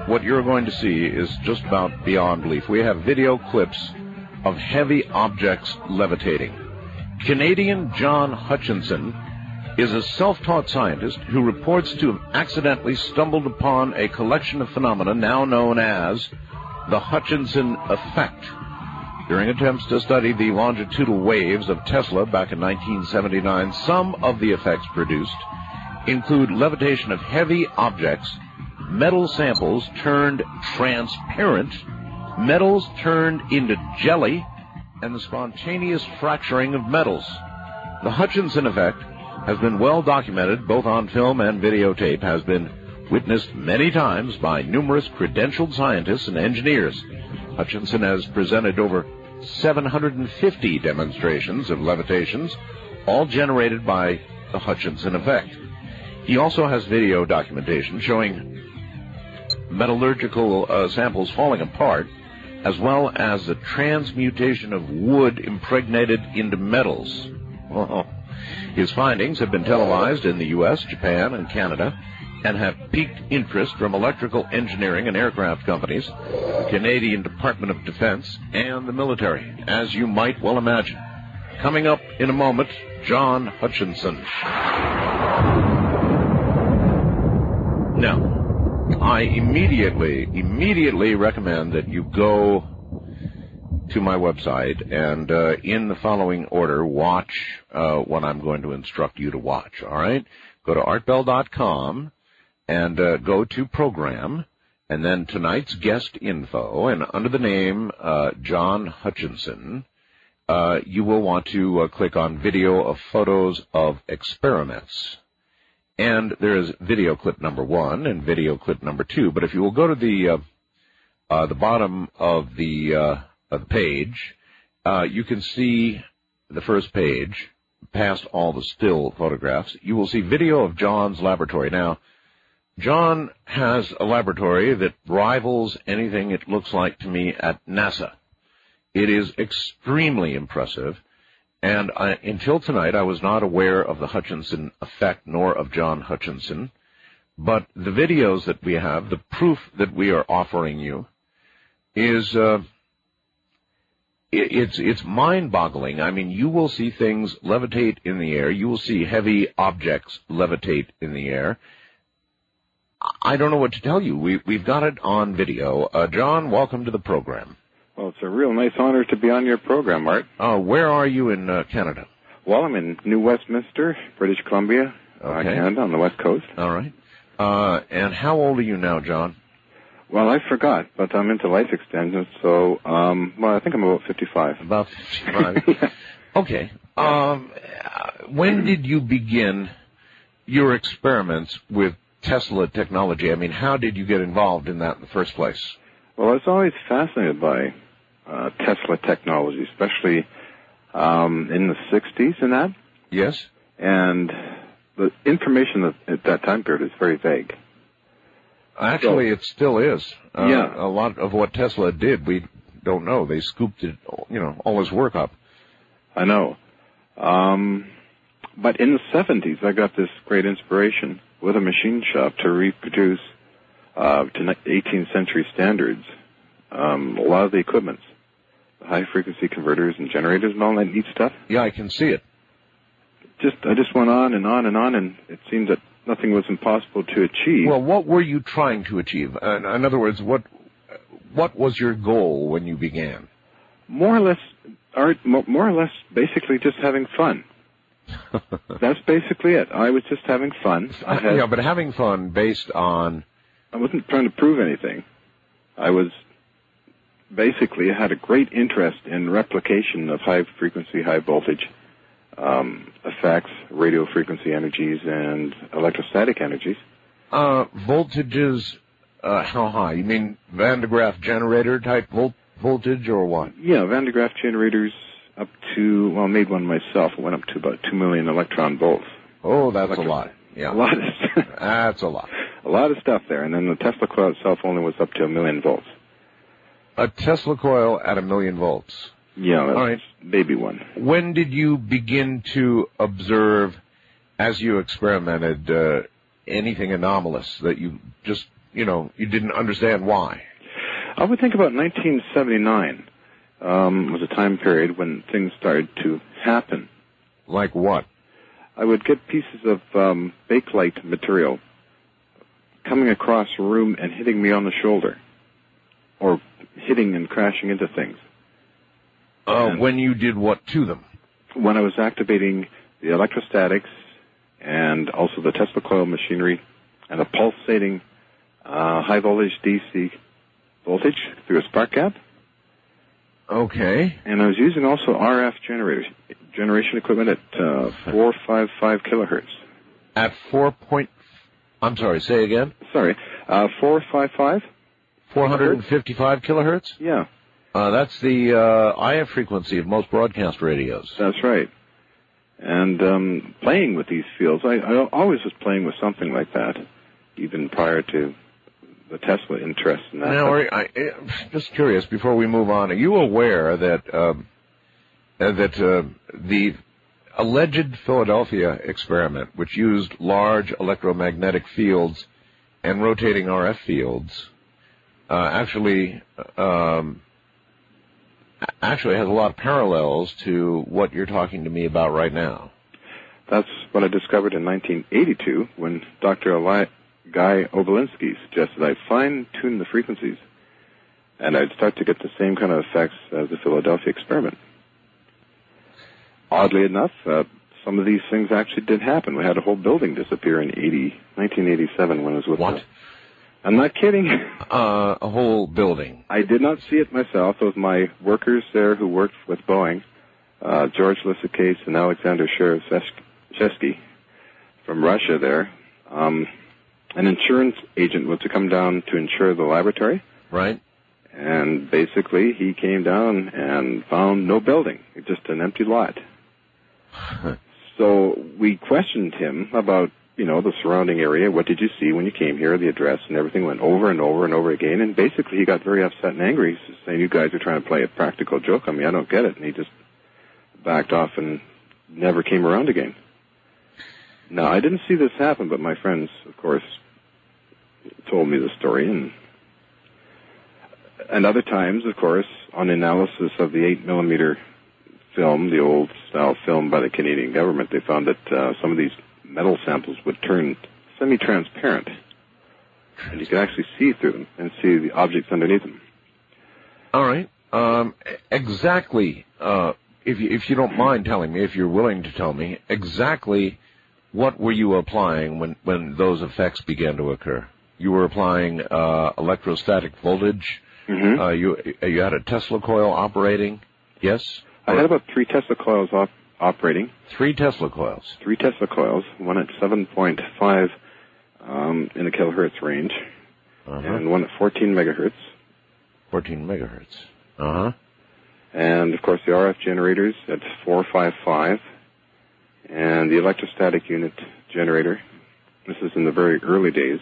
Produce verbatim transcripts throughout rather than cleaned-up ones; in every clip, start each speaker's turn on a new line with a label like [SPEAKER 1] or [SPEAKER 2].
[SPEAKER 1] what you're going to see is just about beyond belief. We have video clips of heavy objects levitating. Canadian John Hutchinson is a self-taught scientist who reports to have accidentally stumbled upon a collection of phenomena now known as the Hutchinson effect. During attempts to study the longitudinal waves of Tesla back in nineteen seventy-nine, some of the effects produced include levitation of heavy objects, metal samples turned transparent, metals turned into jelly, and the spontaneous fracturing of metals. The Hutchinson effect has been well documented both on film and videotape, has been witnessed many times by numerous credentialed scientists and engineers. Hutchinson has presented over seven hundred fifty demonstrations of levitations, all generated by the Hutchinson effect. He also has video documentation showing metallurgical uh, samples falling apart, as well as the transmutation of wood impregnated into metals. Oh. His findings have been televised in the U S, Japan, and Canada, and have piqued interest from electrical engineering and aircraft companies, the Canadian Department of Defense, and the military, as you might well imagine. Coming up in a moment, John Hutchinson. Now, I immediately, immediately recommend that you go to my website and, uh, in the following order, watch uh, what I'm going to instruct you to watch, all right? Go to art bell dot com and uh, go to Program, and then tonight's guest info, and under the name uh, John Hutchinson, uh, you will want to uh, click on Video of Photos of Experiments. And there is video clip number one and video clip number two. But if you will go to the uh, uh, the bottom of the, uh, of the page, uh, you can see the first page, past all the still photographs. You will see video of John's laboratory. Now, John has a laboratory that rivals anything it looks like to me at NASA. It is extremely impressive. And I, until tonight, I was not aware of the Hutchinson effect nor of John Hutchinson. But the videos that we have, the proof that we are offering you, is uh, it, it's it's mind-boggling. I mean, you will see things levitate in the air. You will see heavy objects levitate in the air. I don't know what to tell you. We, we've got it on video. Uh, John, welcome to the program.
[SPEAKER 2] Well, it's a real nice honor to be on your program, Art.
[SPEAKER 1] Uh, where are you in uh, Canada?
[SPEAKER 2] Well, I'm in New Westminster, British Columbia,
[SPEAKER 1] okay.
[SPEAKER 2] uh, Canada, on the west coast.
[SPEAKER 1] All right. Uh, and how old are you now, John?
[SPEAKER 2] Well, I forgot, but I'm into life extension, so, um, well, I think I'm about fifty-five.
[SPEAKER 1] About fifty-five.
[SPEAKER 2] Yeah.
[SPEAKER 1] Okay. Um, when did you begin your experiments with Tesla technology? I mean, how did you get involved in that in the first place?
[SPEAKER 2] Well, I was always fascinated by uh, Tesla technology, especially um, in the sixties and that.
[SPEAKER 1] Yes.
[SPEAKER 2] And the information at that time period is very vague.
[SPEAKER 1] Actually, so, it still is. Uh,
[SPEAKER 2] yeah.
[SPEAKER 1] A lot of what Tesla did, we don't know. They scooped it, you know, all his work up.
[SPEAKER 2] I know. Um, but in the seventies, I got this great inspiration with a machine shop to reproduce uh, to eighteenth century standards um, a lot of the equipments, the high-frequency converters and generators and all that neat stuff.
[SPEAKER 1] Yeah, I can see it.
[SPEAKER 2] Just I just went on and on and on, and it seemed that nothing was impossible to achieve.
[SPEAKER 1] Well, what were you trying to achieve? Uh, in other words, what what was your goal when you began?
[SPEAKER 2] More or less, art. More or less, basically just having fun. That's basically it. I was just having fun. I had,
[SPEAKER 1] yeah, but having fun based on...
[SPEAKER 2] I wasn't trying to prove anything. I was basically had a great interest in replication of high-frequency, high-voltage um, effects, radio frequency energies, and electrostatic energies.
[SPEAKER 1] Uh, voltages, uh, how high? You mean Van de Graaff generator type volt- voltage or what?
[SPEAKER 2] Yeah, Van de Graaff generators up to, well, I made one myself. It went up to about two million electron volts.
[SPEAKER 1] Oh, that's
[SPEAKER 2] Electro-
[SPEAKER 1] a lot. Yeah.
[SPEAKER 2] A lot of stuff.
[SPEAKER 1] That's a lot.
[SPEAKER 2] A lot of stuff there. And then the Tesla coil itself only was up to a million volts.
[SPEAKER 1] A Tesla coil at a million volts.
[SPEAKER 2] Yeah, that's
[SPEAKER 1] all right.
[SPEAKER 2] Baby one.
[SPEAKER 1] When did you begin to observe, as you experimented, uh, anything anomalous that you just you know, you didn't understand why?
[SPEAKER 2] I would think about nineteen seventy-nine um, was a time period when things started to happen.
[SPEAKER 1] Like what?
[SPEAKER 2] I would get pieces of um, bakelite material coming across a room and hitting me on the shoulder, or hitting and crashing into things.
[SPEAKER 1] Uh, when you did what to them?
[SPEAKER 2] When I was activating the electrostatics and also the Tesla coil machinery and a pulsating uh, high voltage D C voltage through a spark gap.
[SPEAKER 1] Okay.
[SPEAKER 2] And I was using also R F generators, generation equipment at uh, four hundred fifty-five kilohertz.
[SPEAKER 1] At four point, I'm sorry, say again?
[SPEAKER 2] Sorry, uh, four hundred fifty-five?
[SPEAKER 1] four hundred fifty-five kilohertz?
[SPEAKER 2] Yeah.
[SPEAKER 1] Uh, that's the uh, I F frequency of most broadcast radios.
[SPEAKER 2] That's right. And um, playing with these fields, I, I always was playing with something like that, even prior to the Tesla interest in that.
[SPEAKER 1] Now, are, I, I'm just curious, before we move on, are you aware that um, uh, that uh, the alleged Philadelphia experiment, which used large electromagnetic fields and rotating R F fields, uh, actually um, actually has a lot of parallels to what you're talking to me about right now?
[SPEAKER 2] That's what I discovered in nineteen eighty-two when Doctor Eli- Guy Obelinsky suggested I fine-tune the frequencies, and I'd start to get the same kind of effects as the Philadelphia experiment. Oddly enough, uh, some of these things actually did happen. We had a whole building disappear in nineteen eighty-seven when I was with
[SPEAKER 1] What?
[SPEAKER 2] The, I'm not kidding.
[SPEAKER 1] Uh, a whole building.
[SPEAKER 2] I did not see it myself. It was my workers there who worked with Boeing, uh, George Lissakase and Alexander Shereshevsky from Russia there. Um, an insurance agent was to come down to insure the laboratory.
[SPEAKER 1] Right.
[SPEAKER 2] And basically he came down and found no building, just an empty lot. So we questioned him about, you know, the surrounding area. What did you see when you came here, the address, and everything went over and over and over again. And basically he got very upset and angry, saying, you guys are trying to play a practical joke on me. I don't get it. And he just backed off and never came around again. Now, I didn't see this happen, but my friends, of course, told me the story. And, and other times, of course, on analysis of the eight millimeter film, the old style film by the Canadian government, they found that uh, some of these metal samples would turn semi-transparent. And you could actually see through them and see the objects underneath them.
[SPEAKER 1] All right. Um, exactly, uh, if you, if you don't mind telling me, if you're willing to tell me, exactly what were you applying when, when those effects began to occur? You were applying uh, electrostatic voltage.
[SPEAKER 2] Mm-hmm.
[SPEAKER 1] Uh, you you had a Tesla coil operating. Yes.
[SPEAKER 2] I had about three Tesla coils op- operating.
[SPEAKER 1] Three Tesla coils.
[SPEAKER 2] Three Tesla coils. One at seven point five um, in the kilohertz range,
[SPEAKER 1] Uh-huh.
[SPEAKER 2] and one at fourteen megahertz.
[SPEAKER 1] Fourteen megahertz. Uh huh.
[SPEAKER 2] And of course the R F generators at four fifty-five, and the electrostatic unit generator. This is in the very early days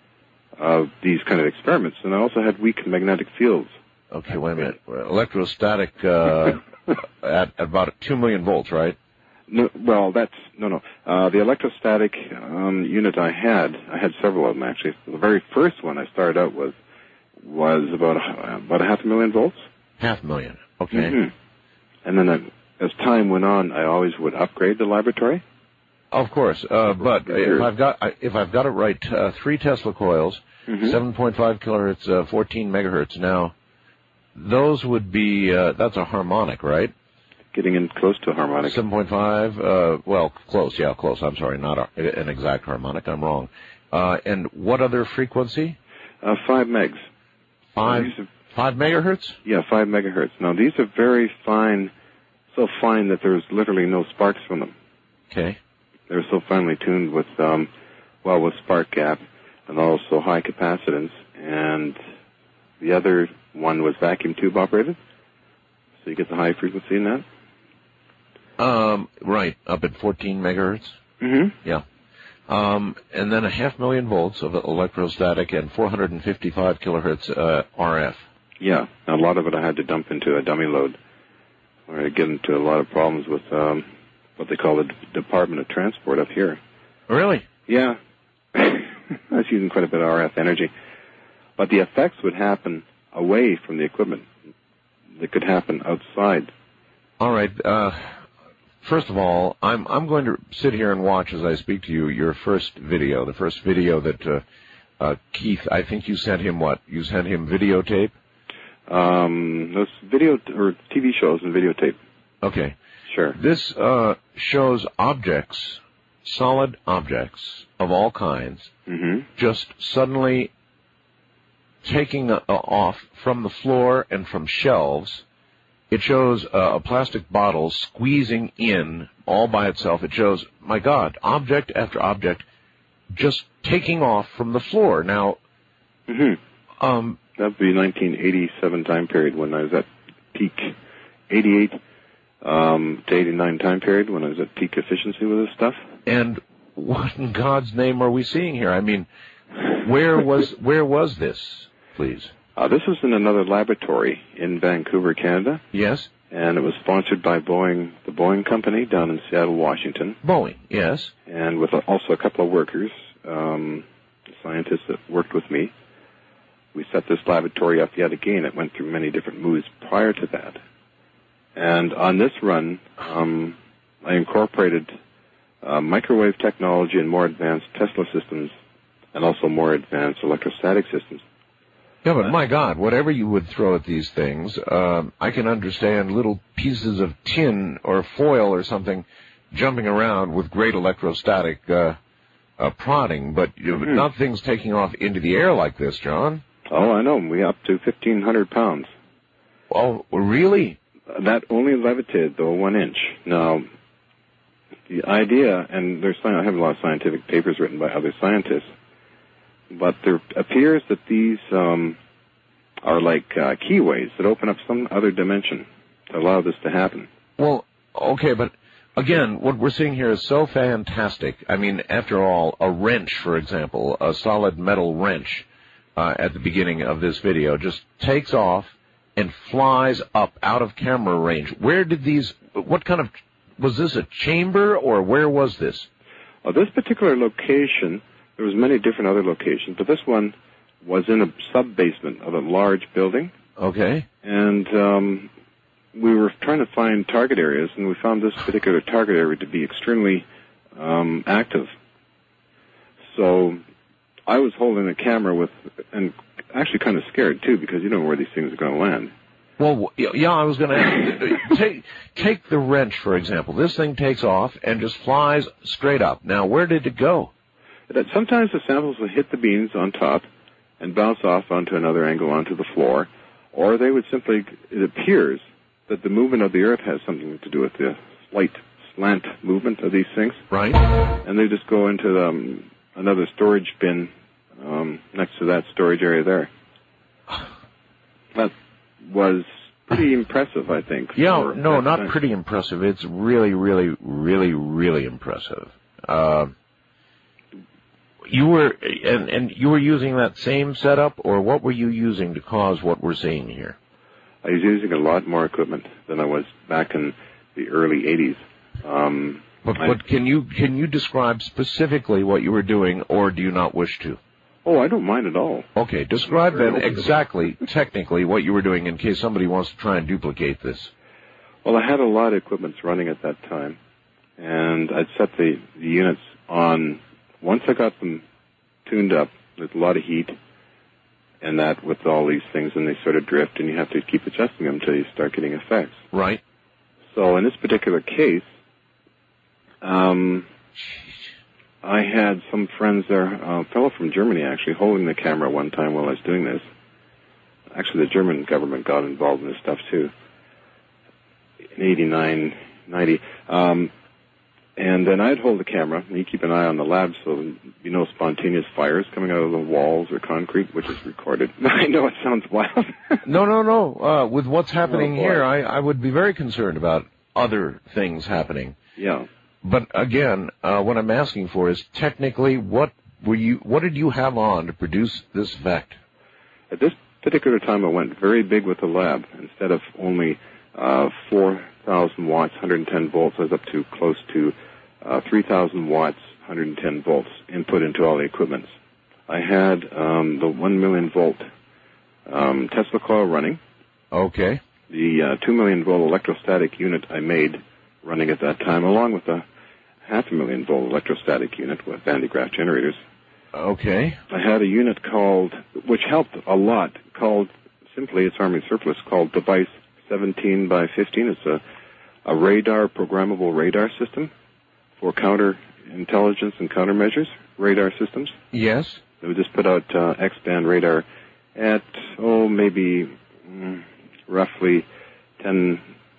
[SPEAKER 2] of these kind of experiments. And I also had weak magnetic fields.
[SPEAKER 1] Okay, wait a minute. Electrostatic uh, at, at about two million volts, right?
[SPEAKER 2] No, well, that's no, no. Uh, the electrostatic um, unit I had, I had several of them actually. The very first one I started out with was about a, about a half a million volts.
[SPEAKER 1] Half a million. Okay.
[SPEAKER 2] Mm-hmm. And then I, as time went on, I always would upgrade the laboratory.
[SPEAKER 1] Of course, uh, but if I've got if I've got it right, uh, three Tesla coils, mm-hmm. seven point five kilohertz, uh, fourteen megahertz. Now, those would be uh, that's a harmonic, right?
[SPEAKER 2] Getting in close to a harmonic.
[SPEAKER 1] seven point five, uh, well, close, yeah, close. I'm sorry, not a, an exact harmonic. I'm wrong. Uh, and what other frequency?
[SPEAKER 2] Uh, five megs.
[SPEAKER 1] Five,
[SPEAKER 2] are,
[SPEAKER 1] five megahertz?
[SPEAKER 2] Yeah, five megahertz. Now, these are very fine, so fine that there's literally no sparks from them.
[SPEAKER 1] Okay.
[SPEAKER 2] They're so finely tuned with, um, well, with spark gap and also high capacitance. And the other one was vacuum tube operated. So you get the high frequency in that.
[SPEAKER 1] Um, right, up at fourteen megahertz.
[SPEAKER 2] Mm-hmm.
[SPEAKER 1] Yeah. Um, and then a half million volts of electrostatic and four hundred fifty-five kilohertz uh, R F.
[SPEAKER 2] Yeah. Now, a lot of it I had to dump into a dummy load, where I get into a lot of problems with um, what they call the Department of Transport up here.
[SPEAKER 1] Really?
[SPEAKER 2] Yeah. I was using quite a bit of R F energy. But the effects would happen away from the equipment. They could happen outside.
[SPEAKER 1] All right. Uh, first of all, I'm I'm going to sit here and watch as I speak to you your first video, the first video that uh, uh, Keith, I think you sent him what? You sent him videotape?
[SPEAKER 2] Um, those video t- or T V shows and videotape.
[SPEAKER 1] Okay.
[SPEAKER 2] Sure.
[SPEAKER 1] This uh, shows objects, solid objects of all kinds,
[SPEAKER 2] mm-hmm.
[SPEAKER 1] just suddenly taking uh, off from the floor and from shelves. It shows uh, a plastic bottle squeezing in all by itself. It shows, my God, object after object just taking off from the floor. Now,
[SPEAKER 2] mm-hmm.
[SPEAKER 1] um,
[SPEAKER 2] that would be nineteen eighty-seven time period when I was at peak, eighty-eight um, to eighty-nine time period when I was at peak efficiency with this stuff.
[SPEAKER 1] And what in God's name are we seeing here? I mean, where was where was this, please?
[SPEAKER 2] Uh, this was in another laboratory in Vancouver, Canada.
[SPEAKER 1] Yes.
[SPEAKER 2] And it was sponsored by Boeing, the Boeing company down in Seattle, Washington.
[SPEAKER 1] Boeing, yes.
[SPEAKER 2] And with also a couple of workers, um, scientists that worked with me. We set this laboratory up yet again. It went through many different moves prior to that. And on this run, um, I incorporated uh, microwave technology and more advanced Tesla systems and also more advanced electrostatic systems.
[SPEAKER 1] Yeah, but my God, whatever you would throw at these things, um, I can understand little pieces of tin or foil or something jumping around with great electrostatic uh, uh, prodding, but you know, mm-hmm. not things taking off into the air like this, John.
[SPEAKER 2] Oh, I know. We up to fifteen hundred pounds.
[SPEAKER 1] Oh, really?
[SPEAKER 2] That only levitated, though, one inch. Now, the idea, and there's I have a lot of scientific papers written by other scientists, but there appears that these um, are like uh, keyways that open up some other dimension to allow this to happen.
[SPEAKER 1] Well, okay, but again, what we're seeing here is so fantastic. I mean, after all, a wrench, for example, a solid metal wrench, Uh, at the beginning of this video, just takes off and flies up out of camera range. Where did these, what kind of, was this a chamber or where was this?
[SPEAKER 2] Well, this particular location, there was many different other locations, but this one was in a sub-basement of a large building.
[SPEAKER 1] Okay.
[SPEAKER 2] And um, we were trying to find target areas, and we found this particular target area to be extremely um, active. So I was holding the camera with, and actually kind of scared too, because you don't know where these things are going to land.
[SPEAKER 1] Well, yeah, I was going to ask, take, take the wrench, for example. This thing takes off and just flies straight up. Now, where did it go?
[SPEAKER 2] That sometimes the samples will hit the beams on top and bounce off onto another angle onto the floor, or they would simply, it appears that the movement of the Earth has something to do with the slight slant movement of these things.
[SPEAKER 1] Right.
[SPEAKER 2] And they just go into the, um, another storage bin um, next to that storage area there. That was pretty impressive, I think.
[SPEAKER 1] Yeah, no, not
[SPEAKER 2] time.
[SPEAKER 1] pretty impressive. It's really, really, really, really impressive. Uh, you were, and, and you were using that same setup, or what were you using to cause what we're seeing here?
[SPEAKER 2] I was using a lot more equipment than I was back in the early eighties. Um,
[SPEAKER 1] But, but can you can you describe specifically what you were doing, or do you not wish to?
[SPEAKER 2] Oh, I don't mind at all.
[SPEAKER 1] Okay, describe then exactly, technically, what you were doing in case somebody wants to try and duplicate this.
[SPEAKER 2] Well, I had a lot of equipment running at that time, and I'd set the, the units on, once I got them tuned up with a lot of heat, and that with all these things, and they sort of drift, and you have to keep adjusting them until you start getting effects.
[SPEAKER 1] Right.
[SPEAKER 2] So in this particular case, Um, I had some friends there, a fellow from Germany actually, holding the camera one time while I was doing this. Actually, the German government got involved in this stuff too, in eighty-nine, ninety. Um, and then I'd hold the camera, and you keep an eye on the lab so there'd be no spontaneous fires coming out of the walls or concrete, which is recorded. I know it sounds wild.
[SPEAKER 1] no, no, no. Uh, with what's happening
[SPEAKER 2] oh,
[SPEAKER 1] here, I, I would be very concerned about other things happening.
[SPEAKER 2] Yeah.
[SPEAKER 1] But again, uh, what I'm asking for is technically, what were you? What did you have on to produce this effect?
[SPEAKER 2] At this particular time, I went very big with the lab. Instead of only uh, four thousand watts, one hundred ten volts, I was up to close to uh, three thousand watts, one hundred ten volts input into all the equipment. I had um, the one million volt um, Tesla coil running.
[SPEAKER 1] Okay.
[SPEAKER 2] The uh, two million volt electrostatic unit I made running at that time, along with a half a million volt electrostatic unit with Van de Graaff generators.
[SPEAKER 1] Okay.
[SPEAKER 2] I had a unit called, which helped a lot, called, simply it's Army surplus, called Device seventeen by fifteen. It's a, a radar, programmable radar system for counter intelligence and countermeasures, radar systems.
[SPEAKER 1] Yes.
[SPEAKER 2] They would just put out uh, X-band radar at, oh, maybe mm, roughly ten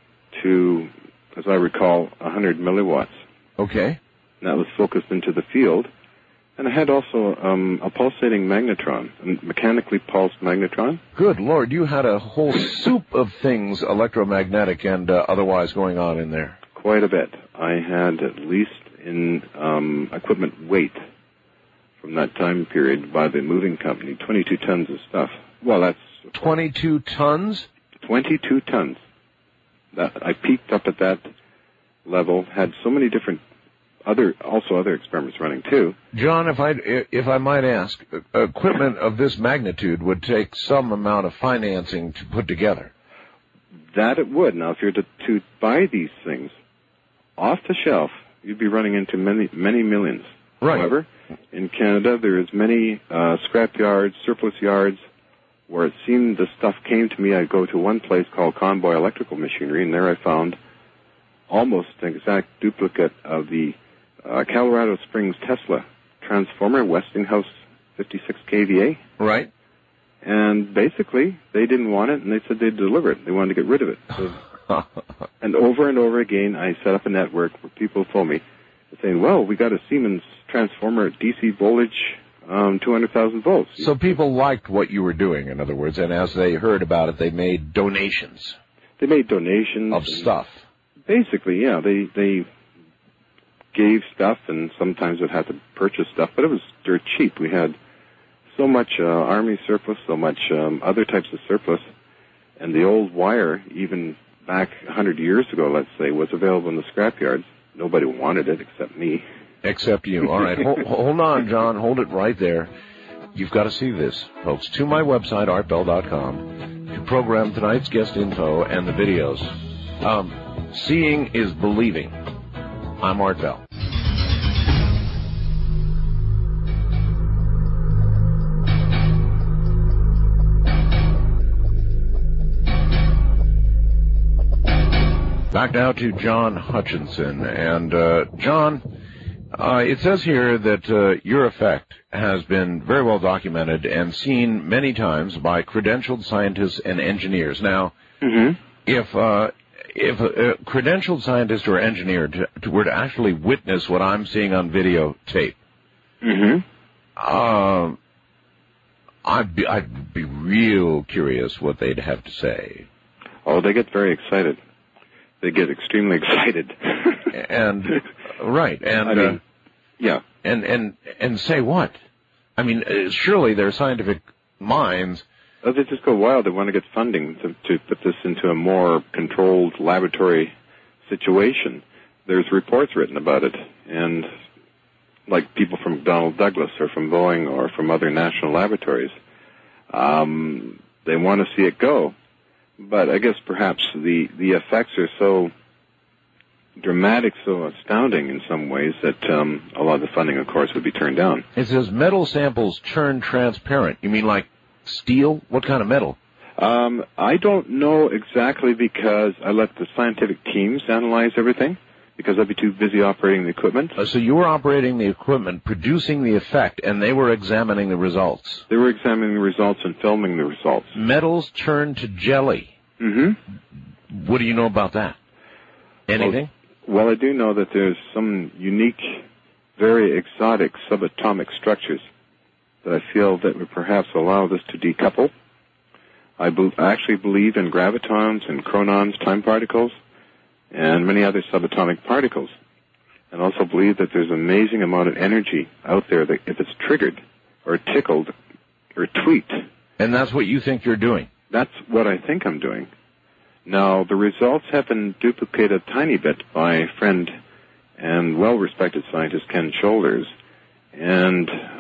[SPEAKER 2] to, as I recall, one hundred milliwatts.
[SPEAKER 1] Okay.
[SPEAKER 2] And that was focused into the field. And I had also um, a pulsating magnetron, a mechanically pulsed magnetron.
[SPEAKER 1] Good Lord, you had a whole soup of things, electromagnetic and uh, otherwise, going on in there.
[SPEAKER 2] Quite a bit. I had at least in um, equipment weight from that time period by the moving company, twenty-two tons of stuff. Well, that's...
[SPEAKER 1] twenty-two tons?
[SPEAKER 2] twenty-two tons. That, I peaked up at that level, had so many different other, also other experiments running too.
[SPEAKER 1] John, if I, if I might ask, equipment of this magnitude would take some amount of financing to put together.
[SPEAKER 2] That it would. Now, if you're to, to buy these things off the shelf, you'd be running into many, many millions.
[SPEAKER 1] Right.
[SPEAKER 2] However, in Canada, there is many uh, scrap yards, surplus yards, where it seemed the stuff came to me. I'd go to one place called Convoy Electrical Machinery, and there I found almost an exact duplicate of the uh, Colorado Springs Tesla transformer, Westinghouse fifty-six K V A.
[SPEAKER 1] Right.
[SPEAKER 2] And basically, they didn't want it, and they said they'd deliver it. They wanted to get rid of it. So, and over and over again, I set up a network where people told me, saying, well, we got a Siemens transformer at D C voltage, um, two hundred thousand volts.
[SPEAKER 1] So people liked what you were doing, in other words, and as they heard about it, they made donations.
[SPEAKER 2] They made donations.
[SPEAKER 1] Of stuff.
[SPEAKER 2] Basically, yeah, they they gave stuff, and sometimes would have to purchase stuff, but it was dirt cheap. We had so much uh, Army surplus, so much um, other types of surplus, and the old wire, even back one hundred years ago, let's say, was available in the scrap yards. Nobody wanted it except me.
[SPEAKER 1] Except you. All right, hold, hold on, John. Hold it right there. You've got to see this, folks. To my website, art bell dot com, to program tonight's guest info and the videos. Um, seeing is believing. I'm Art Bell. Back now to John Hutchinson. And, uh, John, uh, it says here that uh, your effect has been very well documented and seen many times by credentialed scientists and engineers. Now, mm-hmm. if uh, if a, a credentialed scientist or engineer to, to, were to actually witness what I'm seeing on videotape,
[SPEAKER 2] mm-hmm.
[SPEAKER 1] uh, I'd be, I'd be real curious what they'd have to say.
[SPEAKER 2] Oh, they get very excited. They get extremely excited.
[SPEAKER 1] and right, and
[SPEAKER 2] I mean,
[SPEAKER 1] uh,
[SPEAKER 2] yeah,
[SPEAKER 1] and and and say what? I mean, uh, surely their scientific minds.
[SPEAKER 2] Oh, they just go wild. They want to get funding to, to put this into a more controlled laboratory situation. There's reports written about it, and like people from McDonnell Douglas or from Boeing or from other national laboratories, um, they want to see it go. But I guess perhaps the, the effects are so dramatic, so astounding in some ways that um, a lot of the funding, of course, would be turned down.
[SPEAKER 1] It says metal samples turn transparent. You mean like steel? What kind of metal?
[SPEAKER 2] Um, I don't know exactly because I let the scientific teams analyze everything because I'd be too busy operating the equipment.
[SPEAKER 1] Uh, so you were operating the equipment, producing the effect, and they were examining the results.
[SPEAKER 2] They were examining the results and filming the results.
[SPEAKER 1] Metals turn to jelly.
[SPEAKER 2] Mm-hmm.
[SPEAKER 1] What do you know about that? Anything?
[SPEAKER 2] Well, well, I do know that there's some unique, very exotic subatomic structures that I feel that would perhaps allow this to decouple. I, be- I actually believe in gravitons and chronons, time particles, and many other subatomic particles. And also believe that there's an amazing amount of energy out there that if it's triggered or tickled or tweaked.
[SPEAKER 1] And that's what you think you're doing?
[SPEAKER 2] That's what I think I'm doing. Now, the results have been duplicated a tiny bit by friend and well-respected scientist Ken Shoulders. And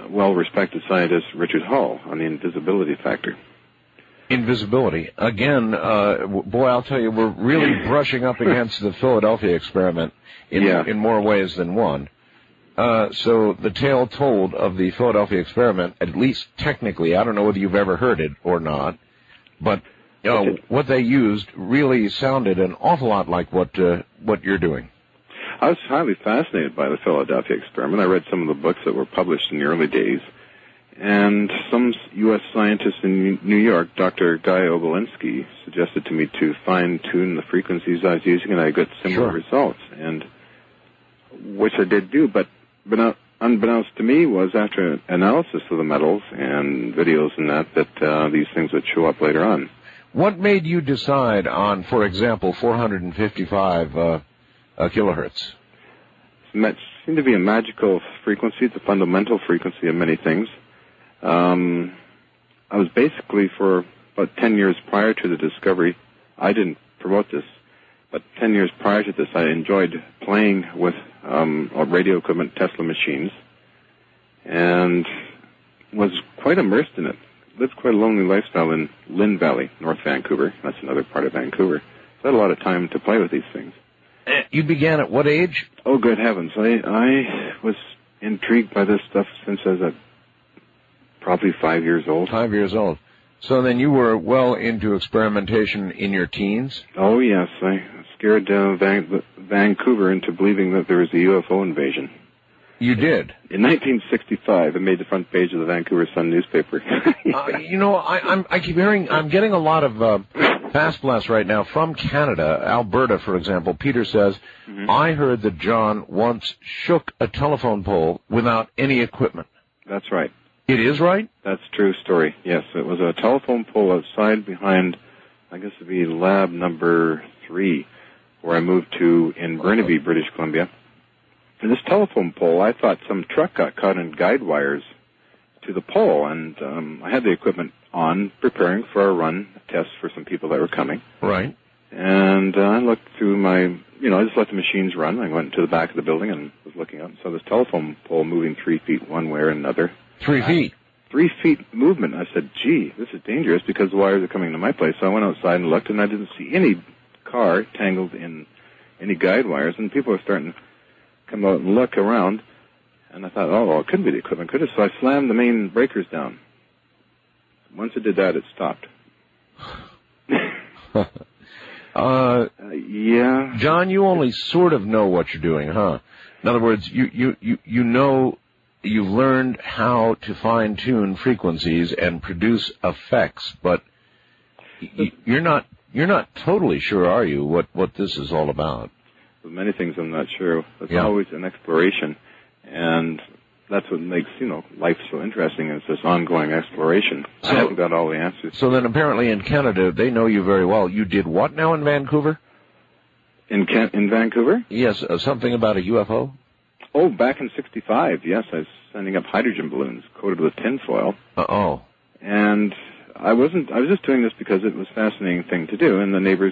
[SPEAKER 2] well-respected scientist Richard Hull on the invisibility factor.
[SPEAKER 1] Invisibility. Again, uh, boy, I'll tell you, we're really brushing up against the Philadelphia experiment in,
[SPEAKER 2] yeah.
[SPEAKER 1] in more ways than one. Uh, so the tale told of the Philadelphia experiment, at least technically, I don't know whether you've ever heard it or not, but you know, what they used really sounded an awful lot like what uh, what you're doing.
[SPEAKER 2] I was highly fascinated by the Philadelphia experiment. I read some of the books that were published in the early days. And some U S scientist in New York, Doctor Guy Obolinski, suggested to me to fine-tune the frequencies I was using, and I got similar
[SPEAKER 1] sure.
[SPEAKER 2] results, and which I did do. But, but unbeknownst to me was after analysis of the metals and videos and that, that uh, these things would show up later on.
[SPEAKER 1] What made you decide on, for example, four hundred fifty-five uh, uh, kilohertz?
[SPEAKER 2] It seemed to be a magical frequency. It's a fundamental frequency of many things. Um, I was basically, for about ten years prior to the discovery, I didn't promote this, but ten years prior to this, I enjoyed playing with um, radio equipment, Tesla machines, and was quite immersed in it. Lived quite a lonely lifestyle in Lynn Valley, North Vancouver. That's another part of Vancouver. So I had a lot of time to play with these things.
[SPEAKER 1] You began at what age?
[SPEAKER 2] Oh, good heavens. I, I was intrigued by this stuff since I was a Probably five years old.
[SPEAKER 1] Five years old. So then you were well into experimentation in your teens?
[SPEAKER 2] Oh, yes. I scared uh, Van- Vancouver into believing that there was a U F O invasion.
[SPEAKER 1] You did?
[SPEAKER 2] In nineteen sixty-five, it made the front page of the Vancouver Sun newspaper.
[SPEAKER 1] uh, you know, I, I'm, I keep hearing, I'm getting a lot of uh, fast blasts right now from Canada, Alberta, for example. Peter says, mm-hmm. I heard that John once shook a telephone pole without any equipment.
[SPEAKER 2] That's right.
[SPEAKER 1] It is right?
[SPEAKER 2] That's a true story, yes. It was a telephone pole outside behind, I guess it would be lab number three, where I moved to in Burnaby, British Columbia. And this telephone pole, I thought some truck got caught in guide wires to the pole, and um, I had the equipment on, preparing for a run, a test for some people that were coming.
[SPEAKER 1] Right.
[SPEAKER 2] And uh, I looked through my, you know, I just let the machines run. I went to the back of the building and was looking up and saw this telephone pole moving three feet one way or another.
[SPEAKER 1] Three feet.
[SPEAKER 2] Three feet movement. I said, gee, this is dangerous because the wires are coming to my place. So I went outside and looked, and I didn't see any car tangled in any guide wires, and people were starting to come out and look around. And I thought, oh, well, it couldn't be the equipment, could it? So I slammed the main breakers down. Once it did that, it stopped.
[SPEAKER 1] uh, uh,
[SPEAKER 2] yeah.
[SPEAKER 1] John, you only sort of know what you're doing, huh? In other words, you, you, you, you know... You've learned how to fine-tune frequencies and produce effects, but you're not you're not totally sure, are you, what, what this is all about?
[SPEAKER 2] With many things I'm not sure. It's
[SPEAKER 1] yeah.
[SPEAKER 2] always an exploration, and that's what makes, you know, life so interesting, is this ongoing exploration. So, I haven't got all the answers.
[SPEAKER 1] So then apparently in Canada, they know you very well. You did what now in Vancouver?
[SPEAKER 2] In Can- in Vancouver?
[SPEAKER 1] Yes, uh, something about a U F O?
[SPEAKER 2] Oh, back in sixty-five, yes, I was sending up hydrogen balloons coated with tinfoil.
[SPEAKER 1] Uh-oh.
[SPEAKER 2] And I wasn't, I was just doing this because it was a fascinating thing to do, and the neighbors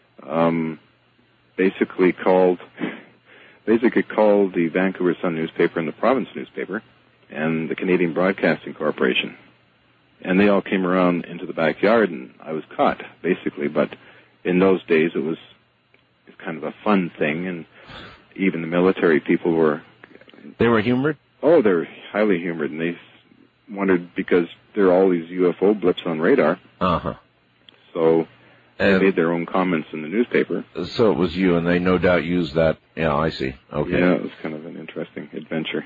[SPEAKER 2] um, basically called, basically called the Vancouver Sun newspaper and the Province newspaper and the Canadian Broadcasting Corporation. And they all came around into the backyard, and I was caught, basically. But in those days, it was, it was kind of a fun thing, and even the military people were...
[SPEAKER 1] They were humored?
[SPEAKER 2] Oh, they're highly humored, and they wondered, because there are all these U F O blips on radar.
[SPEAKER 1] Uh-huh.
[SPEAKER 2] So they
[SPEAKER 1] and
[SPEAKER 2] made their own comments in the newspaper.
[SPEAKER 1] So it was you, and they no doubt used that. Yeah, I see. Okay.
[SPEAKER 2] Yeah, it was kind of an interesting adventure.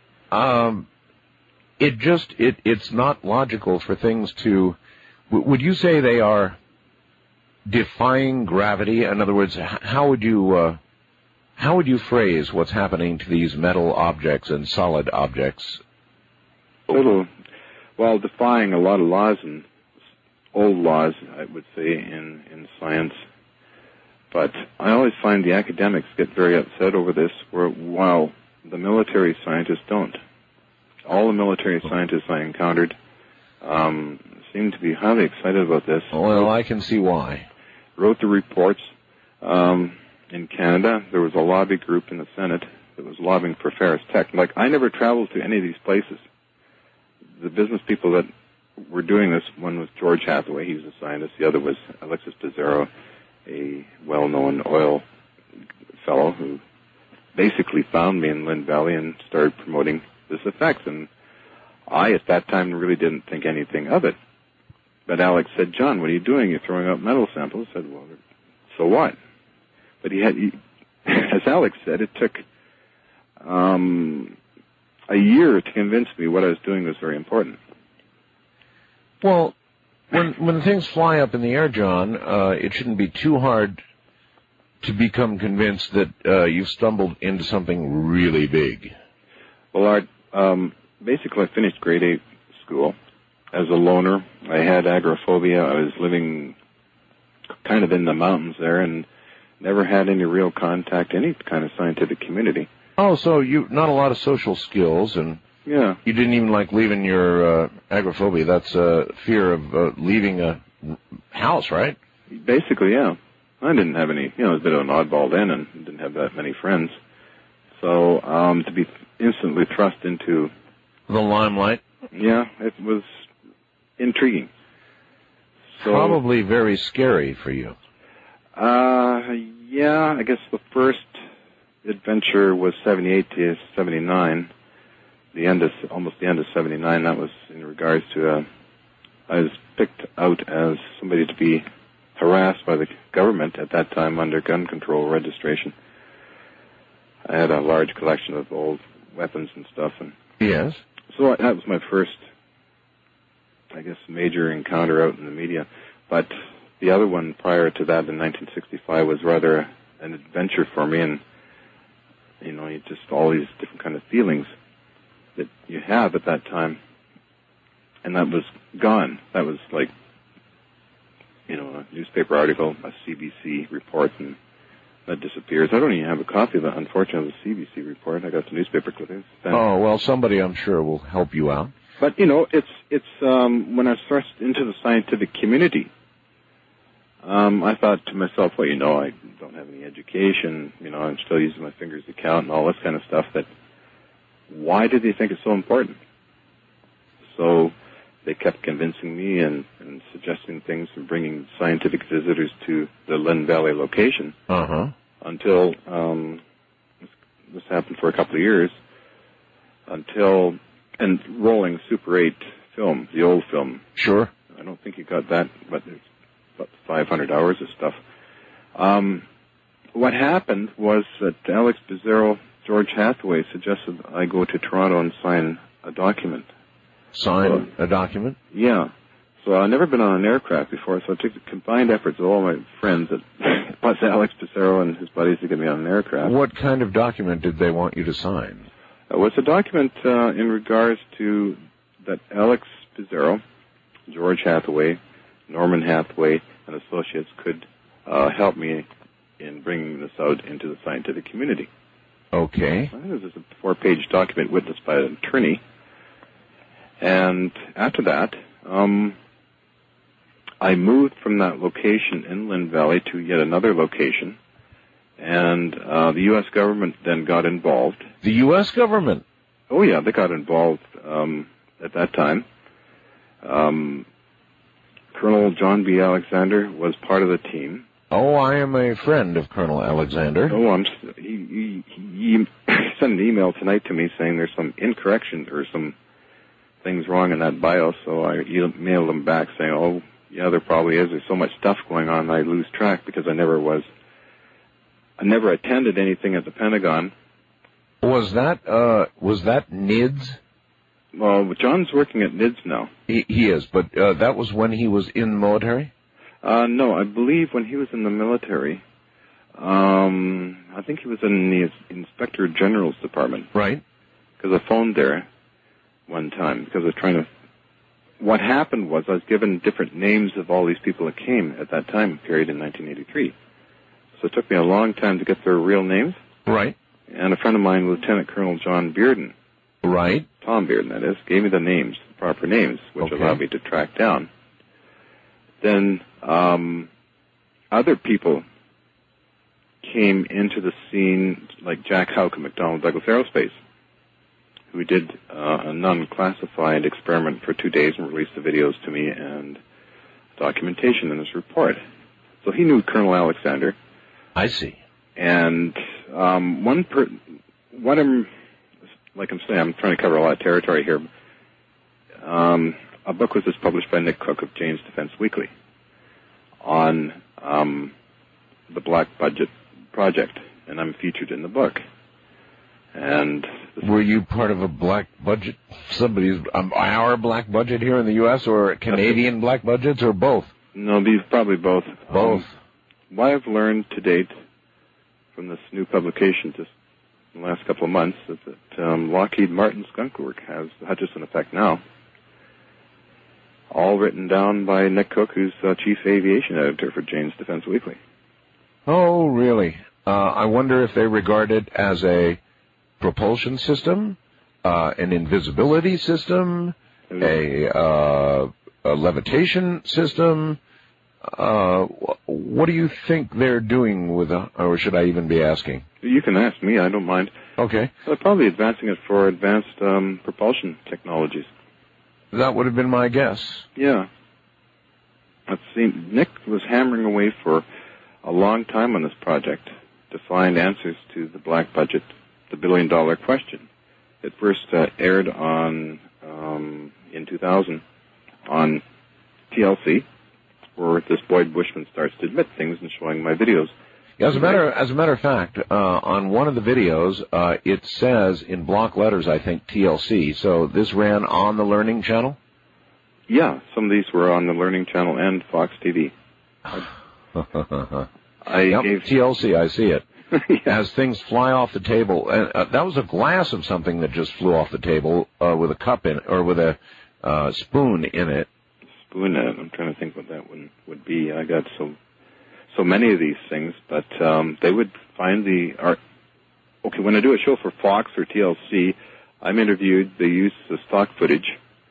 [SPEAKER 1] Um, it just, it, it's not logical for things to... W- would you say they are defying gravity? In other words, h- how would you... Uh, How would you phrase what's happening to these metal objects and solid objects?
[SPEAKER 2] Little, well, defying a lot of laws and old laws, I would say, in, in science. But I always find the academics get very upset over this, where, while the military scientists don't. All the military scientists I encountered um, seem to be highly excited about this.
[SPEAKER 1] Well, I can see why.
[SPEAKER 2] Wrote the reports. Um, In Canada, there was a lobby group in the Senate that was lobbying for Ferris Tech. Like, I never traveled to any of these places. the business people that were doing this, one was George Hathaway, he was a scientist. The other was Alexis Pizarro, a well-known oil fellow who basically found me in Lynn Valley and started promoting this effect. And I, at that time, really didn't think anything of it. But Alex said, John, what are you doing? You're throwing out metal samples. I said, well, so what? But he had, he, as Alex said, it took um, a year to convince me what I was doing was very important.
[SPEAKER 1] Well, when when things fly up in the air, John, uh, it shouldn't be too hard to become convinced that uh, you've stumbled into something really big.
[SPEAKER 2] Well, Art, um, basically I finished grade eight school as a loner. I had agoraphobia. I was living kind of in the mountains there and never had any real contact, any kind of scientific community.
[SPEAKER 1] Oh, so you not a lot of social skills, and
[SPEAKER 2] yeah,
[SPEAKER 1] you didn't even like leaving your uh, agoraphobia. That's uh, fear of uh, leaving a house, right?
[SPEAKER 2] Basically, yeah. I didn't have any, you know, I was a bit of an oddball then and didn't have that many friends. So um, to be instantly thrust into
[SPEAKER 1] the limelight,
[SPEAKER 2] yeah, it was intriguing. So,
[SPEAKER 1] probably very scary for you.
[SPEAKER 2] Uh, yeah, I guess the first adventure was seventy-eight to seventy-nine. The end of, almost the end of seventy-nine, that was in regards to, uh, I was picked out as somebody to be harassed by the government at that time under gun control registration. I had a large collection of old weapons and stuff. And
[SPEAKER 1] yes.
[SPEAKER 2] So I, that was my first, I guess, major encounter out in the media. But the other one prior to that in nineteen sixty-five was rather an adventure for me, and, you know, you just all these different kind of feelings that you have at that time. And that was gone. That was like, you know, a newspaper article, a C B C report, and that disappears. I don't even have a copy of that, unfortunately, the C B C report. I got the newspaper clippings.
[SPEAKER 1] Oh, well, somebody, I'm sure, will help you out.
[SPEAKER 2] But, you know, it's, it's, um, when I was thrust into the scientific community, um, I thought to myself, well, you know, I don't have any education, you know, I'm still using my fingers to count and all this kind of stuff, that why do they think it's so important? So they kept convincing me and, and suggesting things and bringing scientific visitors to the Lynn Valley location.
[SPEAKER 1] Uh-huh.
[SPEAKER 2] Until, um, this, this happened for a couple of years, until, and rolling Super eight film, the old film.
[SPEAKER 1] Sure.
[SPEAKER 2] I don't think you got that, but it's about five hundred hours of stuff. Um, what happened was that Alex Pizarro, George Hathaway suggested I go to Toronto and sign a document.
[SPEAKER 1] Sign so, a document?
[SPEAKER 2] Yeah. So I've never been on an aircraft before, so I took the combined efforts of all my friends, that, plus Alex Pizarro and his buddies, to get me on an aircraft.
[SPEAKER 1] What kind of document did they want you to sign?
[SPEAKER 2] It was a document uh, in regards to that Alex Pizarro, George Hathaway, Norman Hathaway, and associates could uh, help me in bringing this out into the scientific community.
[SPEAKER 1] Okay.
[SPEAKER 2] I think it was a four-page document witnessed by an attorney. And after that, um, I moved from that location in Lynn Valley to yet another location, and uh, the U S government then got involved.
[SPEAKER 1] The U S government?
[SPEAKER 2] Oh, yeah, they got involved um, at that time. Um, Colonel John B. Alexander was part of the team.
[SPEAKER 1] Oh, I am a friend of Colonel Alexander.
[SPEAKER 2] Oh, I'm, he, he, he sent an email tonight to me saying there's some incorrection or some things wrong in that bio, so I mailed him back saying, oh, yeah, there probably is. There's so much stuff going on, I lose track because I never was, I never attended anything at the Pentagon.
[SPEAKER 1] Was that, uh, was that N I D S?
[SPEAKER 2] Well, John's working at N I D S now.
[SPEAKER 1] He, he is, but uh, that was when he was in the military?
[SPEAKER 2] Uh, no, I believe when he was in the military, um, I think he was in the Inspector General's department.
[SPEAKER 1] Right.
[SPEAKER 2] Because I phoned there one time because I was trying to, what happened was I was given different names of all these people that came at that time period in nineteen eighty-three. So it took me a long time to get their real names.
[SPEAKER 1] Right.
[SPEAKER 2] And a friend of mine, Lieutenant Colonel John Bearden.
[SPEAKER 1] Right.
[SPEAKER 2] Tom Bearden, that is, gave me the names, the proper names, which
[SPEAKER 1] okay.
[SPEAKER 2] allowed me to track down. Then um, other people came into the scene, like Jack Houck at McDonnell Douglas Aerospace, who did uh, a non-classified experiment for two days and released the videos to me and documentation in his report. So he knew Colonel Alexander.
[SPEAKER 1] I see.
[SPEAKER 2] And um, one per, what I'm, like I'm saying, I'm trying to cover a lot of territory here. Um, a book was just published by Nick Cook of Jane's Defense Weekly on um, the Black Budget Project, and I'm featured in the book. And
[SPEAKER 1] were you part of a black budget? Somebody's um, our black budget here in the U S or Canadian black budgets, or both?
[SPEAKER 2] No, these probably both.
[SPEAKER 1] Both.
[SPEAKER 2] Um, what I've learned to date from this new publication just in the last couple of months is that um, Lockheed Martin skunk work has the Hutchison effect now. All written down by Nick Cook, who's uh, chief aviation editor for Jane's Defense Weekly.
[SPEAKER 1] Oh, really? Uh, I wonder if they regard it as a propulsion system, uh, an invisibility system, a, uh, a levitation system. Uh, what do you think they're doing with, a, or should I even be asking?
[SPEAKER 2] You can ask me, I don't mind.
[SPEAKER 1] Okay.
[SPEAKER 2] They're probably advancing it for advanced um, propulsion technologies.
[SPEAKER 1] That would have been my guess.
[SPEAKER 2] Yeah. Let's see, Nick was hammering away for a long time on this project to find answers to the black budget, the billion dollar question. It first uh, aired on um, in two thousand on T L C, where this Boyd Bushman starts to admit things and showing my videos.
[SPEAKER 1] Yeah, as a matter as a matter of fact, uh, on one of the videos, uh, it says in block letters, I think T L C. So this ran on the Learning Channel.
[SPEAKER 2] Yeah, some of these were on the Learning Channel and Fox T V. I
[SPEAKER 1] yep,
[SPEAKER 2] gave
[SPEAKER 1] T L C. I see it.
[SPEAKER 2] Yeah.
[SPEAKER 1] As things fly off the table, and uh, that was a glass of something that just flew off the table uh, with a cup in it, or with a uh, spoon in it.
[SPEAKER 2] Spoon in it. I'm trying to think what that one would be. I got so so many of these things, but um, they would find the art. Okay, when I do a show for Fox or T L C, I'm interviewed. They use the stock footage,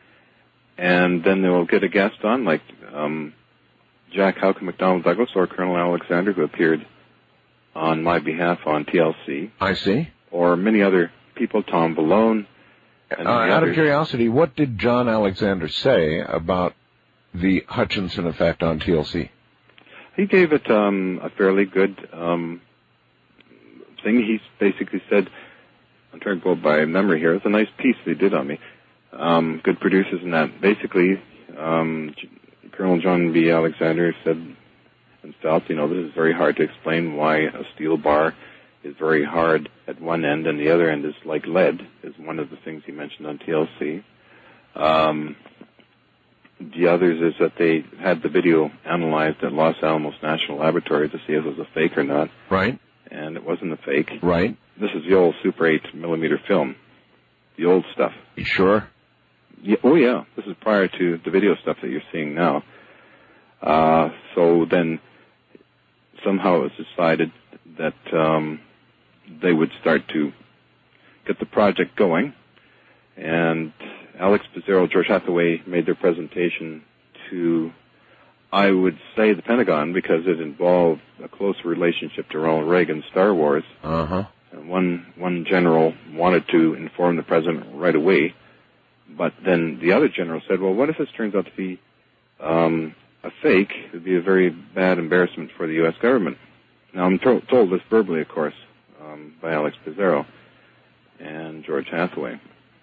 [SPEAKER 2] and then they will get a guest on, like um, Jack Houck and McDonnell Douglas or Colonel Alexander, who appeared on my behalf on T L C.
[SPEAKER 1] I see.
[SPEAKER 2] Or many other people, Tom Balone.
[SPEAKER 1] Uh, out of curiosity, what did John Alexander say about the Hutchison effect on T L C?
[SPEAKER 2] He gave it um, a fairly good um, thing. He basically said, I'm trying to go by memory here, it's a nice piece they did on me. Um, good producers and that. Basically, um, Colonel John B. Alexander said and felt, you know, this is very hard to explain why a steel bar is very hard at one end and the other end is like lead, is one of the things he mentioned on T L C. Um, the others is that they had the video analyzed at Los Alamos National Laboratory to see if it was a fake or not.
[SPEAKER 1] Right.
[SPEAKER 2] And it wasn't a fake.
[SPEAKER 1] Right.
[SPEAKER 2] This is the old Super eight millimeter film. The old stuff.
[SPEAKER 1] You sure?
[SPEAKER 2] Yeah, oh, yeah. This is prior to the video stuff that you're seeing now. Uh, so then somehow it was decided that um, they would start to get the project going. And Alex Pizarro, George Hathaway made their presentation to, I would say, the Pentagon, because it involved a close relationship to Ronald Reagan's Star Wars.
[SPEAKER 1] Uh-huh.
[SPEAKER 2] And one, one general wanted to inform the president right away, but then the other general said, well, what if this turns out to be um, a fake? It would be a very bad embarrassment for the U S government. Now, I'm to- told this verbally, of course, um, by Alex Pizarro and George Hathaway.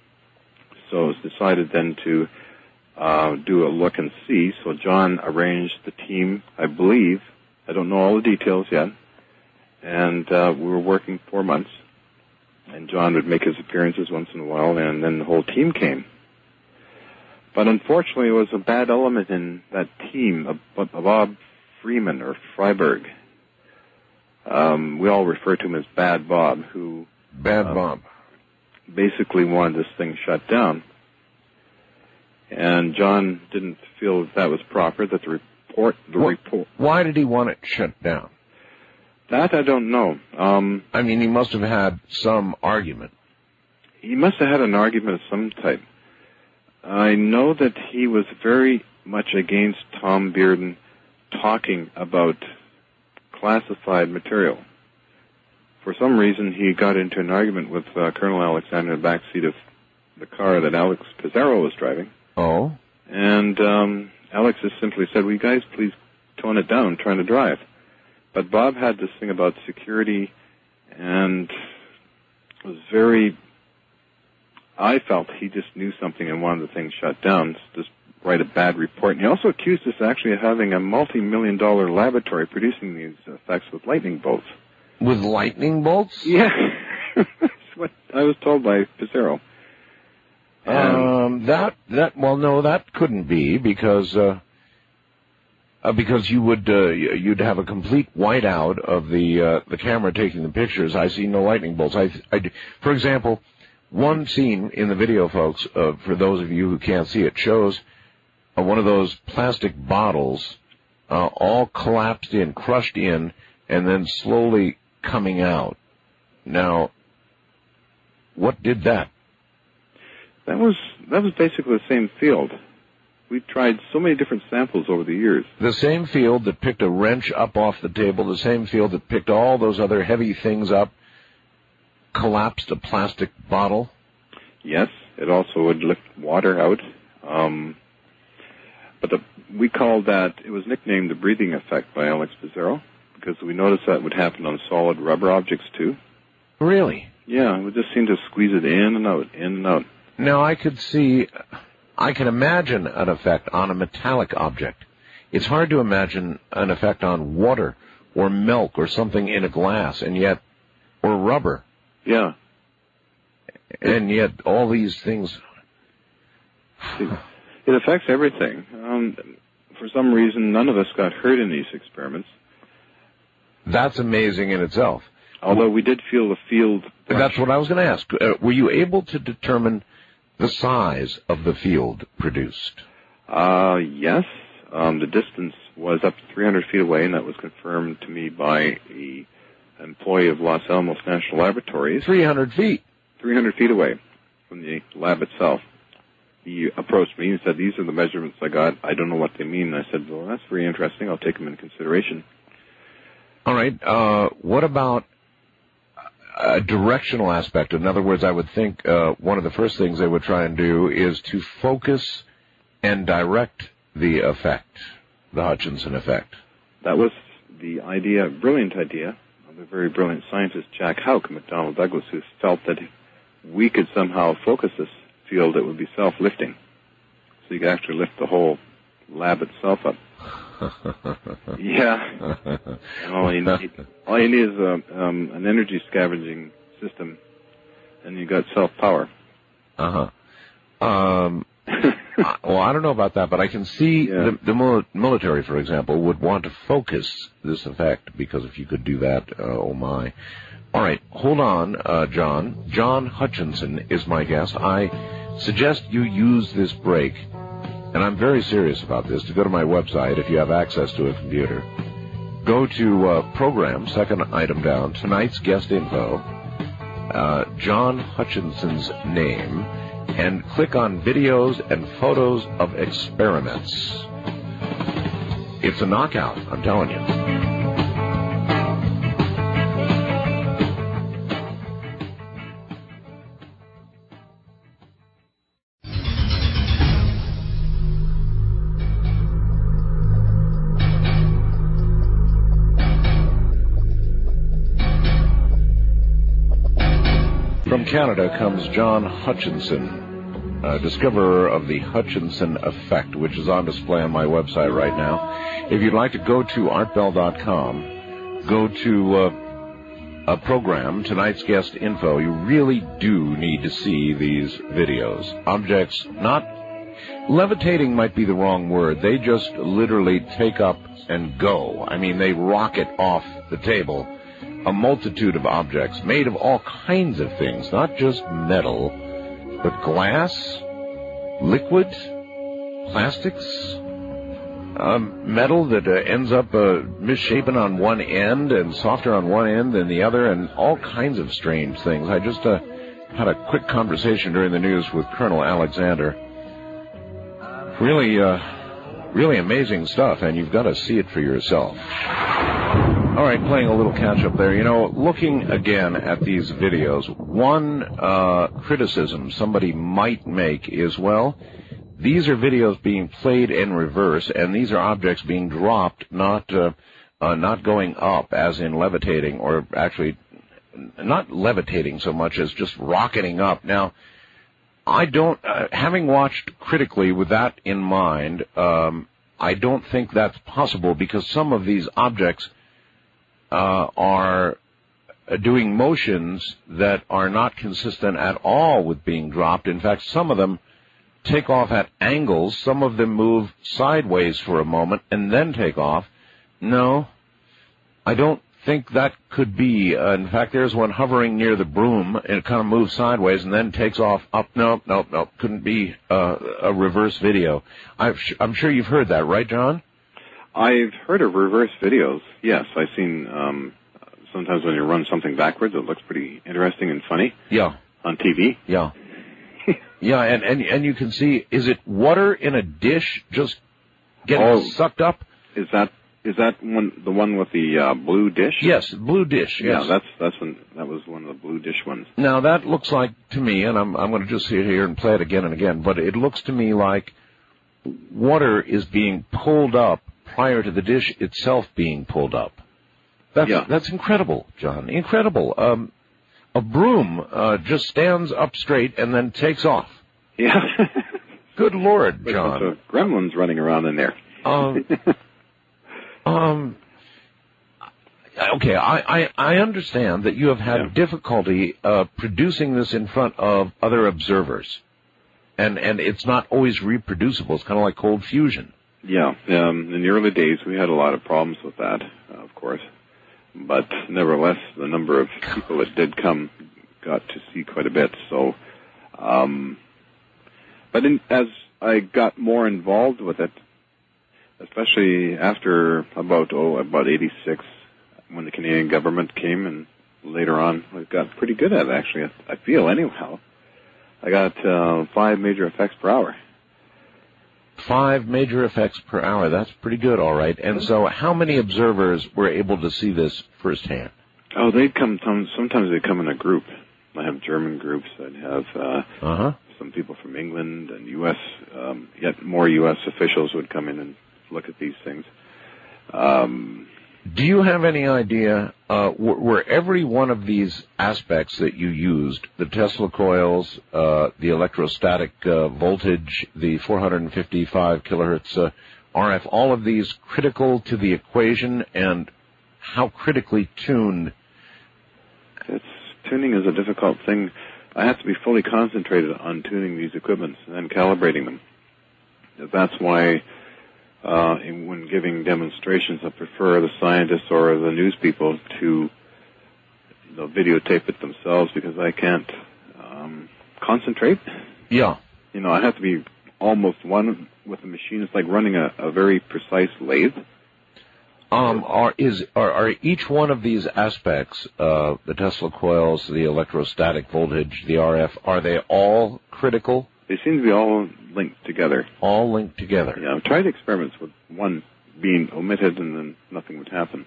[SPEAKER 2] So it was decided then to uh, do a look and see. So John arranged the team, I believe. I don't know all the details yet. And uh, we were working four months. And John would make his appearances once in a while, and then the whole team came. But unfortunately, it was a bad element in that team, a, a Bob Freeman or Freiberg. Um, we all refer to him as Bad Bob, who...
[SPEAKER 1] Bad
[SPEAKER 2] uh,
[SPEAKER 1] Bob.
[SPEAKER 2] basically wanted this thing shut down. And John didn't feel that, that was proper, that the report... the
[SPEAKER 1] What,
[SPEAKER 2] report.
[SPEAKER 1] Why did he want it shut down?
[SPEAKER 2] That I don't know. Um,
[SPEAKER 1] I mean, he must have had some argument.
[SPEAKER 2] he must have had an argument of some type. I know that he was very much against Tom Bearden talking about classified material. For some reason, he got into an argument with uh, Colonel Alexander in the backseat of the car that Alex Pizarro was driving.
[SPEAKER 1] Oh.
[SPEAKER 2] And um, Alex just simply said, "Will you guys please tone it down, I'm trying to drive." But Bob had this thing about security and was very, I felt he just knew something and wanted the thing shut down, just write a bad report. And he also accused us actually of having a multi-million dollar laboratory producing these effects with lightning bolts.
[SPEAKER 1] With lightning bolts?
[SPEAKER 2] Yeah. That's what I was told by Pizarro.
[SPEAKER 1] Um, that, that, well, no, that couldn't be because, uh, uh because you would, uh, you'd have a complete whiteout of the, uh, the camera taking the pictures. I see no lightning bolts. I, I, for example, one scene in the video, folks, uh, for those of you who can't see it, shows uh, one of those plastic bottles, uh, all collapsed in, crushed in, and then slowly coming out. Now, what did that?
[SPEAKER 2] That was that was basically the same field. We tried so many different samples over the years.
[SPEAKER 1] The same field that picked a wrench up off the table, the same field that picked all those other heavy things up, collapsed a plastic bottle?
[SPEAKER 2] Yes, it also would lift water out. Um, but the, we called that, it was nicknamed the breathing effect by Alex Pizarro, because we noticed that would happen on solid rubber objects too.
[SPEAKER 1] Really?
[SPEAKER 2] Yeah, we just seemed to squeeze it in and out, in and out.
[SPEAKER 1] Now, I could see, I can imagine an effect on a metallic object. It's hard to imagine an effect on water or milk or something in a glass, and yet, or rubber.
[SPEAKER 2] Yeah.
[SPEAKER 1] And yet, all these things.
[SPEAKER 2] It, it affects everything. Um, for some reason, none of us got hurt in these experiments.
[SPEAKER 1] That's amazing in itself.
[SPEAKER 2] Although we did feel the field.
[SPEAKER 1] That's what I was going to ask. Uh, were you able to determine the size of the field produced?
[SPEAKER 2] Uh, yes. Um, the distance was up to three hundred feet away, and that was confirmed to me by an employee of Los Alamos National Laboratories.
[SPEAKER 1] three hundred feet?
[SPEAKER 2] three hundred feet away from the lab itself. He approached me and said, "These are the measurements I got. I don't know what they mean." And I said, "Well, that's very interesting. I'll take them into consideration."
[SPEAKER 1] All right. Uh, what about a directional aspect? In other words, I would think uh, one of the first things they would try and do is to focus and direct the effect, the Hutchinson effect.
[SPEAKER 2] That was the idea, brilliant idea, of a very brilliant scientist, Jack Houck, and McDonnell Douglas, who felt that if we could somehow focus this field, it would be self-lifting. So you could actually lift the whole lab itself up. Yeah. And all you need, all you need is a, um, an energy scavenging system, and you got self-power.
[SPEAKER 1] Uh-huh. Um, well, I don't know about that, but I can see
[SPEAKER 2] Yeah.
[SPEAKER 1] the, the mil- military, for example, would want to focus this effect, because if you could do that, uh, oh my. All right, hold on, uh, John. John Hutchinson is my guest. I suggest you use this break, and I'm very serious about this, to go to my website if you have access to a computer. Go to uh, Program, second item down, tonight's guest info, uh, John Hutchinson's name, and click on videos and photos of experiments. It's a knockout, I'm telling you. From Canada comes John Hutchinson, uh, discoverer of the Hutchinson effect, which is on display on my website right now. If you'd like to go to art bell dot com, go to uh, a program, tonight's guest info. You really do need to see these videos. Objects, not levitating might be the wrong word. They just literally take up and go. I mean, they rocket off the table. A multitude of objects made of all kinds of things, not just metal, but glass, liquid, plastics, um, metal that uh, ends up uh, misshapen on one end and softer on one end than the other, and all kinds of strange things. I just uh, had a quick conversation during the news with Colonel Alexander. Really uh, Really amazing stuff, and you've got to see it for yourself. All right, playing a little catch-up there. You know, looking again at these videos, one uh, criticism somebody might make is, well, these are videos being played in reverse, and these are objects being dropped, not uh, uh, not going up, as in levitating, or actually not levitating so much as just rocketing up. Now, I don't, uh, having watched critically with that in mind, um, I don't think that's possible, because some of these objects uh, are doing motions that are not consistent at all with being dropped. In fact, some of them take off at angles. Some of them move sideways for a moment and then take off. No, I don't think that could be. Uh, in fact, there's one hovering near the broom, and it kind of moves sideways and then takes off up. No, no, no, couldn't be uh, a reverse video. I've, I'm sure you've heard that, right, John?
[SPEAKER 2] I've heard of reverse videos, yes. I've seen um, sometimes when you run something backwards, it looks pretty interesting and funny.
[SPEAKER 1] Yeah.
[SPEAKER 2] On T V.
[SPEAKER 1] Yeah. Yeah, and, and and you can see, is it water in a dish just getting
[SPEAKER 2] oh,
[SPEAKER 1] sucked up?
[SPEAKER 2] Is that is that one the one with the uh, blue dish?
[SPEAKER 1] Yes, blue dish. Yes.
[SPEAKER 2] Yeah, that's that's when that was one of the blue dish ones.
[SPEAKER 1] Now that looks like to me, and I'm I'm going to just sit here and play it again and again, but it looks to me like water is being pulled up prior to the dish itself being pulled up. That's,
[SPEAKER 2] yeah.
[SPEAKER 1] That's incredible, John. Incredible. Um, a broom uh, just stands up straight and then takes off.
[SPEAKER 2] Yeah.
[SPEAKER 1] Good Lord, John.
[SPEAKER 2] There's a gremlins running around in there.
[SPEAKER 1] Um, um, okay, I, I, I understand that you have had
[SPEAKER 2] yeah.
[SPEAKER 1] difficulty uh, producing this in front of other observers. And, and it's not always reproducible. It's kind of like cold fusion.
[SPEAKER 2] Yeah, um, in the early days we had a lot of problems with that, uh, of course. But nevertheless, the number of people that did come got to see quite a bit. So, um, but in, as I got more involved with it, especially after about oh about eighty-six, when the Canadian government came, and later on, I got pretty good at it. Actually, I, I feel anyhow. I got uh, five major effects per hour.
[SPEAKER 1] Five major effects per hour. That's pretty good, all right. And so how many observers were able to see this firsthand?
[SPEAKER 2] Oh, they'd come, sometimes they'd come in a group. I have German groups. I'd have uh,
[SPEAKER 1] uh-huh.
[SPEAKER 2] some people from England and U S, um, yet more U S officials would come in and look at these things. Um,
[SPEAKER 1] Do you have any idea, uh, were, were every one of these aspects that you used, the Tesla coils, uh, the electrostatic uh, voltage, the four hundred fifty-five kilohertz uh, R F, all of these critical to the equation, and how critically tuned?
[SPEAKER 2] It's, tuning is a difficult thing. I have to be fully concentrated on tuning these equipments and calibrating them. That's why Uh, when giving demonstrations, I prefer the scientists or the news people to you know, videotape it themselves, because I can't um, concentrate.
[SPEAKER 1] Yeah.
[SPEAKER 2] You know, I have to be almost one with the machine. It's like running a, a very precise lathe.
[SPEAKER 1] Um, are is are, are each one of these aspects, uh, the Tesla coils, the electrostatic voltage, the R F, are they all critical?
[SPEAKER 2] They seem to be all linked together.
[SPEAKER 1] All linked together.
[SPEAKER 2] Yeah, I've tried experiments with one being omitted and then nothing would happen.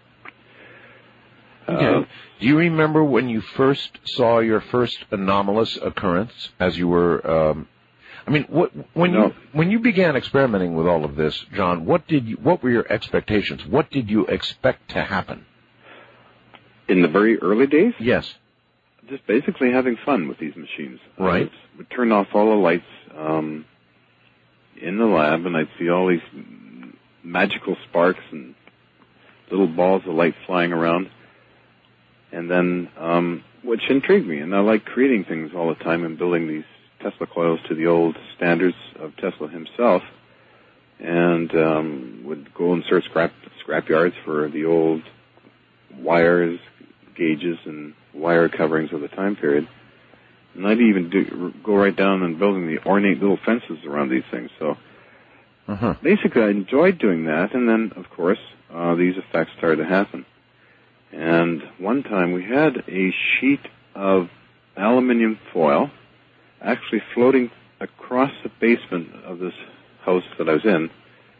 [SPEAKER 1] Okay. Uh, Do you remember when you first saw your first anomalous occurrence as you were, um, I mean, what, when
[SPEAKER 2] no.
[SPEAKER 1] you when you began experimenting with all of this, John, what did you, what were your expectations? What did you expect to happen?
[SPEAKER 2] In the very early days?
[SPEAKER 1] Yes.
[SPEAKER 2] Just basically having fun with these machines.
[SPEAKER 1] Right.
[SPEAKER 2] I would turn off all the lights um, in the lab, and I'd see all these magical sparks and little balls of light flying around. And then, um, which intrigued me, and I like creating things all the time and building these Tesla coils to the old standards of Tesla himself, and um, would go and search scrap scrap yards for the old wires, gauges, and wire coverings of the time period. And I'd even do, go right down and building the ornate little fences around these things. So
[SPEAKER 1] uh-huh.
[SPEAKER 2] basically I enjoyed doing that, and then, of course, uh, these effects started to happen. And one time we had a sheet of aluminum foil actually floating across the basement of this house that I was in,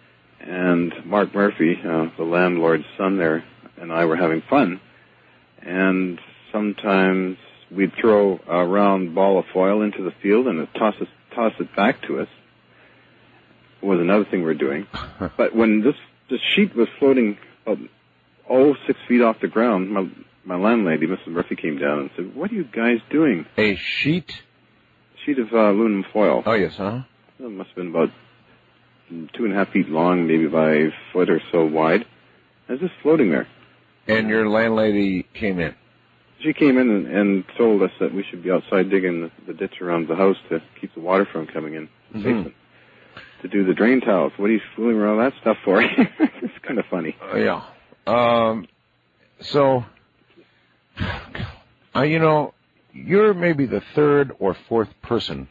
[SPEAKER 2] and Mark Murphy, uh, the landlord's son there, and I were having fun. And sometimes we'd throw a round ball of foil into the field and it'd toss, us, toss it back to us. Was another thing we were doing. But when this, this sheet was floating about, oh, six feet off the ground, my, my landlady, Missus Murphy, came down and said, "What are you guys doing?"
[SPEAKER 1] A sheet?
[SPEAKER 2] Sheet of uh, aluminum foil.
[SPEAKER 1] Oh, yes, huh?
[SPEAKER 2] It must have been about two and a half feet long, maybe by a foot or so wide. It was just floating there.
[SPEAKER 1] And your landlady came in?
[SPEAKER 2] She came in and, and told us that we should be outside digging the, the ditch around the house to keep the water from coming in the
[SPEAKER 1] mm-hmm.
[SPEAKER 2] basement. To do the drain tiles. What are you fooling around with that stuff for? It's kind of funny.
[SPEAKER 1] Uh, yeah. Um, so, uh, you know, you're maybe the third or fourth person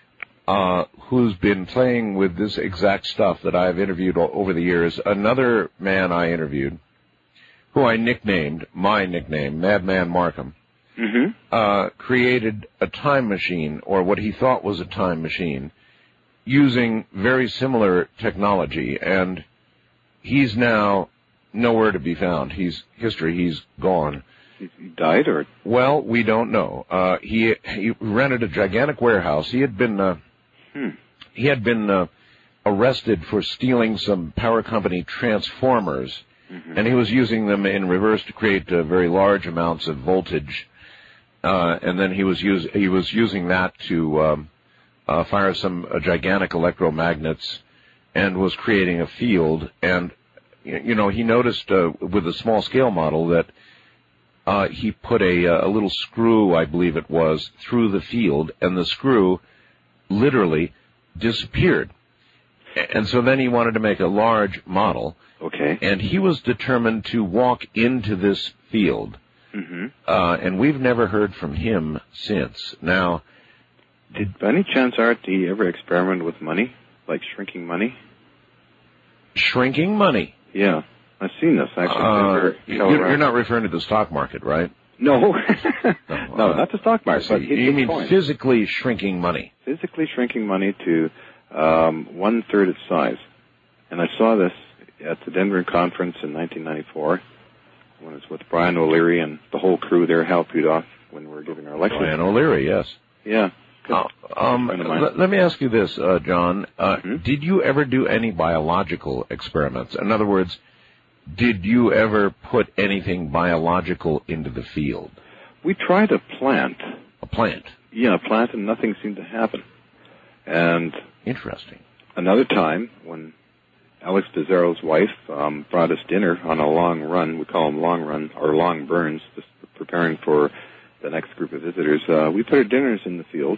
[SPEAKER 1] uh, who's been playing with this exact stuff that I've interviewed all, over the years. Another man I interviewed, who I nicknamed, my nickname, Madman Markham,
[SPEAKER 2] mm-hmm.
[SPEAKER 1] uh, created a time machine, or what he thought was a time machine, using very similar technology, and he's now nowhere to be found. He's history. He's gone.
[SPEAKER 2] He died, or?
[SPEAKER 1] Well, we don't know. Uh, he he rented a gigantic warehouse. He had been uh,
[SPEAKER 2] hmm.
[SPEAKER 1] he had been uh, arrested for stealing some power company transformers, mm-hmm. and he was using them in reverse to create uh, very large amounts of voltage. Uh, and then he was use he was using that to um, Uh, fire some uh, gigantic electromagnets, and was creating a field. And, you know, he noticed uh, with the small-scale model that uh, he put a, a little screw, I believe it was, through the field, and the screw literally disappeared. And so then he wanted to make a large model.
[SPEAKER 2] Okay.
[SPEAKER 1] And he was determined to walk into this field.
[SPEAKER 2] Mm-hmm.
[SPEAKER 1] Uh, and we've never heard from him since. Now,
[SPEAKER 2] Did, by any chance, Art, did he ever experiment with money? Like shrinking money?
[SPEAKER 1] Shrinking money?
[SPEAKER 2] Yeah. I've seen this, actually.
[SPEAKER 1] Uh, you're, you're not referring to the stock market, right?
[SPEAKER 2] No. no,
[SPEAKER 1] no uh,
[SPEAKER 2] not the stock market. But
[SPEAKER 1] you mean
[SPEAKER 2] coins.
[SPEAKER 1] physically shrinking money?
[SPEAKER 2] Physically shrinking money to um, one-third its size. And I saw this at the Denver conference in nineteen ninety-four, when it was with Brian O'Leary and the whole crew there, Hal Pudoff, when we were giving our lecture.
[SPEAKER 1] Brian O'Leary, yes.
[SPEAKER 2] Yeah.
[SPEAKER 1] Uh, um, l- let me ask you this, uh, John. Uh, mm-hmm. Did you ever do any biological experiments? In other words, did you ever put anything biological into the field?
[SPEAKER 2] We tried a plant.
[SPEAKER 1] A plant?
[SPEAKER 2] Yeah, a plant, and nothing seemed to happen. And
[SPEAKER 1] interesting.
[SPEAKER 2] Another time, when Alex Pizarro's wife um, brought us dinner on a long run, we call them long run, or long burns, just preparing for the next group of visitors, uh, we put our dinners in the field,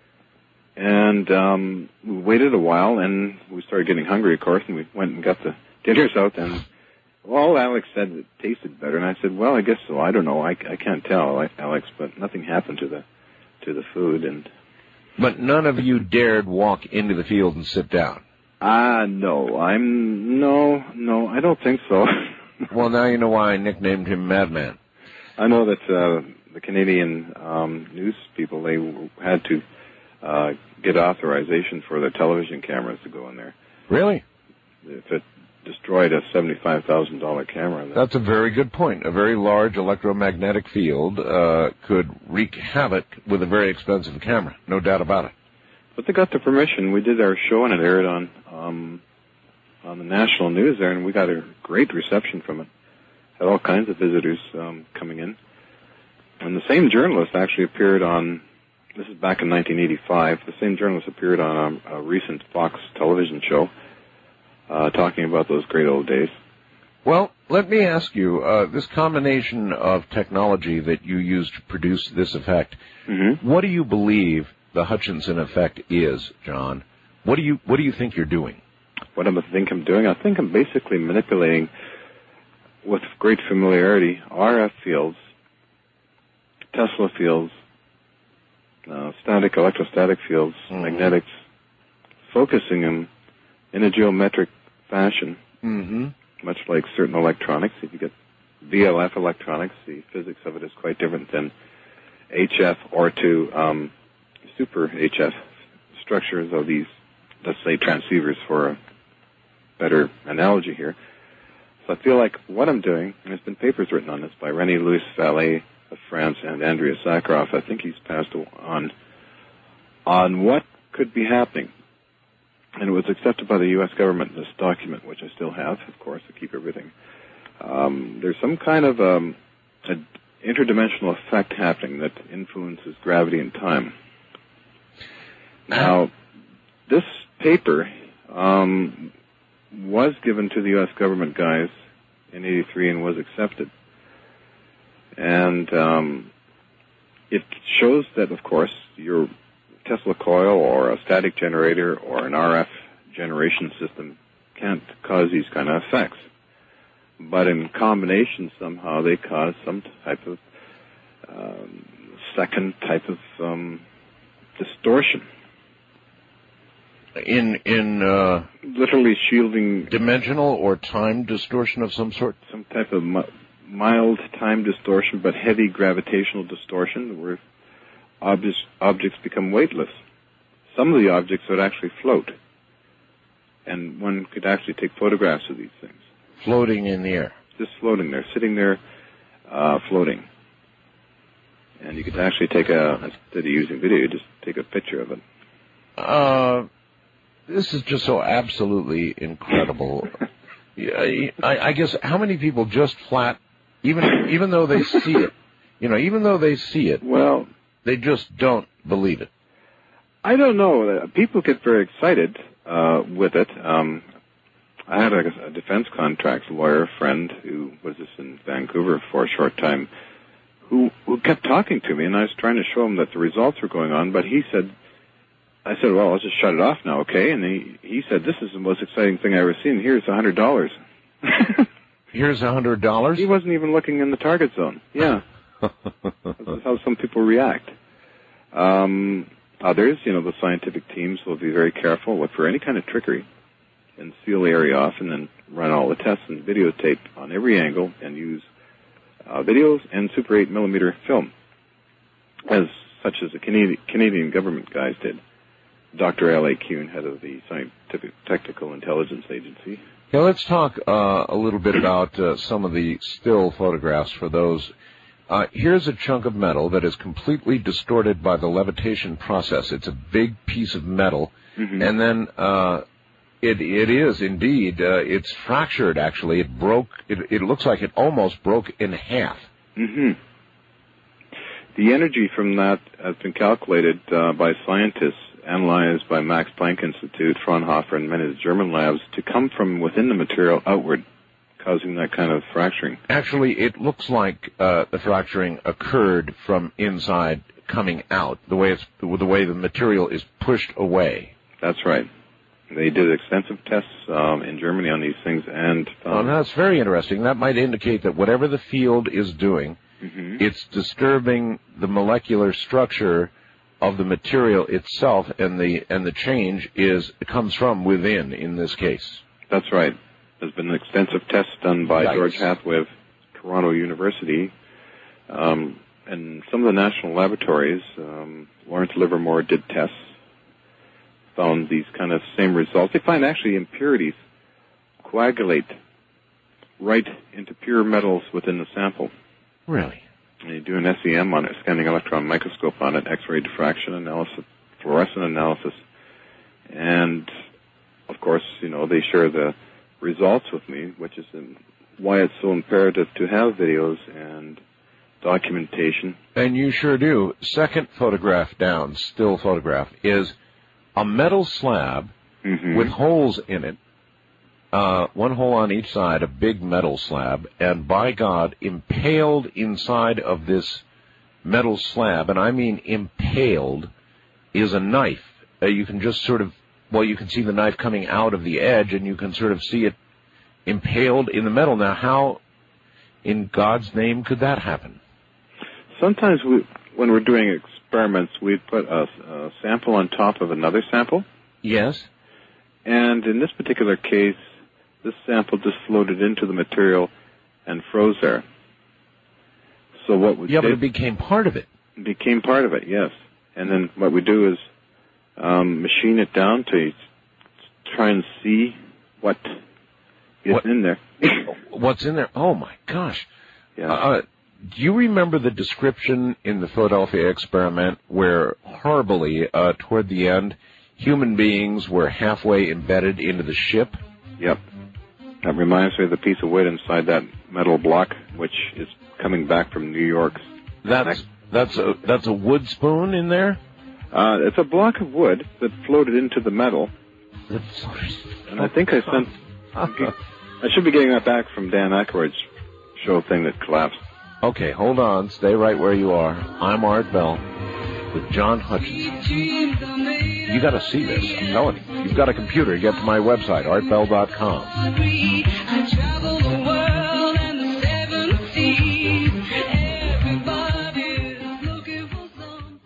[SPEAKER 2] and um, we waited a while, and we started getting hungry, of course, and we went and got the dinners out, and well, Alex said it tasted better, and I said, well, I guess so. I don't know. I, I can't tell, Alex, but nothing happened to the to the food. And
[SPEAKER 1] but none of you dared walk into the field and sit down.
[SPEAKER 2] Ah, uh, no, I'm no, no, I don't think so.
[SPEAKER 1] Well, now you know why I nicknamed him Madman.
[SPEAKER 2] I know that. Uh, The Canadian um, news people, they had to uh, get authorization for their television cameras to go in there.
[SPEAKER 1] Really?
[SPEAKER 2] If it destroyed a seventy-five thousand dollars camera.
[SPEAKER 1] That's a very good point. A very large electromagnetic field uh, could wreak havoc with a very expensive camera, no doubt about it.
[SPEAKER 2] But they got the permission. We did our show, and it aired on um, on the national news there, and we got a great reception from it. Had all kinds of visitors um, coming in. And the same journalist actually appeared on, this is back in nineteen eighty-five, the same journalist appeared on a, a recent Fox television show uh, talking about those great old days.
[SPEAKER 1] Well, let me ask you, uh, this combination of technology that you use to produce this effect,
[SPEAKER 2] mm-hmm.
[SPEAKER 1] what do you believe the Hutchinson effect is, John? What do you what do you think you're doing?
[SPEAKER 2] What I think I'm doing? I think I'm basically manipulating, with great familiarity, R F fields, Tesla fields, uh, static, electrostatic fields, mm-hmm. magnetics, focusing them in a geometric fashion,
[SPEAKER 1] mm-hmm.
[SPEAKER 2] much like certain electronics. If you get V L F electronics, the physics of it is quite different than H F or to um, super H F structures of these, let's say, transceivers for a better analogy here. So I feel like what I'm doing, and there's been papers written on this by René Louis Vallée of France and Andrea Sakharov, I think he's passed on, on what could be happening. And it was accepted by the U S government, this document, which I still have, of course, to keep everything. Um, there's some kind of um, an interdimensional effect happening that influences gravity and time. Now, this paper um, was given to the U S government guys in eighty-three and was accepted. And um, it shows that, of course, your Tesla coil or a static generator or an R F generation system can't cause these kind of effects. But in combination, somehow they cause some type of um, second type of um, distortion.
[SPEAKER 1] In in uh,
[SPEAKER 2] literally shielding
[SPEAKER 1] dimensional or time distortion of some sort.
[SPEAKER 2] Some type of mi- mild time distortion, but heavy gravitational distortion, where objects objects become weightless. Some of the objects would actually float, and one could actually take photographs of these things.
[SPEAKER 1] Floating in the air.
[SPEAKER 2] Just floating there, sitting there, uh, floating. And you could actually take a, instead of using video, you just take a picture of it.
[SPEAKER 1] Uh, this is just so absolutely incredible. I, I guess how many people just flat, even even though they see it, you know, even though they see it,
[SPEAKER 2] well,
[SPEAKER 1] they just don't believe it.
[SPEAKER 2] I don't know. People get very excited uh, with it. Um, I had a, a defense contracts lawyer friend who was just in Vancouver for a short time, who who kept talking to me, and I was trying to show him that the results were going on, but he said, I said, well, I'll just shut it off now, okay? And he, he said, this is the most exciting thing I've ever seen. Here's a hundred dollars.
[SPEAKER 1] Here's a hundred dollars?
[SPEAKER 2] He wasn't even looking in the target zone. Yeah. This is how some people react. Um, others, you know, the scientific teams will be very careful, look for any kind of trickery, and seal the area off, and then run all the tests and videotape on every angle, and use uh, videos and Super eight millimeter film, as such as the Canadian, Canadian government guys did. Doctor L A Kuhn, head of the Scientific Technical Intelligence Agency.
[SPEAKER 1] Yeah, let's talk uh, a little bit about uh, some of the still photographs for those. Uh, here's a chunk of metal that is completely distorted by the levitation process. It's a big piece of metal, mm-hmm. and then uh, it it is indeed uh, it's fractured. Actually, it broke. It, it looks like it almost broke in half.
[SPEAKER 2] Mm-hmm. The energy from that has been calculated uh, by scientists, analyzed by Max Planck Institute, Fraunhofer, and many of the German labs, to come from within the material outward, causing that kind of fracturing.
[SPEAKER 1] Actually, it looks like uh, the fracturing occurred from inside coming out, the way it's the way the material is pushed away.
[SPEAKER 2] That's right. They did extensive tests um, in Germany on these things, and
[SPEAKER 1] um, oh, that's very interesting. That might indicate that whatever the field is doing, mm-hmm. it's disturbing the molecular structure of the material itself, and the and the change is comes from within. In this case,
[SPEAKER 2] that's right. There's been extensive tests done by
[SPEAKER 1] Yikes.
[SPEAKER 2] George Hathaway of Toronto University, um, and some of the national laboratories. Um, Lawrence Livermore did tests, found these kind of same results. They find actually impurities coagulate right into pure metals within the sample.
[SPEAKER 1] Really?
[SPEAKER 2] And you do an S E M on it, scanning electron microscope on it, X-ray diffraction analysis, fluorescent analysis, and of course, you know, they share the results with me, which is in why it's so imperative to have videos and documentation.
[SPEAKER 1] And you sure do. Second photograph down, still photograph, is a metal slab mm-hmm. with holes in it, uh, one hole on each side, a big metal slab, and by God, impaled inside of this metal slab, and I mean impaled, is a knife. Uh, you can just sort of, well, you can see the knife coming out of the edge, and you can sort of see it impaled in the metal. Now, how in God's name could that happen?
[SPEAKER 2] Sometimes we, when we're doing experiments, we put a, a sample on top of another sample.
[SPEAKER 1] Yes.
[SPEAKER 2] And in this particular case, this sample just floated into the material and froze there. So what we
[SPEAKER 1] yeah,
[SPEAKER 2] did,
[SPEAKER 1] but it became part of it.
[SPEAKER 2] It became part of it, yes. And then what we do is um, machine it down to try and see what It's
[SPEAKER 1] what,
[SPEAKER 2] in there.
[SPEAKER 1] What's in there? Oh, my gosh.
[SPEAKER 2] Yeah.
[SPEAKER 1] Uh, do you remember the description in the Philadelphia experiment where horribly, uh, toward the end, human beings were halfway embedded into the ship?
[SPEAKER 2] Yep. That reminds me of the piece of wood inside that metal block, which is coming back from New York's.
[SPEAKER 1] That's that's a that's a wood spoon in there?
[SPEAKER 2] Uh, it's a block of wood that floated into the metal.
[SPEAKER 1] That's,
[SPEAKER 2] and I think I sent... I should be getting that back from Dan Aykroyd's show thing that collapsed.
[SPEAKER 1] Okay, hold on. Stay right where you are. I'm Art Bell with John Hutchinson. You got to see this. I'm telling you. You've got a computer. Get to my website, art bell dot com.
[SPEAKER 3] I travel the world and the seven seas. Everybody's looking for something.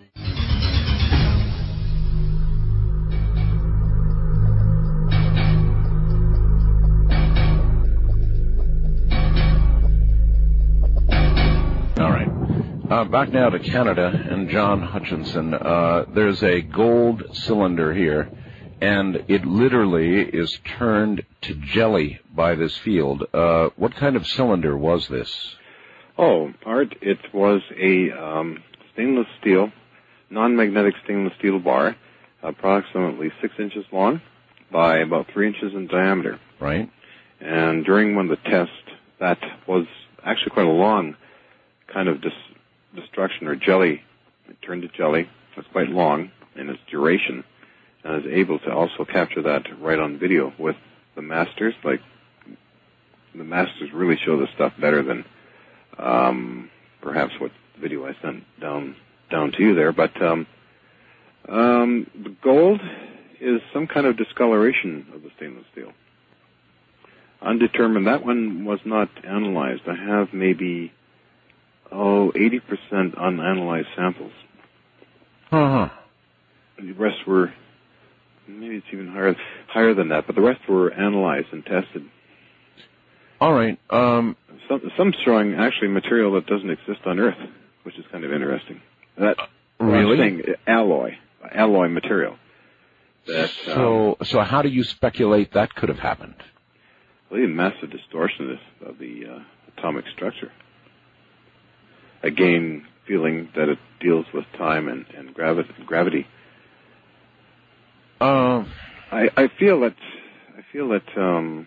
[SPEAKER 1] All right. Uh, back now to Canada and John Hutchinson. Uh, there's a gold cylinder here, and it literally is turned to jelly by this field. Uh, what kind of cylinder was this?
[SPEAKER 2] Oh, Art, it was a um, stainless steel, non-magnetic stainless steel bar, approximately six inches long by about three inches in diameter.
[SPEAKER 1] Right.
[SPEAKER 2] And during one of the tests, that was actually quite a long kind of dis- destruction or jelly. It turned to jelly. It's quite long in its duration, and is able to also capture that right on video with the masters. Like, the masters really show the stuff better than um, perhaps what video I sent down down to you there. But um, um, the gold is some kind of discoloration of the stainless steel. Undetermined. That one was not analyzed. I have maybe, oh, eighty percent unanalyzed samples.
[SPEAKER 1] Uh-huh.
[SPEAKER 2] The rest were, maybe it's even higher higher than that, but the rest were analyzed and tested.
[SPEAKER 1] All right. Um,
[SPEAKER 2] some, some showing actually material that doesn't exist on Earth, which is kind of interesting. That,
[SPEAKER 1] really?
[SPEAKER 2] I'm saying alloy, alloy material. That,
[SPEAKER 1] so,
[SPEAKER 2] um,
[SPEAKER 1] so how do you speculate that could have happened?
[SPEAKER 2] Well, a massive distortion of, of the uh, atomic structure. Again, feeling that it deals with time and, and gravi- gravity.
[SPEAKER 1] Uh,
[SPEAKER 2] I, I feel that I feel that um,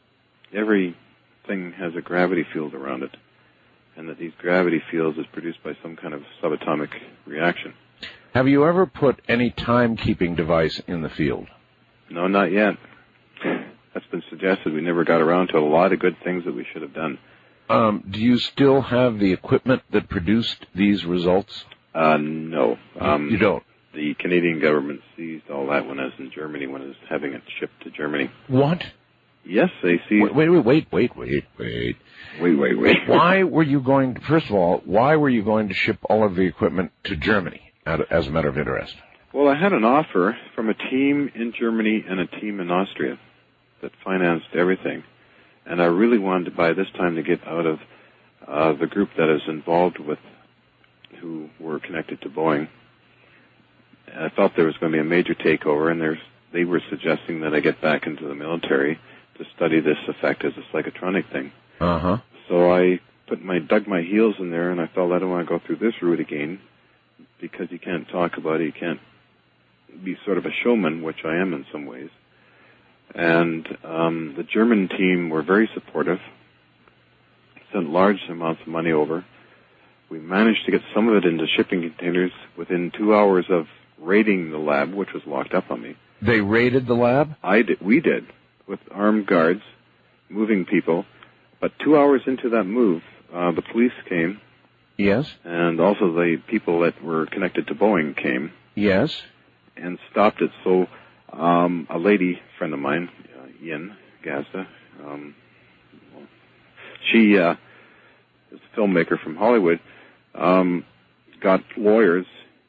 [SPEAKER 2] everything has a gravity field around it, and that these gravity fields is produced by some kind of subatomic reaction.
[SPEAKER 1] Have you ever put any timekeeping device in the field?
[SPEAKER 2] No, not yet. That's been suggested. We never got around to a lot of good things that we should have done.
[SPEAKER 1] Um, do you still have the equipment that produced these results?
[SPEAKER 2] Uh, no. Um,
[SPEAKER 1] you don't?
[SPEAKER 2] The Canadian government seized all that when I was in Germany, when I was having it shipped to Germany.
[SPEAKER 1] What?
[SPEAKER 2] Yes, they seized...
[SPEAKER 1] Wait, wait, wait, wait, wait, wait.
[SPEAKER 2] Wait, wait, wait.
[SPEAKER 1] Why were you going to, first of all, why were you going to ship all of the equipment to Germany, as a matter of interest?
[SPEAKER 2] Well, I had an offer from a team in Germany and a team in Austria that financed everything. And I really wanted by this time to get out of uh, the group that is involved with, who were connected to Boeing. And I felt there was going to be a major takeover, and there's, they were suggesting that I get back into the military to study this effect as a psychotronic thing.
[SPEAKER 1] Uh-huh.
[SPEAKER 2] So I put my dug my heels in there, and I felt I don't want to go through this route again, because you can't talk about it, you can't be sort of a showman, which I am in some ways. And um, the German team were very supportive, sent large amounts of money over. We managed to get some of it into shipping containers within two hours of raiding the lab, which was locked up on me.
[SPEAKER 1] They raided the lab?
[SPEAKER 2] I did, we did, with armed guards, moving people. But two hours into that move, uh, the police came.
[SPEAKER 1] Yes.
[SPEAKER 2] And also the people that were connected to Boeing came.
[SPEAKER 1] Yes.
[SPEAKER 2] And stopped it. So um, a lady friend of mine, uh, Ian Gazda, um, she uh, is a filmmaker from Hollywood, um, got lawyers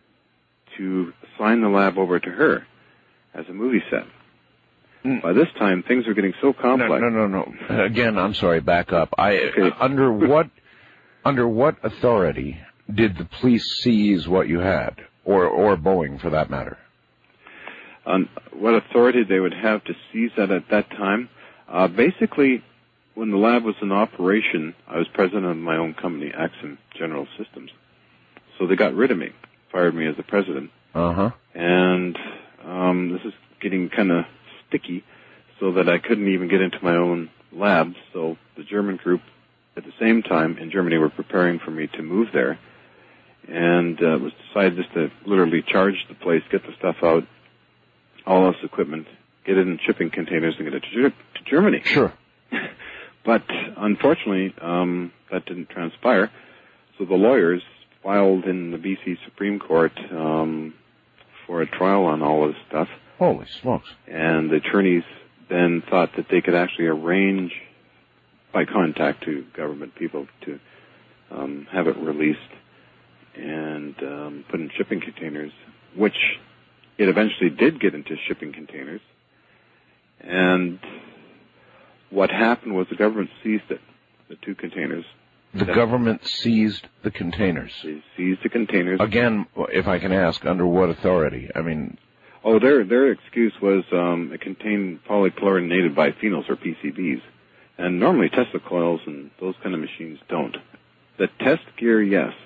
[SPEAKER 2] to sign the lab over to her as a movie set. Mm. By this time, things were getting so complex.
[SPEAKER 1] No, no, no, no. Again, I'm sorry, back up. I okay. uh, under what under what authority did the police seize what you had, or or Boeing for that matter?
[SPEAKER 2] On what authority they would have to seize that at that time? Uh, basically, when the lab was in operation, I was president of my own company, Axim General Systems. So they got rid of me, fired me as the president.
[SPEAKER 1] Uh-huh.
[SPEAKER 2] And um, this is getting kind of sticky, so that I couldn't even get into my own lab. So the German group, at the same time, in Germany, were preparing for me to move there. And uh, it was decided just to literally charge the place, get the stuff out, all this equipment, get it in shipping containers and get it to, Ger- to Germany.
[SPEAKER 1] Sure.
[SPEAKER 2] But unfortunately, um, that didn't transpire. So the lawyers filed in the B C Supreme Court um, for a trial on all this stuff.
[SPEAKER 1] Holy smokes.
[SPEAKER 2] And the attorneys then thought that they could actually arrange, by contact to government people, to um, have it released and um, put in shipping containers, which it eventually did get into shipping containers. And what happened was the government seized it, the two containers.
[SPEAKER 1] The
[SPEAKER 2] that
[SPEAKER 1] government seized the containers.
[SPEAKER 2] They seized the containers.
[SPEAKER 1] Again, if I can ask, under what authority? I mean...
[SPEAKER 2] Oh, their their excuse was um, it contained polychlorinated biphenyls, or P C Bs. And normally Tesla coils and those kind of machines don't. The test gear, yes.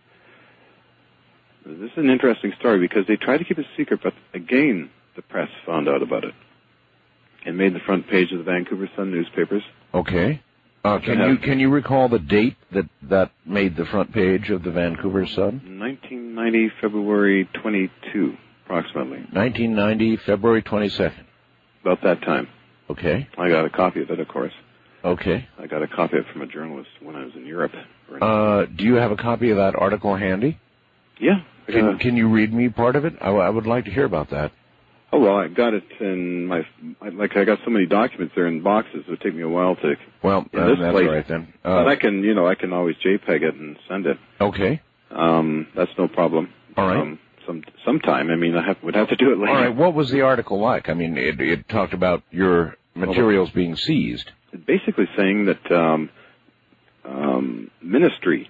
[SPEAKER 2] This is an interesting story because they tried to keep it secret, but again, the press found out about it. It made the front page of the Vancouver Sun newspapers.
[SPEAKER 1] Okay. Uh, can you can you recall the date that that made the front page of the Vancouver Sun?
[SPEAKER 2] nineteen ninety, February twenty-second, approximately.
[SPEAKER 1] nineteen ninety, February twenty-second.
[SPEAKER 2] About that time.
[SPEAKER 1] Okay.
[SPEAKER 2] I got a copy of it, of course.
[SPEAKER 1] Okay.
[SPEAKER 2] I got a copy of it from a journalist when I was in Europe.
[SPEAKER 1] Uh, do you have a copy of that article handy?
[SPEAKER 2] Yeah.
[SPEAKER 1] Can,
[SPEAKER 2] uh,
[SPEAKER 1] can you read me part of it? I, I would like to hear about that.
[SPEAKER 2] Oh, well, I got it in my, like, I got so many documents there in boxes, it would take me a while to...
[SPEAKER 1] Well, uh,
[SPEAKER 2] this
[SPEAKER 1] that's
[SPEAKER 2] place,
[SPEAKER 1] all right then. Uh,
[SPEAKER 2] but I can, you know, I can always JPEG it and send it.
[SPEAKER 1] Okay.
[SPEAKER 2] Um, that's no problem.
[SPEAKER 1] All right.
[SPEAKER 2] Um, some, sometime, I mean, I have, would have to do it later.
[SPEAKER 1] All right, what was the article like? I mean, it, it talked about your materials being seized.
[SPEAKER 2] Basically saying that um, um, ministry,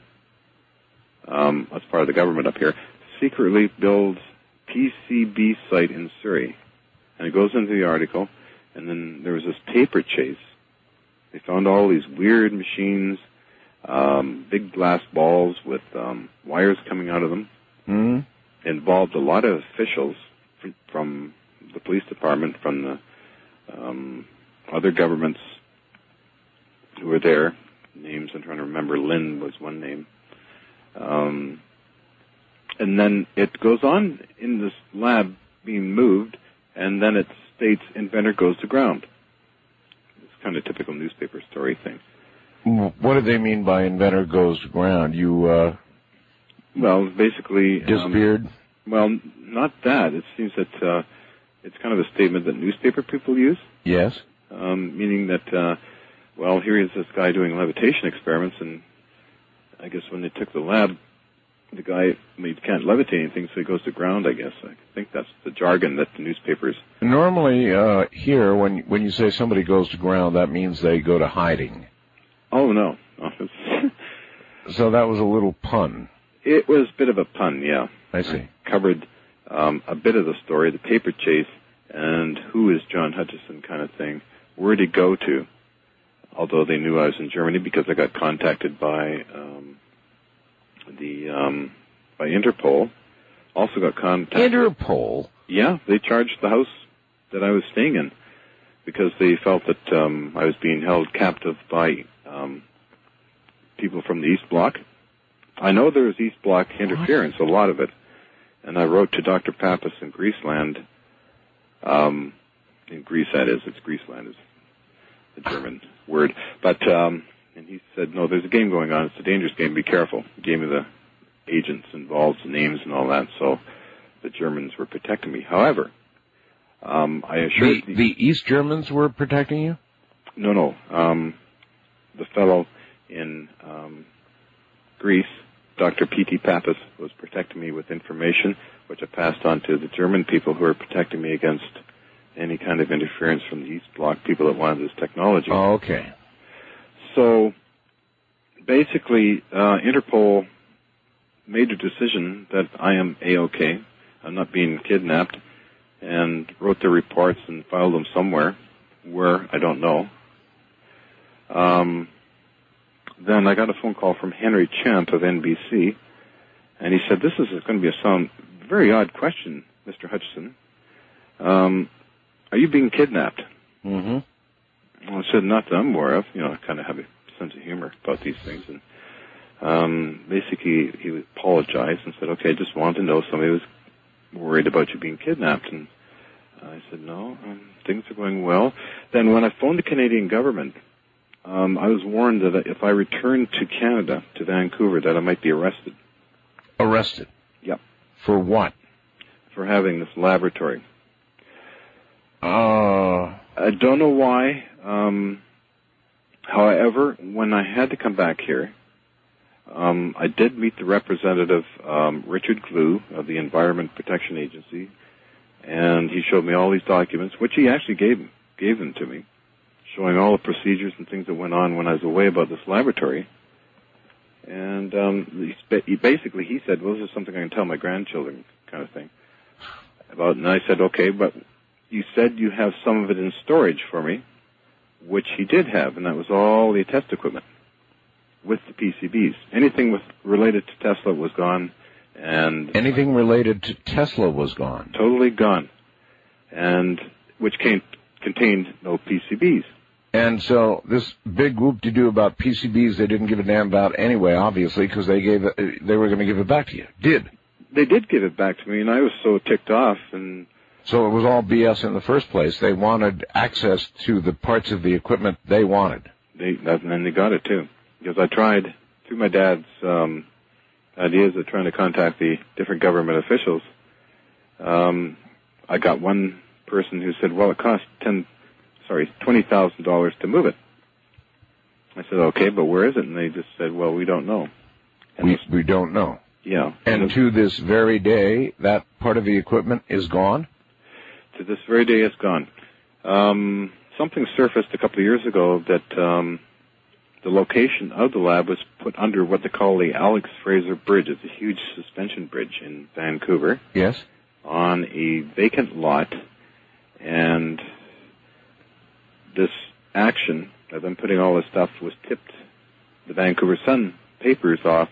[SPEAKER 2] um, as part of the government up here, secretly builds P C B site in Surrey. And it goes into the article, and then there was this paper chase. They found all these weird machines, um, big glass balls with um, wires coming out of them.
[SPEAKER 1] Mm-hmm.
[SPEAKER 2] Involved a lot of officials from, from the police department, from the um, other governments who were there. Names I'm trying to remember. Lynn was one name. Um, and then it goes on in this lab being moved, and then it states inventor goes to ground. It's kind of a typical newspaper story thing.
[SPEAKER 1] What do they mean by inventor goes to ground? You, uh...
[SPEAKER 2] Well, basically...
[SPEAKER 1] disappeared?
[SPEAKER 2] Um, well, not that. It seems that uh, it's kind of a statement that newspaper people use.
[SPEAKER 1] Yes.
[SPEAKER 2] Um, meaning that, uh, well, here is this guy doing levitation experiments, and I guess when they took the lab, the guy, I mean, he can't levitate anything, so he goes to ground, I guess. I think that's the jargon that the newspapers...
[SPEAKER 1] Normally, uh, here, when when you say somebody goes to ground, that means they go to hiding.
[SPEAKER 2] Oh, no. no
[SPEAKER 1] So that was a little pun.
[SPEAKER 2] It was a bit of a pun, yeah.
[SPEAKER 1] I see.
[SPEAKER 2] I covered um, a bit of the story, the paper chase, and who is John Hutchison kind of thing. Where did he go to? Although they knew I was in Germany because I got contacted by um, the um, by Interpol. Also got contacted.
[SPEAKER 1] Interpol?
[SPEAKER 2] Yeah, they charged the house that I was staying in because they felt that um, I was being held captive by um, people from the East Bloc. I know there was East Bloc interference, a lot of it, and I wrote to Doctor Pappas in Greaseland. Um, in Greece, that is, it's Greaseland is the German word. But um, and he said, no, there's a game going on. It's a dangerous game. Be careful. He gave me the agents involved, the names and all that. So the Germans were protecting me. However, um, I assured
[SPEAKER 1] the, the East Germans were protecting you?
[SPEAKER 2] No, no. Um, the fellow in um, Greece, Doctor P T Pappas, was protecting me with information, which I passed on to the German people who are protecting me against any kind of interference from the East Bloc people that wanted this technology.
[SPEAKER 1] Oh, okay.
[SPEAKER 2] So basically, uh, Interpol made a decision that I am A-OK. I'm not being kidnapped, and wrote their reports and filed them somewhere, where, I don't know. Um, then I got a phone call from Henry Champ of N B C, and he said, this is going to be a some very odd question, Mister Hutchison. Um, are you being kidnapped?
[SPEAKER 1] Mm-hmm.
[SPEAKER 2] Well, I said, not that I'm aware of. You know, I kind of have a sense of humor about these things. And um, basically, he apologized and said, okay, I just wanted to know if somebody was worried about you being kidnapped. And I said, no, um, things are going well. Then when I phoned the Canadian government, um, I was warned that if I returned to Canada, to Vancouver, that I might be arrested.
[SPEAKER 1] Arrested?
[SPEAKER 2] Yep.
[SPEAKER 1] For what?
[SPEAKER 2] For having this laboratory.
[SPEAKER 1] Uh...
[SPEAKER 2] I don't know why. Um, however, when I had to come back here, um, I did meet the representative, um, Richard Glue of the Environment Protection Agency, and he showed me all these documents, which he actually gave gave them to me, showing all the procedures and things that went on when I was away about this laboratory. And um, he, he basically he said, "Well, this is something I can tell my grandchildren," kind of thing. About, and I said, "Okay, but you said you have some of it in storage for me," which he did have, and that was all the test equipment with the P C Bs. Anything with related to Tesla was gone, and
[SPEAKER 1] anything related to Tesla was gone.
[SPEAKER 2] Totally gone, and which came, contained no P C Bs.
[SPEAKER 1] And so this big whoop-de-doo about P C Bs they didn't give a damn about anyway, obviously, because they gave it, they were going to give it back to you. Did
[SPEAKER 2] they did give it back to me, and I was so ticked off. And
[SPEAKER 1] so it was all B S in the first place. They wanted access to the parts of the equipment they wanted.
[SPEAKER 2] They, and then they got it, too. Because I tried, through my dad's um, ideas of trying to contact the different government officials, um, I got one person who said, well, it costs ten, sorry, twenty thousand dollars to move it. I said, okay, but where is it? And they just said, well, we don't know. And
[SPEAKER 1] we, we don't know.
[SPEAKER 2] Yeah.
[SPEAKER 1] And, and to this very day, that part of the equipment is gone?
[SPEAKER 2] To this very day, it's gone. Um, something surfaced a couple of years ago that um, the location of the lab was put under what they call the Alex Fraser Bridge. It's a huge suspension bridge in Vancouver.
[SPEAKER 1] Yes.
[SPEAKER 2] On a vacant lot. And this action of them putting all this stuff was tipped the Vancouver Sun papers off,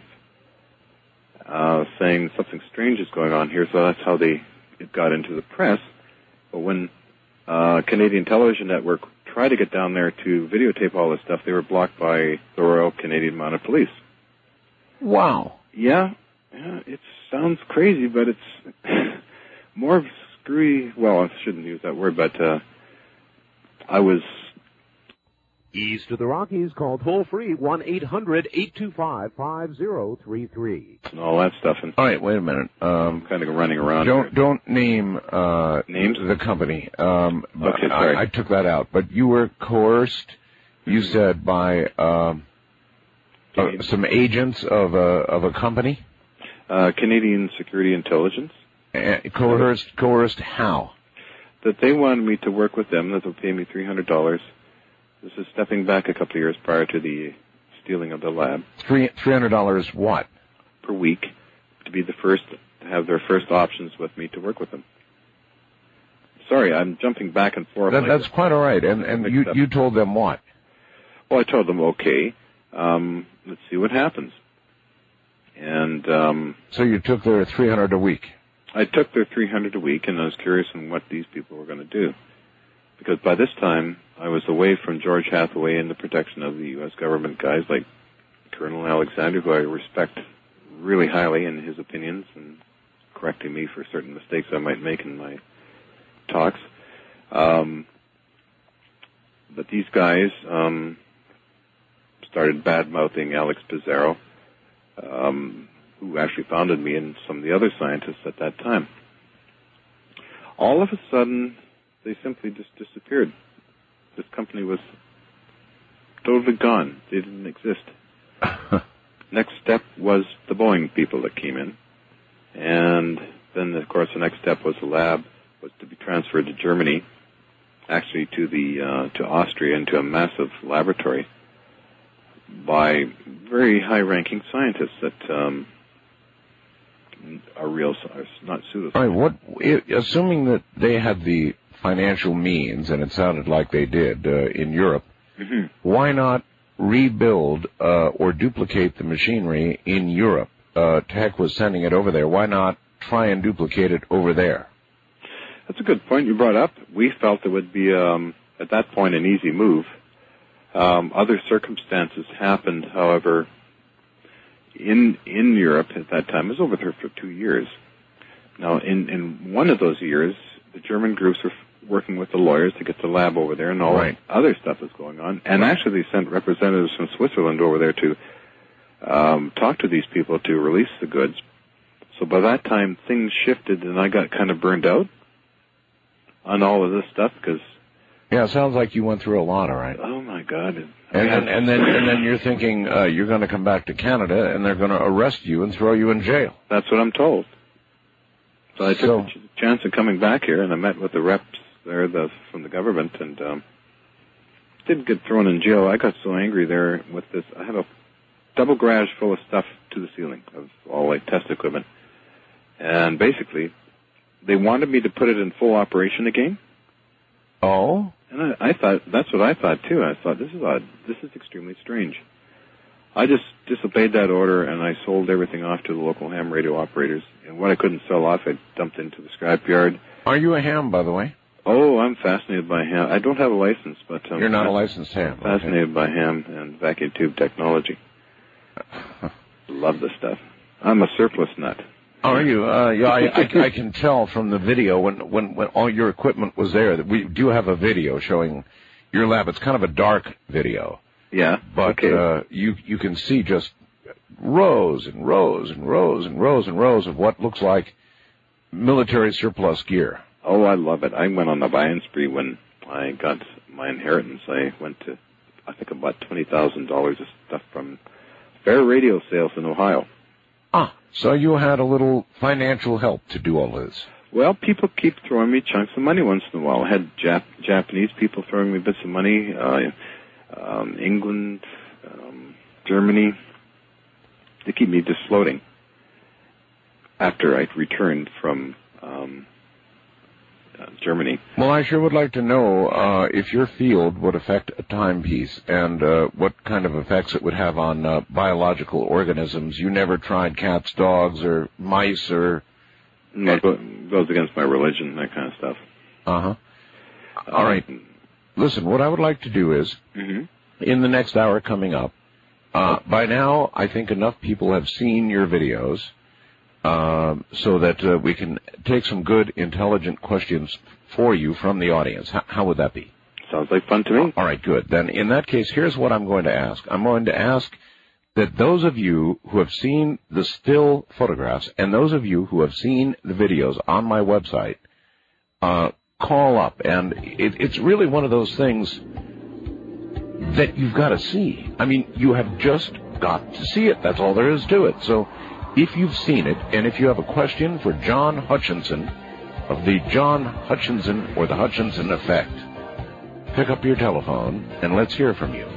[SPEAKER 2] uh, saying something strange is going on here. So that's how they it got into the press. But when uh, Canadian Television Network tried to get down there to videotape all this stuff, they were blocked by the Royal Canadian Mounted Police.
[SPEAKER 1] Wow.
[SPEAKER 2] Yeah, yeah, it sounds crazy, but it's more screwy. Well, I shouldn't use that word, but uh, I was...
[SPEAKER 4] East of the Rockies, call toll-free one eight hundred eight two five five zero three three.
[SPEAKER 2] And all that stuff. And
[SPEAKER 1] all right, wait a minute. Um,
[SPEAKER 2] I'm kind of running around.
[SPEAKER 1] Don't
[SPEAKER 2] here.
[SPEAKER 1] don't name uh,
[SPEAKER 2] names
[SPEAKER 1] the company. Um,
[SPEAKER 2] okay, sorry.
[SPEAKER 1] I, I took that out. But you were coerced, you said, by um, uh, some agents of a of a company.
[SPEAKER 2] Uh, Canadian Security Intelligence.
[SPEAKER 1] Uh, coerced coerced how?
[SPEAKER 2] That they wanted me to work with them. That they'll pay me three hundred dollars. This is stepping back a couple of years prior to the stealing of the lab.
[SPEAKER 1] Three three hundred dollars what?
[SPEAKER 2] Per week, to be the first, to have their first options with me to work with them. Sorry, I'm jumping back and forth.
[SPEAKER 1] That,
[SPEAKER 2] like
[SPEAKER 1] that's
[SPEAKER 2] this.
[SPEAKER 1] quite all right. And and you you told them what?
[SPEAKER 2] Well, I told them, okay, um, let's see what happens. And um,
[SPEAKER 1] so you took their three hundred a week.
[SPEAKER 2] I took their three hundred a week, and I was curious on what these people were going to do. Because by this time, I was away from George Hathaway and the protection of the U S government guys like Colonel Alexander, who I respect really highly in his opinions and correcting me for certain mistakes I might make in my talks. Um, but these guys um, started bad-mouthing Alex Pizarro, um, who actually founded me and some of the other scientists at that time. All of a sudden, they simply just disappeared. This company was totally gone. They didn't exist. Next step was the Boeing people that came in. And then, of course, the next step was the lab was to be transferred to Germany, actually to the uh, to Austria, into a massive laboratory by very high-ranking scientists that um, are real, are not pseudoscientists.
[SPEAKER 1] All right, what, assuming that they had the financial means, and it sounded like they did, uh, in Europe,
[SPEAKER 2] Mm-hmm.
[SPEAKER 1] Why not rebuild uh, or duplicate the machinery in Europe? Uh, Tech was sending it over there. Why not try and duplicate it over there?
[SPEAKER 2] That's a good point you brought up. We felt it would be, um, at that point, an easy move. Um, other circumstances happened, however, in in Europe at that time. I was over there for two years. Now, in, in one of those years, the German groups were working with the lawyers to get the lab over there, and all
[SPEAKER 1] right.
[SPEAKER 2] other stuff was going on. And right. actually, they sent representatives from Switzerland over there to um, talk to these people to release the goods. So by that time, things shifted, and I got kind of burned out on all of this stuff because.
[SPEAKER 1] Yeah, it sounds like you went through a lot, all right.
[SPEAKER 2] Oh my God!
[SPEAKER 1] And then, and then, and then you're thinking uh, you're going to come back to Canada, and they're going to arrest you and throw you in jail.
[SPEAKER 2] That's what I'm told. So I took
[SPEAKER 1] so,
[SPEAKER 2] a ch- chance of coming back here, and I met with the reps there the, from the government, and um, didn't get thrown in jail. I got so angry there with this. I have a double garage full of stuff to the ceiling of all like test equipment, and basically, they wanted me to put it in full operation again.
[SPEAKER 1] Oh.
[SPEAKER 2] And I, I thought, that's what I thought too. I thought, this is odd. This is extremely strange. I just disobeyed that order, and I sold everything off to the local ham radio operators. And what I couldn't sell off, I dumped into the scrapyard.
[SPEAKER 1] Are you a ham, by the way?
[SPEAKER 2] Oh, I'm fascinated by ham. I don't have a license, but... Um,
[SPEAKER 1] You're not a licensed ham.
[SPEAKER 2] Fascinated
[SPEAKER 1] okay.
[SPEAKER 2] by ham and vacuum tube technology. Love this stuff. I'm a surplus nut.
[SPEAKER 1] Are you? Uh, yeah, I, I, I can tell from the video when, when, when all your equipment was there that we do have a video showing your lab. It's kind of a dark video.
[SPEAKER 2] Yeah.
[SPEAKER 1] But
[SPEAKER 2] okay.
[SPEAKER 1] uh, you you can see just rows and rows and rows and rows and rows of what looks like military surplus gear.
[SPEAKER 2] Oh, I love it. I went on a buying spree when I got my inheritance. I went to, I think, about twenty thousand dollars of stuff from fair radio sales in Ohio.
[SPEAKER 1] Ah, so you had a little financial help to do all this.
[SPEAKER 2] Well, people keep throwing me chunks of money once in a while. I had Jap- Japanese people throwing me bits of money, uh, um, England, um, Germany. They keep me just floating after I returned from um, uh, Germany.
[SPEAKER 1] Well, I sure would like to know uh, if your field would affect a timepiece and uh, what kind of effects it would have on uh, biological organisms. You never tried cats, dogs, or mice, or...
[SPEAKER 2] No, it goes against my religion, that kind of stuff.
[SPEAKER 1] Uh-huh. All right. Listen, what I would like to do is,
[SPEAKER 2] mm-hmm.
[SPEAKER 1] in the next hour coming up, uh, by now I think enough people have seen your videos uh, so that uh, we can take some good, intelligent questions for you from the audience. How, how would that be?
[SPEAKER 2] Sounds like fun to me.
[SPEAKER 1] All right, good. Then in that case, here's what I'm going to ask. I'm going to ask that those of you who have seen the still photographs and those of you who have seen the videos on my website uh, call up. And it, it's really one of those things that you've got to see. I mean, you have just got to see it. That's all there is to it. So if you've seen it, and if you have a question for John Hutchinson of the John Hutchinson or the Hutchinson Effect, pick up your telephone and let's hear from you.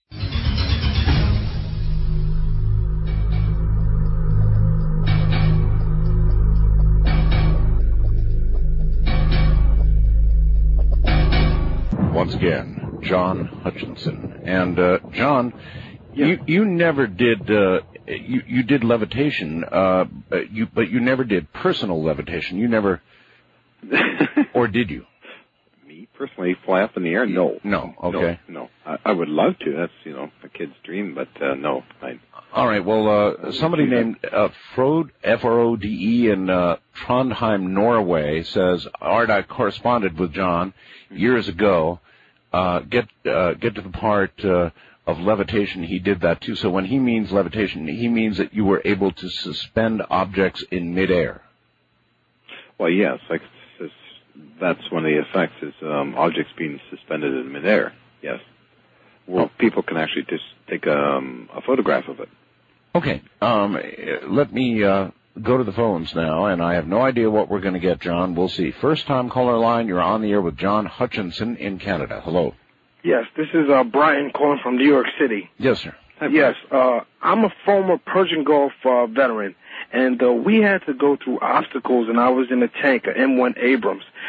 [SPEAKER 1] Once again, John Hutchinson. And, uh, John, yeah. you, you never did, uh, you, you did levitation, uh, you, but you never did personal levitation. You never, or did you?
[SPEAKER 2] Me, personally, fly up in the air? No.
[SPEAKER 1] No, okay.
[SPEAKER 2] No, no. I, I would love to. That's, you know, a kid's dream, but, uh, no. I,
[SPEAKER 1] All right, well, uh, somebody named, uh, Frode, F R O D E in, uh, Trondheim, Norway says, Art, I corresponded with John years ago. Uh, get, uh, get to the part, uh, of levitation. He did that too. So when he means levitation, he means that you were able to suspend objects in midair.
[SPEAKER 2] Well, yes, like, that's one of the effects is, um, objects being suspended in midair. Yes. Well, oh. People can actually just take, um, a photograph of it.
[SPEAKER 1] Okay. Um, let me, uh, go to the phones now, and I have no idea what we're going to get, John. We'll see. First-time caller line, you're on the air with John Hutchinson in Canada. Hello.
[SPEAKER 5] Yes, this is uh, Brian calling from New York City.
[SPEAKER 1] Yes, sir.
[SPEAKER 2] Hi,
[SPEAKER 5] yes, uh, I'm a former Persian Gulf uh, veteran, and uh, we had to go through obstacles, and I was in a tank, a M one Abrams.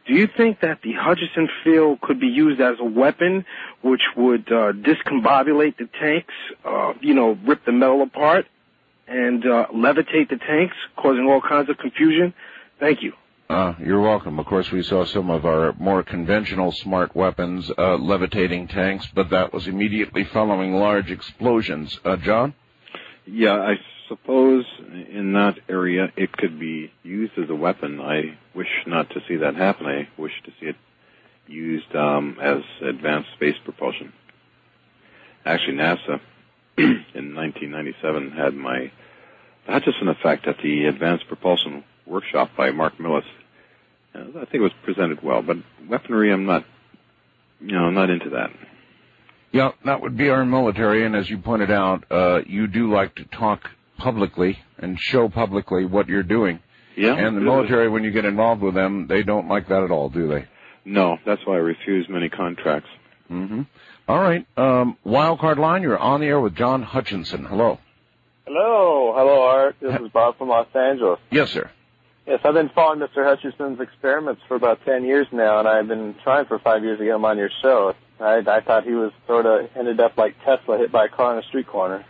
[SPEAKER 5] do you think that the Hutchinson field could be used as a weapon which would uh, discombobulate the tanks, uh, you know, rip the metal apart and uh, levitate the tanks, causing all kinds of confusion? Thank you.
[SPEAKER 1] Uh, you're welcome. Of course, we saw some of our more conventional smart weapons uh, levitating tanks, but that was immediately following large explosions. Uh, John?
[SPEAKER 2] Yeah, I suppose in that area it could be used as a weapon. I wish not to see that happen. I wish to see it used um, as advanced space propulsion. Actually, NASA in nineteen ninety-seven had my Hutchinson effect at the Advanced Propulsion Workshop by Mark Millis. Uh, I think it was presented well, but weaponry, I'm not, you know, not into that.
[SPEAKER 1] Yeah, that would be our military, and as you pointed out, uh, you do like to talk publicly and show publicly what you're doing.
[SPEAKER 2] Yeah.
[SPEAKER 1] And the military, when you get involved with them, they don't like that at all, do they?
[SPEAKER 2] No, that's why I refuse many contracts.
[SPEAKER 1] Mm-hmm. All right. Um, Wildcard Line, you're on the air with John Hutchinson. Hello.
[SPEAKER 6] Hello. Hello, Art. This is Bob from Los Angeles.
[SPEAKER 1] Yes, sir.
[SPEAKER 6] Yes, I've been following Mister Hutchinson's experiments for about ten years now, and I've been trying for five years to get him on your show. I, I thought he was sort of ended up like Tesla hit by a car on a street corner.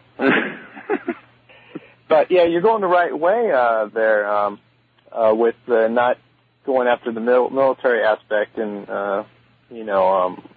[SPEAKER 6] But, yeah, you're going the right way uh, there um, uh, with uh, not going after the mil- military aspect and, uh, you know, um,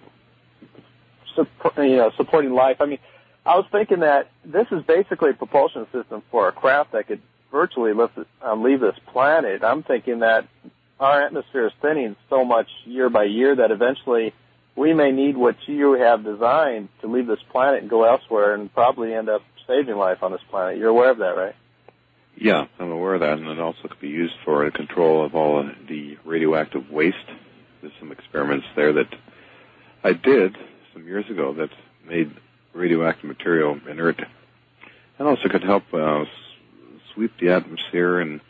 [SPEAKER 6] sup- you know, supporting life. I mean, I was thinking that this is basically a propulsion system for a craft that could virtually lift, um, leave this planet. I'm thinking that our atmosphere is thinning so much year by year that eventually we may need what you have designed to leave this planet and go elsewhere and probably end up saving life on this planet. You're aware of that, right?
[SPEAKER 2] Yeah, I'm aware of that, and it also could be used for the control of all the radioactive waste. There's some experiments there that I did some years ago that made radioactive material inert, and also could help uh, sweep the atmosphere and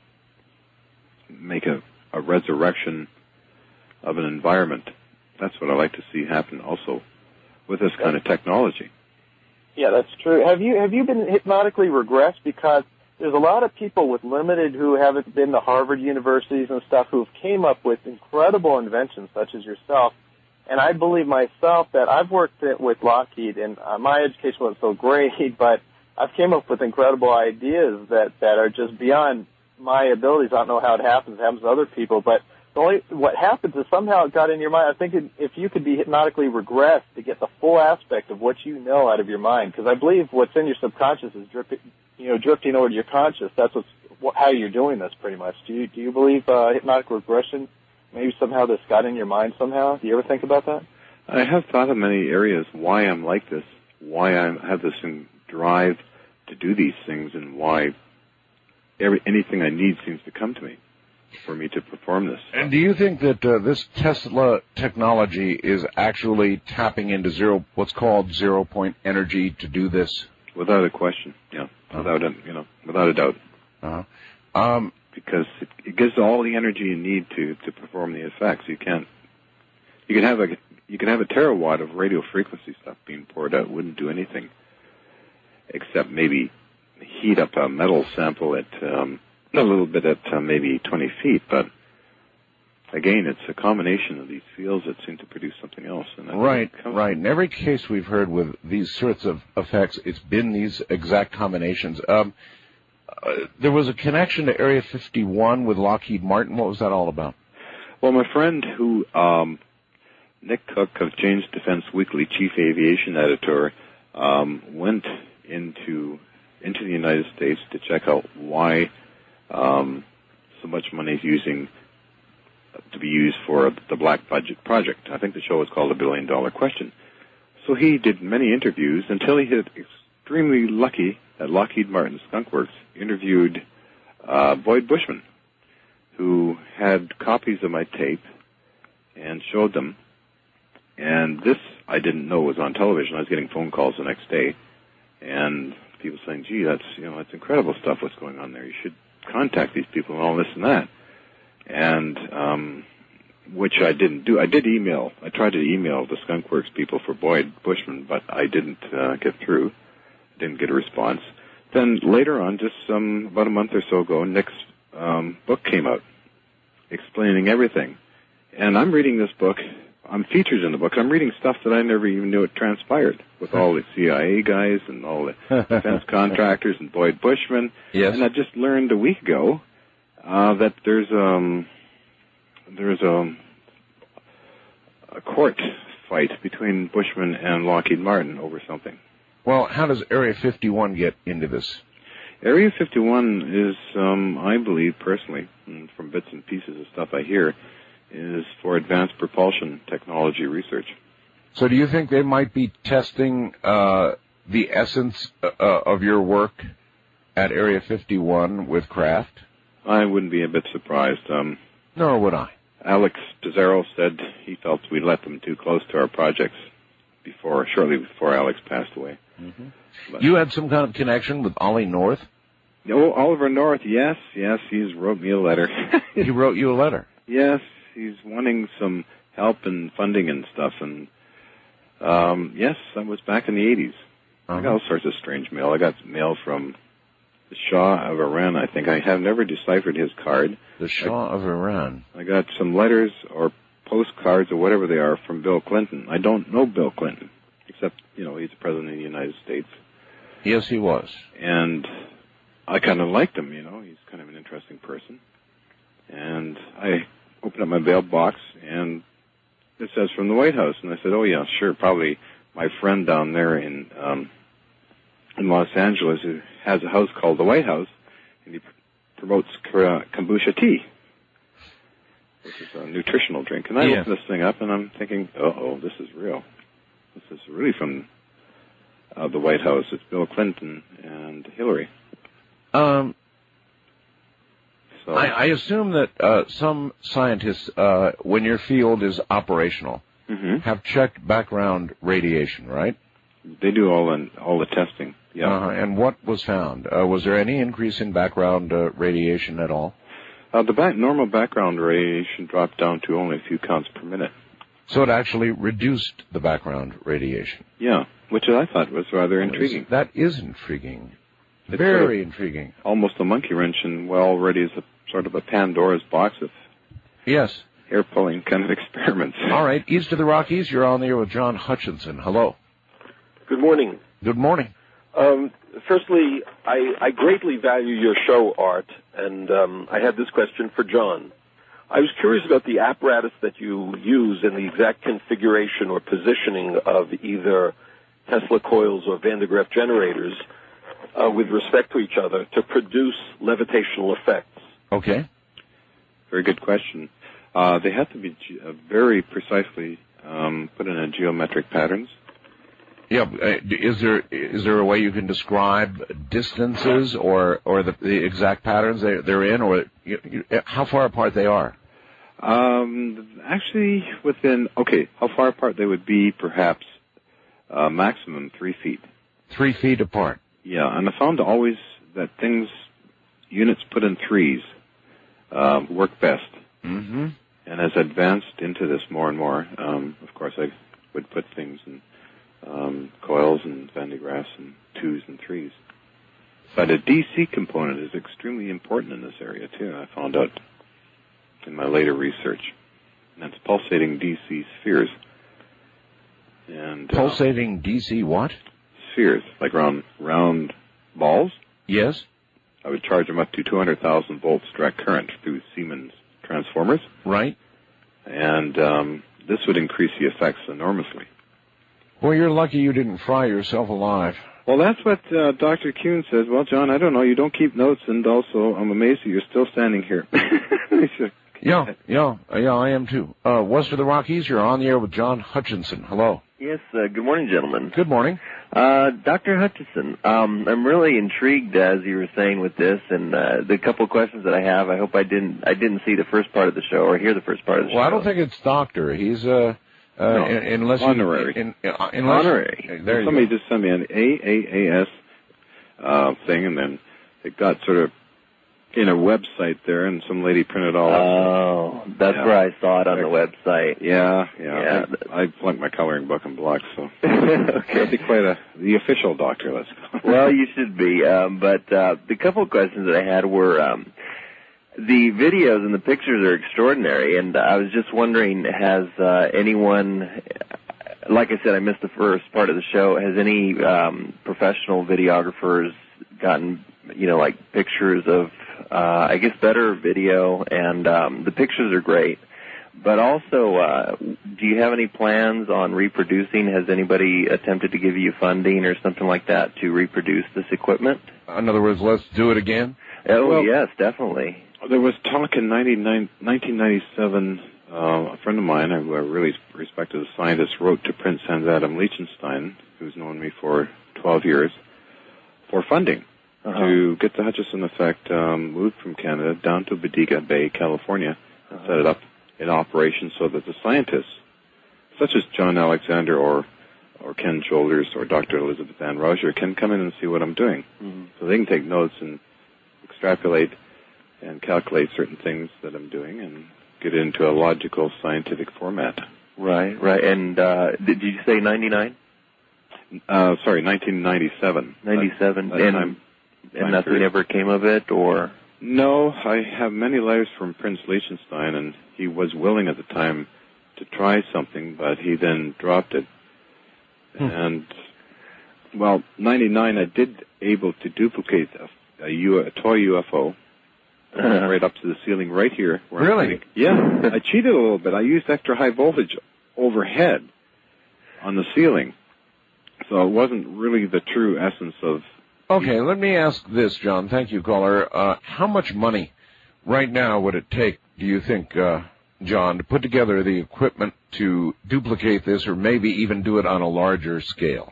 [SPEAKER 2] make a, a resurrection of an environment. That's what I like to see happen also with this kind of technology.
[SPEAKER 6] Yeah, that's true. Have you have you been hypnotically regressed? Because there's a lot of people with limited who haven't been to Harvard universities and stuff who've came up with incredible inventions such as yourself. And I believe myself that I've worked with Lockheed, and uh, my education wasn't so great, but I've came up with incredible ideas that, that are just beyond my abilities. I don't know how it happens. It happens to other people, but the only, what happens is somehow it got in your mind. I think if you could be hypnotically regressed to get the full aspect of what you know out of your mind, because I believe what's in your subconscious is drifting, you know, drifting over to your conscious. That's what's, what, how you're doing this pretty much. Do you, do you believe uh, hypnotic regression? Maybe somehow this got in your mind somehow? Do you ever think about that?
[SPEAKER 2] I have thought of many areas why I'm like this, why I have this drive to do these things, and why every, anything I need seems to come to me for me to perform this.
[SPEAKER 1] And do you think that uh, this Tesla technology is actually tapping into zero, what's called zero-point energy to do this?
[SPEAKER 2] Without a question, yeah. Without a, you know, without a doubt.
[SPEAKER 1] Uh-huh. Um,
[SPEAKER 2] because it, it gives all the energy you need to, to perform the effects. You can't. You can have a you can have a terawatt of radio frequency stuff being poured out. It wouldn't do anything except maybe heat up a metal sample at um, a little bit at uh, maybe twenty feet. But again, it's a combination of these fields that seem to produce something else. And
[SPEAKER 1] right, right. In every case we've heard with these sorts of effects, it's been these exact combinations. Um, uh, there was a connection to Area fifty-one with Lockheed Martin. What was that all about?
[SPEAKER 2] Well, my friend who, um, Nick Cook of Jane's Defense Weekly, chief aviation editor, um, went into into the United States to check out why um, so much money is using to be used for the Black Budget Project. I think the show was called A Billion Dollar Question. So he did many interviews until he hit extremely lucky at Lockheed Martin Skunk Works, interviewed uh, Boyd Bushman, who had copies of my tape and showed them. And this I didn't know was on television. I was getting phone calls the next day, and people saying, "Gee, that's you know, that's incredible stuff. What's going on there? You should contact these people and all this and that." And um, which I didn't do. I did email. I tried to email the Skunk Works people for Boyd Bushman, but I didn't uh, get through. Didn't get a response. Then later on, just um, about a month or so ago, Nick's um, book came out explaining everything. and I'm reading this book. I'm featured in the book. I'm reading stuff that I never even knew it transpired with all the C I A guys and all the defense contractors and Boyd Bushman.
[SPEAKER 1] Yes.
[SPEAKER 2] And I just learned a week ago uh, that there's um there's a, a court fight between Bushman and Lockheed Martin over something.
[SPEAKER 1] Well, how does Area fifty-one get into this?
[SPEAKER 2] Area fifty-one is, um, I believe personally, and from bits and pieces of stuff I hear, is for advanced propulsion technology research.
[SPEAKER 1] So do you think they might be testing uh, the essence uh, of your work at Area fifty-one with craft?
[SPEAKER 2] I wouldn't be a bit surprised. Um,
[SPEAKER 1] Nor would I.
[SPEAKER 2] Alex Pizarro said he felt we let them too close to our projects before, shortly before Alex passed away.
[SPEAKER 1] Mm-hmm. You had some kind of connection with Ollie North?
[SPEAKER 2] Oh, Oliver North, yes, yes, he's wrote me a letter.
[SPEAKER 1] He wrote you a letter?
[SPEAKER 2] Yes, he's wanting some help and funding and stuff, and um, yes, that was back in the eighties. Uh-huh. I got all sorts of strange mail. I got mail from the Shah of Iran, I think. I have never deciphered his card.
[SPEAKER 1] The Shah
[SPEAKER 2] I,
[SPEAKER 1] of Iran.
[SPEAKER 2] I got some letters or postcards or whatever they are from Bill Clinton. I don't know Bill Clinton, except, you know, he's the President of the United States.
[SPEAKER 1] Yes, he was.
[SPEAKER 2] And I kind of liked him, you know. He's kind of an interesting person. And I opened up my mailbox, and it says from the White House. And I said, oh, yeah, sure, probably my friend down there in um, in Los Angeles who has a house called the White House, and he pr- promotes uh, kombucha tea, which is a nutritional drink. And I
[SPEAKER 1] yeah.
[SPEAKER 2] opened this thing up, and I'm thinking, uh-oh, this is real. This is really from uh, the White House. It's Bill Clinton and Hillary.
[SPEAKER 1] Um,
[SPEAKER 2] so
[SPEAKER 1] I, I assume that uh, some scientists, uh, when your field is operational,
[SPEAKER 2] mm-hmm.
[SPEAKER 1] have checked background radiation, right?
[SPEAKER 2] They do all the, all the testing, yeah.
[SPEAKER 1] Uh-huh. And what was found? Uh, was there any increase in background uh, radiation at all?
[SPEAKER 2] Uh, the back, normal background radiation dropped down to only a few counts per minute.
[SPEAKER 1] So it actually reduced the background radiation.
[SPEAKER 2] Yeah, which I thought was rather intriguing.
[SPEAKER 1] That is intriguing.
[SPEAKER 2] It's
[SPEAKER 1] Very
[SPEAKER 2] sort of
[SPEAKER 1] intriguing.
[SPEAKER 2] Almost a monkey wrench, and well, already is a sort of a Pandora's box of
[SPEAKER 1] yes,
[SPEAKER 2] hair-pulling kind of experiments.
[SPEAKER 1] All right, east of the Rockies, you're on the air with John Hutchinson. Hello.
[SPEAKER 7] Good morning.
[SPEAKER 1] Good morning.
[SPEAKER 7] Um, firstly, I, I greatly value your show, Art, and um, I had this question for John. I was curious about the apparatus that you use and the exact configuration or positioning of either Tesla coils or Van de Graaff generators uh, with respect to each other to produce levitational effects.
[SPEAKER 1] Okay.
[SPEAKER 2] Very good question. Uh, they have to be ge- uh, very precisely um, put in a geometric patterns.
[SPEAKER 1] Yeah, uh, is there is there a way you can describe distances or or the, the exact patterns they, they're in, or you, you, how far apart they are?
[SPEAKER 2] Um, actually, within okay, how far apart they would be? Perhaps uh, maximum three feet.
[SPEAKER 1] Three feet apart.
[SPEAKER 2] Yeah, and I found always that things units put in threes uh, work best.
[SPEAKER 1] Mm-hmm.
[SPEAKER 2] And as I advanced into this more and more, um, of course, I would put things in. Um, coils and Van de Graaffs and twos and threes. But a D C component is extremely important in this area, too, I found out in my later research. And that's pulsating D C spheres. And uh,
[SPEAKER 1] Pulsating D C what?
[SPEAKER 2] Spheres, like round, round balls.
[SPEAKER 1] Yes.
[SPEAKER 2] I would charge them up to two hundred thousand volts direct current through Siemens transformers.
[SPEAKER 1] Right.
[SPEAKER 2] And um, this would increase the effects enormously.
[SPEAKER 1] Well, you're lucky you didn't fry yourself alive.
[SPEAKER 2] Well, that's what uh, Doctor Kuhn says. Well, John, I don't know. You don't keep notes, and also I'm amazed that you're still standing here.
[SPEAKER 1] yeah, yeah, yeah, I am too. Uh, west of the Rockies, you're on the air with John Hutchinson. Hello.
[SPEAKER 8] Yes, uh, good morning, gentlemen.
[SPEAKER 1] Good morning.
[SPEAKER 8] Uh, Doctor Hutchinson, um, I'm really intrigued, as you were saying, with this, and uh, the couple of questions that I have, I hope I didn't I didn't see the first part of the show or hear the first part of the
[SPEAKER 1] well,
[SPEAKER 8] show.
[SPEAKER 1] Well, I don't think it's doctor. He's, uh... Uh,
[SPEAKER 2] no,
[SPEAKER 1] in, unless
[SPEAKER 2] honorary.
[SPEAKER 1] You, in, uh, unless,
[SPEAKER 2] honorary.
[SPEAKER 1] There you
[SPEAKER 2] Somebody
[SPEAKER 1] go.
[SPEAKER 2] just sent me an A A A S uh, thing, and then it got sort of in a website there, and some lady printed all out.
[SPEAKER 8] Oh, that's
[SPEAKER 2] yeah.
[SPEAKER 8] where I saw it on the website.
[SPEAKER 2] Yeah, yeah.
[SPEAKER 8] yeah.
[SPEAKER 2] I, I flunked my coloring book and block, so
[SPEAKER 8] okay.
[SPEAKER 2] I'd be quite a the official doctor. Let's go.
[SPEAKER 8] Well, you should be. Um, but uh, the couple of questions that I had were. Um, The videos and the pictures are extraordinary, and I was just wondering, has uh, anyone, like I said, I missed the first part of the show, has any um, professional videographers gotten, you know, like pictures of, uh, I guess, better video, and um, the pictures are great. But also, uh, do you have any plans on reproducing? Has anybody attempted to give you funding or something like that to reproduce this equipment?
[SPEAKER 1] In other words, let's do it again?
[SPEAKER 8] Oh,
[SPEAKER 2] Well,
[SPEAKER 8] yes, definitely.
[SPEAKER 2] There was talk in nineteen ninety-seven, uh, a friend of mine, who I really respect as a scientist, wrote to Prince Hans Adam Liechtenstein, who's known me for twelve years, for funding
[SPEAKER 8] Uh-huh.
[SPEAKER 2] to get the Hutchison effect um, moved from Canada down to Bodega Bay, California, and set it up in operation so that the scientists, such as John Alexander or or Ken Shoulders or Doctor Elizabeth Ann Roger, can come in and see what I'm doing.
[SPEAKER 8] Mm-hmm.
[SPEAKER 2] So they can take notes and extrapolate and calculate certain things that I'm doing and get it into a logical scientific format.
[SPEAKER 8] Right, right. And uh, did you say ninety-nine?
[SPEAKER 2] Uh, sorry, nineteen ninety-seven.
[SPEAKER 8] ninety-seven.
[SPEAKER 2] That- that
[SPEAKER 8] and
[SPEAKER 2] time-
[SPEAKER 8] and
[SPEAKER 2] time
[SPEAKER 8] nothing
[SPEAKER 2] period.
[SPEAKER 8] ever came of it, or?
[SPEAKER 2] No, I have many letters from Prince Liechtenstein, and he was willing at the time to try something, but he then dropped it.
[SPEAKER 8] Hmm.
[SPEAKER 2] And, well, ninety-nine, I did able to duplicate a, a, U, a toy U F O
[SPEAKER 8] Uh-huh.
[SPEAKER 2] right up to the ceiling right here. where I'm
[SPEAKER 1] Really?
[SPEAKER 2] sitting. Yeah, I cheated a little bit. I used extra high voltage overhead on the ceiling, so it wasn't really the true essence of.
[SPEAKER 1] Okay, let me ask this, John. Thank you, caller. Uh, how much money right now would it take, do you think, uh, John, to put together the equipment to duplicate this or maybe even do it on a larger scale?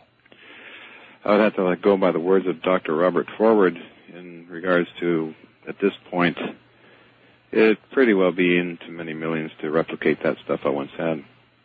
[SPEAKER 2] I would have to like, go by the words of Doctor Robert Forward in regards to, at this point, it'd pretty well be into many millions to replicate that stuff I once had.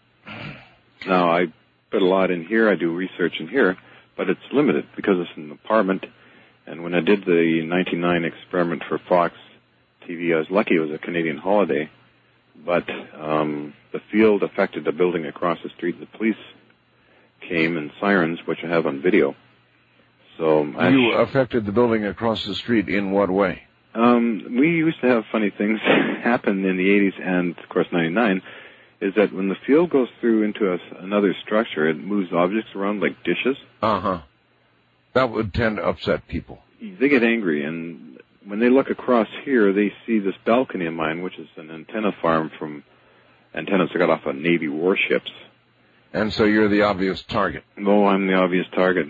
[SPEAKER 2] Now, I put a lot in here. I do research in here, but it's limited because it's an apartment. And when I did the ninety-nine experiment for Fox T V, I was lucky it was a Canadian holiday. But um, the field affected the building across the street. The police came and sirens, which I have on video. So I
[SPEAKER 1] You affected the building across the street in what way?
[SPEAKER 2] Um, we used to have funny things happen in the eighties and, of course, ninety-nine, is that when the field goes through into a, another structure, it moves objects around like dishes.
[SPEAKER 1] Uh-huh. That would tend to upset people.
[SPEAKER 2] They get angry, and when they look across here, they see this balcony of mine, which is an antenna farm from antennas I got off of Navy warships.
[SPEAKER 1] And so you're the obvious target.
[SPEAKER 2] No, I'm the obvious target.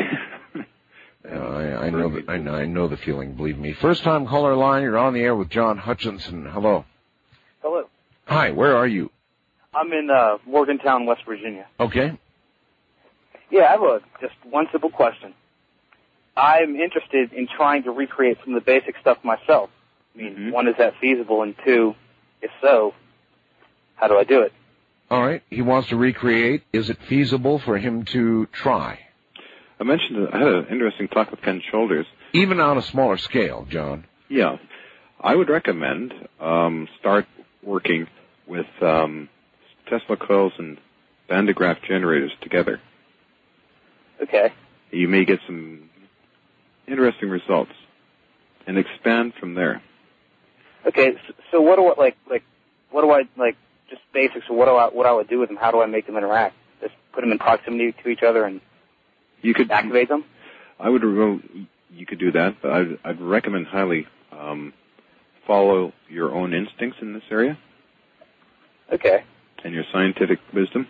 [SPEAKER 1] Uh, I, I know the, I know, I know the feeling, believe me. First time caller line, you're on the air with John Hutchinson. Hello.
[SPEAKER 9] Hello.
[SPEAKER 1] Hi, where are you?
[SPEAKER 9] I'm in uh, Morgantown, West Virginia.
[SPEAKER 1] Okay.
[SPEAKER 9] Yeah, I have a, just one simple question. I'm interested in trying to recreate some of the basic stuff myself. I mean,
[SPEAKER 2] Mm-hmm.
[SPEAKER 9] one, is that feasible? And two, if so, how do I do it?
[SPEAKER 1] All right. He wants to recreate. Is it feasible for him to try?
[SPEAKER 2] I mentioned, that I had an interesting talk with Ken Shoulders.
[SPEAKER 1] Even on a smaller scale, John.
[SPEAKER 2] Yeah. I would recommend um, start working with um, Tesla coils and Van de Graaff generators together.
[SPEAKER 9] Okay.
[SPEAKER 2] You may get some interesting results and expand from there.
[SPEAKER 9] Okay, so, so what do I, like, like, what do I, like, just basics, or what do I, what I would do with them? How do I make them interact? Just put them in proximity to each other and
[SPEAKER 2] You could
[SPEAKER 9] activate them?
[SPEAKER 2] I would. You could do that, but I'd, I'd recommend highly um, follow your own instincts in this area.
[SPEAKER 9] Okay.
[SPEAKER 2] And your scientific wisdom.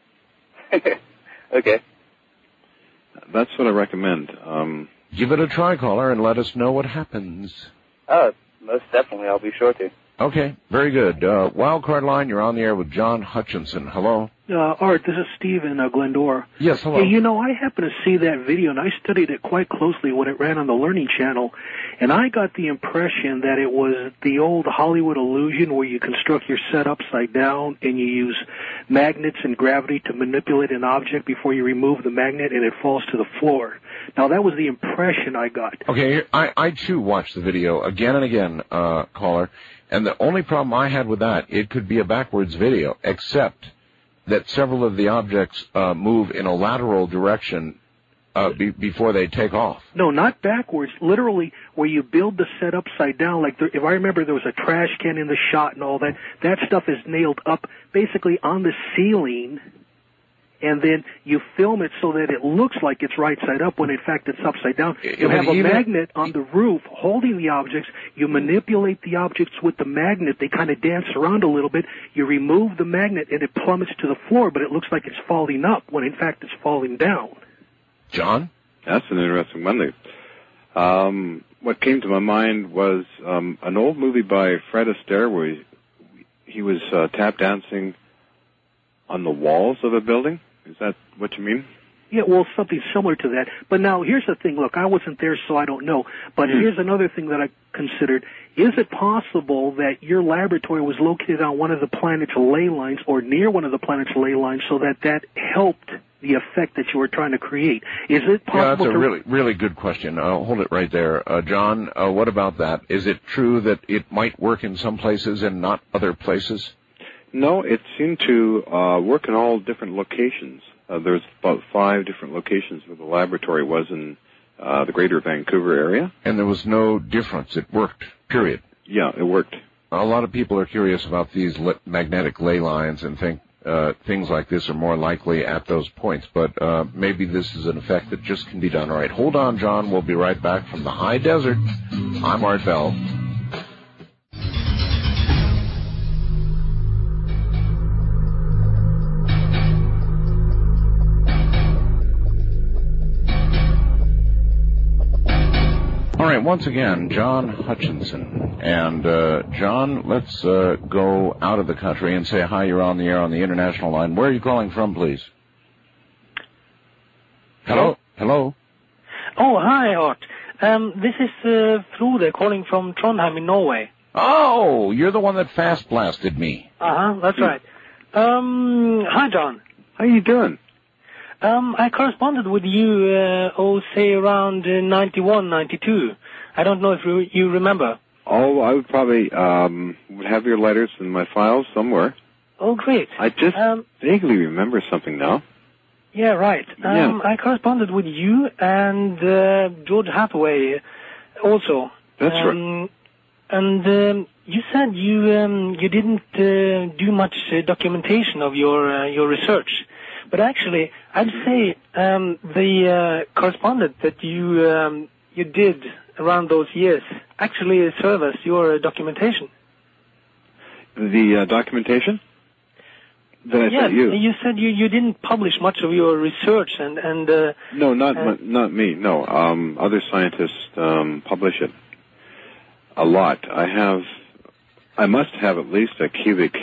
[SPEAKER 9] Okay.
[SPEAKER 2] That's what I recommend. Um,
[SPEAKER 1] Give it a try, caller, and let us know what happens.
[SPEAKER 9] Oh, most definitely. I'll be sure to.
[SPEAKER 1] Okay, very good. Uh, Wildcard line, you're on the air with John Hutchinson. Hello.
[SPEAKER 10] Uh, Art, this is Steve in uh, Glendora.
[SPEAKER 1] Yes, hello.
[SPEAKER 10] Hey, you know, I happened to see that video, and I studied it quite closely when it ran on the Learning Channel, and I got the impression that it was the old Hollywood illusion where you construct your set upside down and you use magnets and gravity to manipulate an object before you remove the magnet and it falls to the floor. Now, that was the impression I got.
[SPEAKER 1] Okay, I, I too watched the video again and again, uh, caller, and the only problem I had with that, it could be a backwards video, except that several of the objects uh, move in a lateral direction uh, be, before they take off.
[SPEAKER 10] No, not backwards. Literally, where you build the set upside down. Like there, if I remember, there was a trash can in the shot and all that. That stuff is nailed up basically on the ceiling, and then you film it so that it looks like it's right side up when in fact it's upside down. You have a
[SPEAKER 1] even,
[SPEAKER 10] magnet on the roof holding the objects. You manipulate the objects with the magnet. They kind of dance around a little bit. You remove the magnet and it plummets to the floor, but it looks like it's falling up when in fact it's falling down.
[SPEAKER 1] John?
[SPEAKER 2] That's an interesting one. Um, what came to my mind was um, an old movie by Fred Astaire where he, he was uh, tap dancing on the walls of a building. Is that what you mean?
[SPEAKER 10] Yeah, well, something similar to that. But now, here's the thing. Look, I wasn't there, so I don't know. But
[SPEAKER 2] Hmm.
[SPEAKER 10] here's another thing that I considered. Is it possible that your laboratory was located on one of the planet's ley lines or near one of the planet's ley lines so that that helped the effect that you were trying to create? Is it possible
[SPEAKER 1] Yeah, that's a
[SPEAKER 10] to...
[SPEAKER 1] really, really good question. Uh, hold it right there. Uh, John, uh, what about that? Is it true that it might work in some places and not other places?
[SPEAKER 2] No, it seemed to uh, work in all different locations. Uh, there's about five different locations where the laboratory was in uh, the greater Vancouver area.
[SPEAKER 1] And there was no difference. It worked, period.
[SPEAKER 2] Yeah, it worked.
[SPEAKER 1] A lot of people are curious about these le- magnetic ley lines and think uh, things like this are more likely at those points. But uh, maybe this is an effect that just can be done. All right, hold on, John. We'll be right back from the high desert. I'm Art Bell. All right, once again, John Hutchinson. And, uh, John, let's uh, go out of the country and say hi. You're on the air on the international line. Where are you calling from, please? Hello? Hello?
[SPEAKER 11] Oh, hi, Art. Um, this is uh, Frode calling from Trondheim in Norway.
[SPEAKER 1] Oh, you're the one that fast blasted me.
[SPEAKER 11] Uh-huh, that's right. Um, hi, John.
[SPEAKER 2] How you doing?
[SPEAKER 11] Um, I corresponded with you, uh, oh, say around uh, ninety-one, ninety-two. I don't know if you, you remember.
[SPEAKER 2] Oh, I would probably um, would have your letters in my files somewhere.
[SPEAKER 11] Oh, great.
[SPEAKER 2] I just
[SPEAKER 11] Um,
[SPEAKER 2] vaguely remember something now.
[SPEAKER 11] yeah, right. Um,
[SPEAKER 2] Yeah.
[SPEAKER 11] I corresponded with you and uh, George Hathaway also.
[SPEAKER 2] That's right.
[SPEAKER 11] um, And um, you said you um, you didn't uh, do much uh, documentation of your uh, your research, but actually, I'd say um, the uh, correspondent that you um, you did around those years actually serve as your uh, documentation.
[SPEAKER 2] The uh, documentation that I
[SPEAKER 11] yeah,
[SPEAKER 2] sent you.
[SPEAKER 11] you said you, you didn't publish much of your research, and and uh,
[SPEAKER 2] No, not
[SPEAKER 11] uh,
[SPEAKER 2] my, not me. No, um, other scientists um, publish it a lot. I have, I must have at least a cubic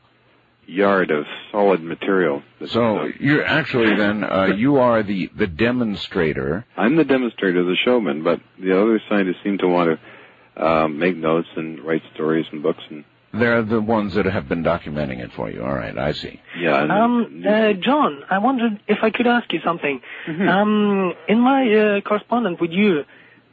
[SPEAKER 2] yard of solid material.
[SPEAKER 1] So you're actually then, uh, you are the, the demonstrator.
[SPEAKER 2] I'm the demonstrator, the showman, but the other scientists seem to want to um, make notes and write stories and books. And
[SPEAKER 1] They're the ones that have been documenting it for you. All right, I see.
[SPEAKER 2] yeah. And,
[SPEAKER 11] Um, uh, John, I wondered if I could ask you something.
[SPEAKER 2] Mhm.
[SPEAKER 11] Um, in my uh, correspondence with you,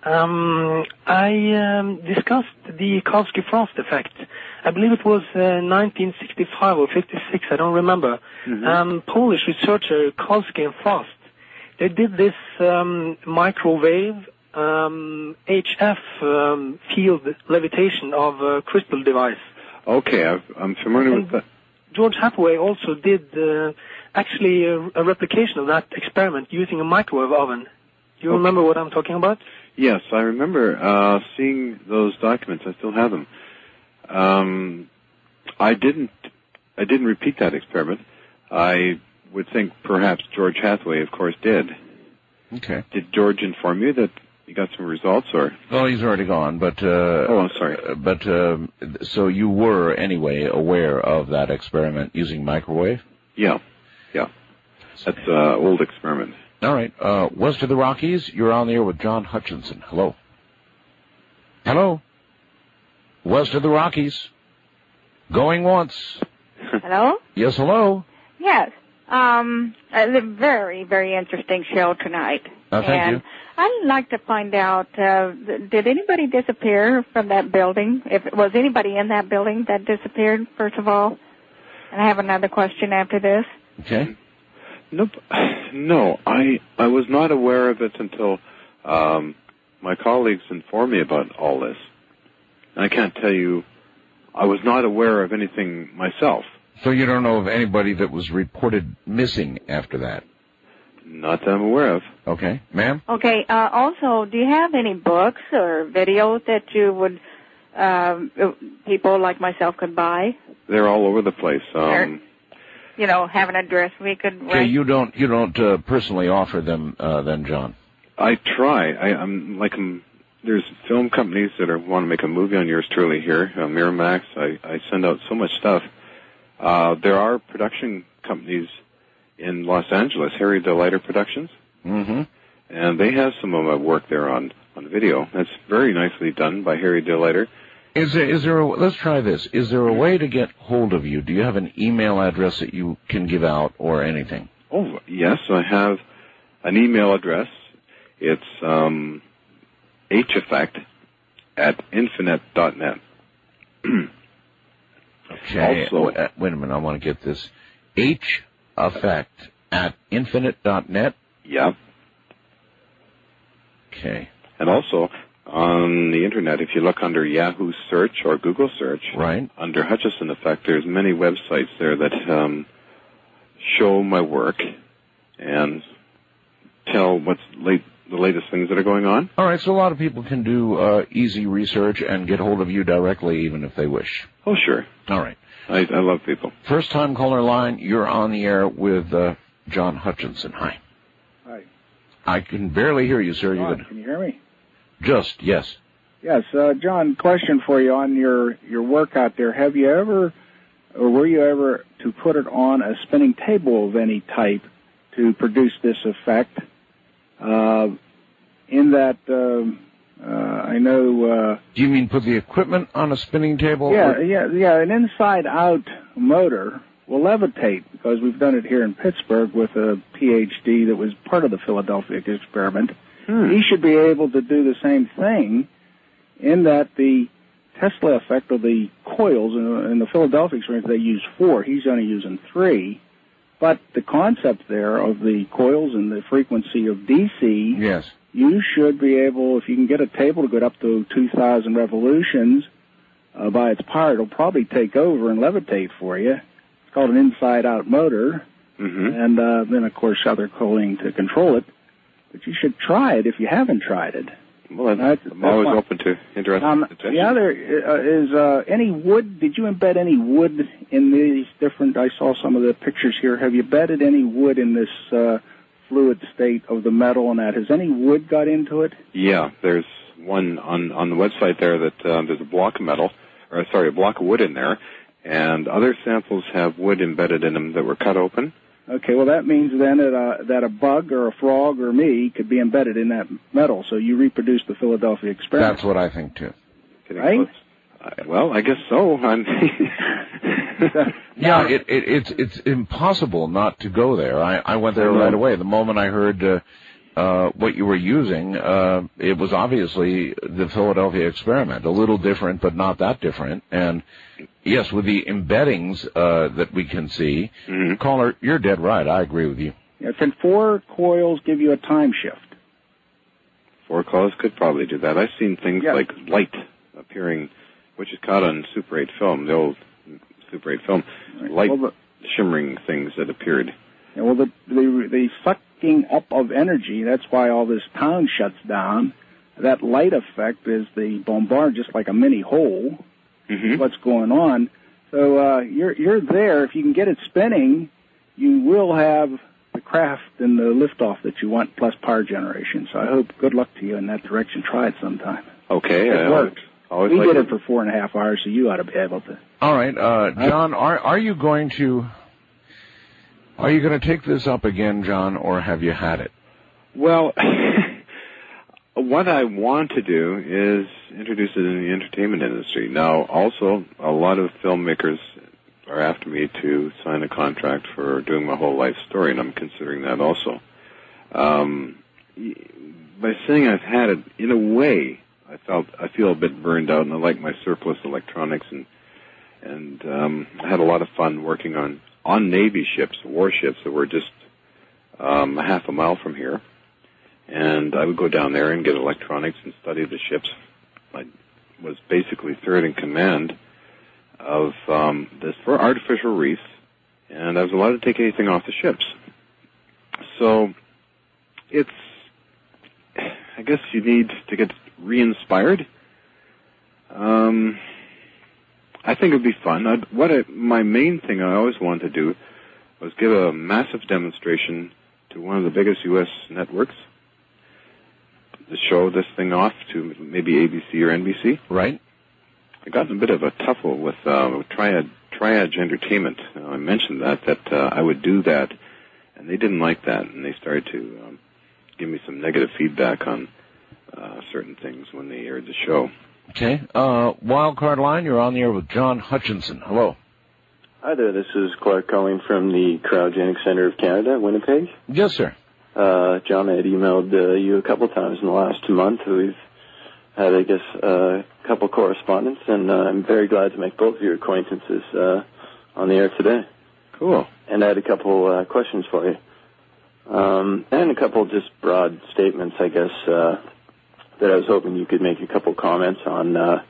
[SPEAKER 11] um, I um, discussed the Kalski-Frost effect. I believe it was uh, nineteen sixty-five or fifty-six, I don't remember.
[SPEAKER 2] Mhm.
[SPEAKER 11] Um, Polish researcher Kalski and Frost, they did this um, microwave um, H F um, field levitation of a crystal device.
[SPEAKER 2] okay, I've, I'm familiar with that.
[SPEAKER 11] George Hathaway also did uh, actually a, a replication of that experiment using a microwave oven. Do you
[SPEAKER 2] Okay.
[SPEAKER 11] remember what I'm talking about?
[SPEAKER 2] Yes, I remember uh, seeing those documents. I still have them. Um, I didn't. I didn't repeat that experiment. I would think perhaps George Hathaway, of course, did.
[SPEAKER 1] Okay.
[SPEAKER 2] Did George inform you that you got some results, or?
[SPEAKER 1] Well, he's already gone, but, uh,
[SPEAKER 2] Oh, I'm sorry.
[SPEAKER 1] uh, but, um, so you were anyway aware of that experiment using microwave?
[SPEAKER 2] Yeah, yeah. That's an uh, old experiment.
[SPEAKER 1] All right. Uh, west of the Rockies, you're on the air with John Hutchinson. Hello. Hello. West of the Rockies. Going once.
[SPEAKER 12] Hello?
[SPEAKER 1] Yes, hello.
[SPEAKER 12] Yes. Um, it's a very, very interesting show tonight.
[SPEAKER 1] Uh, thank
[SPEAKER 12] and
[SPEAKER 1] you.
[SPEAKER 12] I'd like to find out, uh, th- did anybody disappear from that building? If was anybody in that building that disappeared, first of all? And I have another question after this.
[SPEAKER 1] Okay.
[SPEAKER 2] Nope. No, I I was not aware of it until um, my colleagues informed me about all this. And I can't tell you, I was not aware of anything myself.
[SPEAKER 1] So you don't know of anybody that was reported missing after that?
[SPEAKER 2] Not that I'm aware of.
[SPEAKER 1] Okay. Ma'am?
[SPEAKER 12] Okay. Uh, also, do you have any books or videos that you would, um, people like myself could buy?
[SPEAKER 2] They're all over the place. Um,
[SPEAKER 12] you know, have an address we could
[SPEAKER 1] Okay,
[SPEAKER 12] write?
[SPEAKER 1] you don't you don't uh, personally offer them uh, then, John?
[SPEAKER 2] I try. I, I'm like I'm, there's film companies that are, want to make a movie on yours truly here, uh, Miramax. I, I send out so much stuff. Uh, there are production companies in Los Angeles, Harry DeLeiter Productions,
[SPEAKER 1] mm-hmm.
[SPEAKER 2] and they have some of my work there on, on video. That's very nicely done by Harry DeLeiter.
[SPEAKER 1] Is there, is there a, let's try this. Is there a way to get hold of you? Do you have an email address that you can give out or anything?
[SPEAKER 2] Oh, yes, I have an email address. It's um, heffect at infinite dot net.
[SPEAKER 1] Okay.
[SPEAKER 2] Also,
[SPEAKER 1] uh, wait a minute. I want to get this. heffect at infinite dot net?
[SPEAKER 2] Yeah.
[SPEAKER 1] Okay.
[SPEAKER 2] And also, on the Internet, if you look under Yahoo search or Google search,
[SPEAKER 1] right,
[SPEAKER 2] under Hutchison Effect, there's many websites there that um, show my work and tell what's late, the latest things that are going on.
[SPEAKER 1] All right, so a lot of people can do uh, easy research and get hold of you directly, even if they wish.
[SPEAKER 2] Oh, sure.
[SPEAKER 1] All right.
[SPEAKER 2] I, I love people.
[SPEAKER 1] First time caller line, you're on the air with uh, John Hutchinson. Hi.
[SPEAKER 13] Hi.
[SPEAKER 1] I can barely hear you, sir.
[SPEAKER 13] John,
[SPEAKER 1] you can...
[SPEAKER 13] can you hear me?
[SPEAKER 1] Just, yes.
[SPEAKER 13] Yes, uh, John, question for you on your, your work out there. Have you ever, or were you ever to put it on a spinning table of any type to produce this effect? Uh, in that, um, uh, I know... Uh,
[SPEAKER 1] Do you mean put the equipment on a spinning table?
[SPEAKER 13] Yeah,
[SPEAKER 1] or...
[SPEAKER 13] yeah, yeah. An inside-out motor will levitate, because we've done it here in Pittsburgh with a P H D that was part of the Philadelphia experiment.
[SPEAKER 2] Hmm.
[SPEAKER 13] He should be able to do the same thing, in that the Tesla effect of the coils, in, in the Philadelphia experiment, they use four. He's only using three. But the concept there of the coils and the frequency of D C,
[SPEAKER 1] yes,
[SPEAKER 13] you should be able, if you can get a table to get up to two thousand revolutions uh, by its power, it'll probably take over and levitate for you. It's called an inside-out motor,
[SPEAKER 2] mm-hmm.
[SPEAKER 13] and uh, then, of course, other cooling to control it. But you should try it if you haven't tried it.
[SPEAKER 2] Well,
[SPEAKER 13] That's,
[SPEAKER 2] I'm always
[SPEAKER 13] fine.
[SPEAKER 2] open to interesting
[SPEAKER 13] Um,
[SPEAKER 2] suggestions.
[SPEAKER 13] the other uh, is uh, any wood. Did you embed any wood in these different? I saw some of the pictures here. Have you embedded any wood in this uh, fluid state of the metal and that? Has any wood got into it?
[SPEAKER 2] Yeah, there's one on, on the website there that uh, there's a block of metal, or sorry, a block of wood in there, and other samples have wood embedded in them that were cut open.
[SPEAKER 13] Okay, well that means then that, uh, that a bug or a frog or me could be embedded in that metal, so you reproduce the Philadelphia experiment.
[SPEAKER 1] That's what I think too.
[SPEAKER 13] Right?
[SPEAKER 2] Uh, well, I guess so. I'm
[SPEAKER 1] yeah, it, it, it's it's impossible not to go there. I, I went there right away. The moment I heard uh, uh, what you were using, uh, it was obviously the Philadelphia experiment. A little different, but not that different. And yes, with the embeddings uh, that we can see,
[SPEAKER 2] mm-hmm.
[SPEAKER 1] caller, you're dead right. I agree with you.
[SPEAKER 13] Yeah, can four coils give you a time shift?
[SPEAKER 2] Four coils could probably do that. I've seen things
[SPEAKER 13] yeah.
[SPEAKER 2] like light appearing, which is caught on Super eight film, the old Super eight film,
[SPEAKER 13] right.
[SPEAKER 2] light
[SPEAKER 13] well, the,
[SPEAKER 2] shimmering things that appeared.
[SPEAKER 13] Yeah, well, the, the the sucking up of energy, that's why all this town shuts down. That light effect is the bombard, just like a mini hole.
[SPEAKER 2] Mm-hmm.
[SPEAKER 13] What's going on? So uh, you're you're there. If you can get it spinning, you will have the craft and the liftoff that you want, plus power generation. So I hope good luck to you in that direction. Try it sometime.
[SPEAKER 2] Okay,
[SPEAKER 13] it
[SPEAKER 2] uh,
[SPEAKER 13] worked.
[SPEAKER 2] Always
[SPEAKER 13] we
[SPEAKER 2] like
[SPEAKER 13] did
[SPEAKER 2] it
[SPEAKER 13] it for four and a half hours, so you ought to be able to.
[SPEAKER 1] All right, uh, John, are are you going to are you going to take this up again, John, or have you had it?
[SPEAKER 2] Well, what I want to do is introduce it in the entertainment industry. Now, also, a lot of filmmakers are after me to sign a contract for doing my whole life story, and I'm considering that also. Um, by saying I've had it, in a way, I felt I feel a bit burned out, and I like my surplus electronics, and and um, I had a lot of fun working on on Navy ships, warships that were just um, a half a mile from here. And I would go down there and get electronics and study the ships. I was basically third in command of um, this for artificial reefs, and I was allowed to take anything off the ships. So it's, I guess you need to get re-inspired. Um, I think it would be fun. I'd, what I, my main thing I always wanted to do was give a massive demonstration to one of the biggest U S networks to show this thing off to maybe A B C or N B C.
[SPEAKER 1] Right.
[SPEAKER 2] I got in a bit of a tuffle with uh, Triad Triad Entertainment. Uh, I mentioned that that uh, I would do that, and they didn't like that, and they started to um, give me some negative feedback on uh, certain things when they aired the show.
[SPEAKER 1] Okay. Uh, Wildcard Line, you're on the air with John Hutchinson. Hello.
[SPEAKER 14] Hi there, this is Clark calling from the Cryogenic Center of Canada, Winnipeg.
[SPEAKER 1] Yes, sir.
[SPEAKER 14] Uh, John, I had emailed uh, you a couple times in the last month. We've had, I guess, uh, a couple correspondence, and uh, I'm very glad to make both of your acquaintances uh, on the air today.
[SPEAKER 2] Cool.
[SPEAKER 14] And I had a couple uh, questions for you. Um, and a couple just broad statements, I guess, uh, that I was hoping you could make a couple comments on. Uh,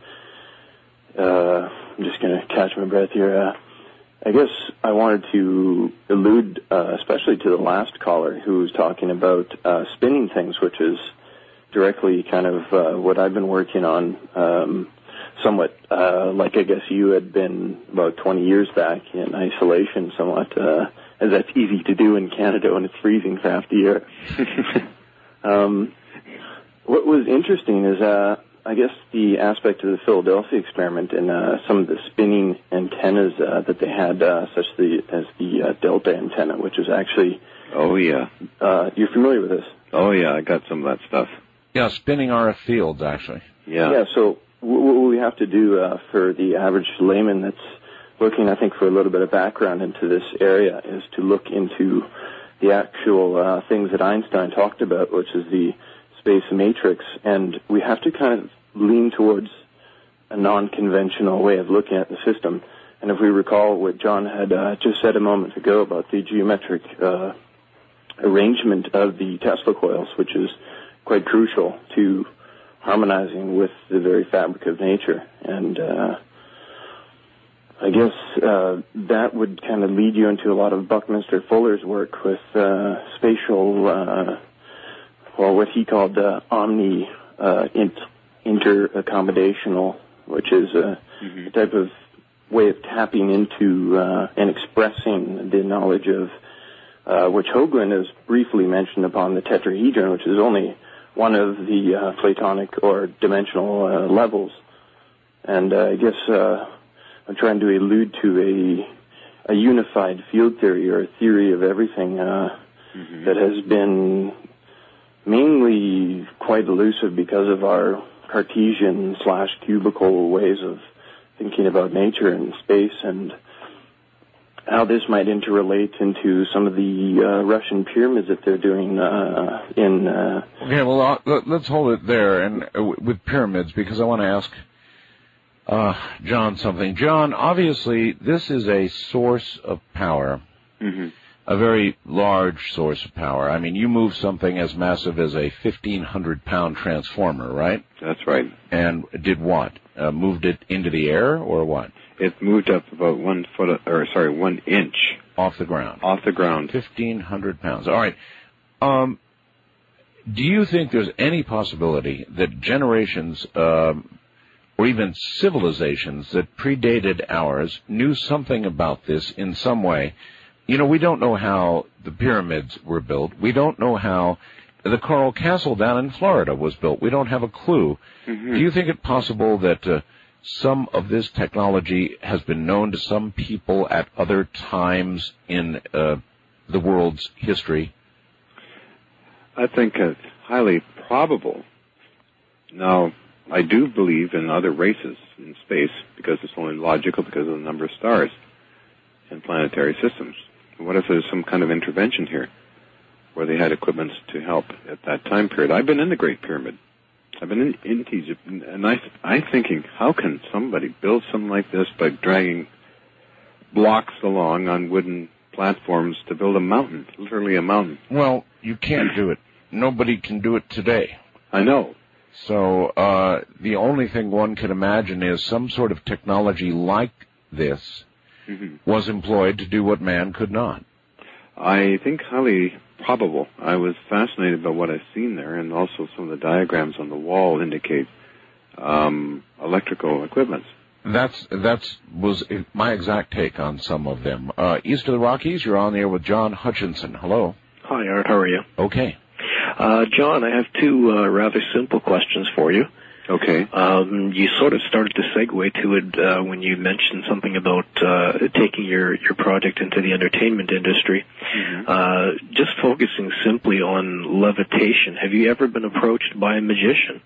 [SPEAKER 14] uh, I'm just going to catch my breath here. Uh, I guess I wanted to allude uh, especially to the last caller who was talking about uh, spinning things, which is directly kind of uh, what I've been working on, um, somewhat uh, like I guess you had been about twenty years back in isolation somewhat, uh, as that's easy to do in Canada when it's freezing for half the year. um, what was interesting is uh, I guess the aspect of the Philadelphia experiment and uh, some of the spinning antennas uh, that they had, uh, such the, as the uh, Delta antenna, which is actually...
[SPEAKER 2] Oh, yeah.
[SPEAKER 14] Uh, you're familiar with this?
[SPEAKER 2] Oh, yeah, I got some of that stuff.
[SPEAKER 1] Yeah, spinning R F fields, actually.
[SPEAKER 2] Yeah.
[SPEAKER 14] Yeah, so w- what we have to do uh, for the average layman that's looking, I think, for a little bit of background into this area is to look into the actual uh, things that Einstein talked about, which is the space matrix, and we have to kind of lean towards a non-conventional way of looking at the system. And if we recall what John had uh, just said a moment ago about the geometric uh, arrangement of the Tesla coils, which is quite crucial to harmonizing with the very fabric of nature. And uh, I guess uh, that would kind of lead you into a lot of Buckminster Fuller's work with uh, spatial uh or what he called uh, omni uh, int- inter-accommodational, which is a, mm-hmm. a type of way of tapping into uh, and expressing the knowledge of, uh, which Hoagland has briefly mentioned upon the tetrahedron, which is only one of the uh, Platonic or dimensional uh, levels. And uh, I guess uh, I'm trying to allude to a, a unified field theory or a theory of everything uh, mm-hmm. that has been mainly quite elusive because of our Cartesian slash cubical ways of thinking about nature and space, and how this might interrelate into some of the uh, Russian pyramids that they're doing uh, in... Uh,
[SPEAKER 1] okay, well, uh, let's hold it there and uh, with pyramids, because I want to ask uh, John something. John, obviously, this is a source of power.
[SPEAKER 2] Mm-hmm.
[SPEAKER 1] A very large source of power. I mean, you moved something as massive as a fifteen hundred pound transformer, right?
[SPEAKER 2] That's right.
[SPEAKER 1] And did what? Uh, moved it into the air, or what?
[SPEAKER 2] It moved up about one foot, or sorry, one inch.
[SPEAKER 1] Off the ground.
[SPEAKER 2] Off the ground.
[SPEAKER 1] fifteen hundred pounds. All right. Um, do you think there's any possibility that generations, um, or even civilizations that predated ours knew something about this in some way? You know, we don't know how the pyramids were built. We don't know how the Coral Castle down in Florida was built. We don't have a clue.
[SPEAKER 2] Mm-hmm.
[SPEAKER 1] Do you think it possible that uh, some of this technology has been known to some people at other times in uh, the world's history?
[SPEAKER 2] I think it's highly probable. Now, I do believe in other races in space because it's only logical because of the number of stars in planetary systems. What if there's some kind of intervention here where they had equipment to help at that time period? I've been in the Great Pyramid. I've been in, in Egypt, and I, I'm thinking, how can somebody build something like this by dragging blocks along on wooden platforms to build a mountain, literally a mountain.
[SPEAKER 1] Well, you can't do it. Nobody can do it today.
[SPEAKER 2] I know.
[SPEAKER 1] So uh, the only thing one can imagine is some sort of technology like this mm-hmm. was employed to do what man could not.
[SPEAKER 2] I think highly probable. I was fascinated by what I've seen there, and also some of the diagrams on the wall indicate um, electrical equipment.
[SPEAKER 1] That's that's was my exact take on some of them. Uh, east of the Rockies, you're on the air with John Hutchinson. Hello.
[SPEAKER 15] Hi, Art. How are you?
[SPEAKER 1] Okay.
[SPEAKER 15] Uh, John, I have two uh, rather simple questions for you.
[SPEAKER 2] Okay.
[SPEAKER 15] Um, you sort of started to segue to it uh, when you mentioned something about uh, taking your, your project into the entertainment industry. Mm-hmm. Uh, just focusing simply on levitation, have you ever been approached by a magician?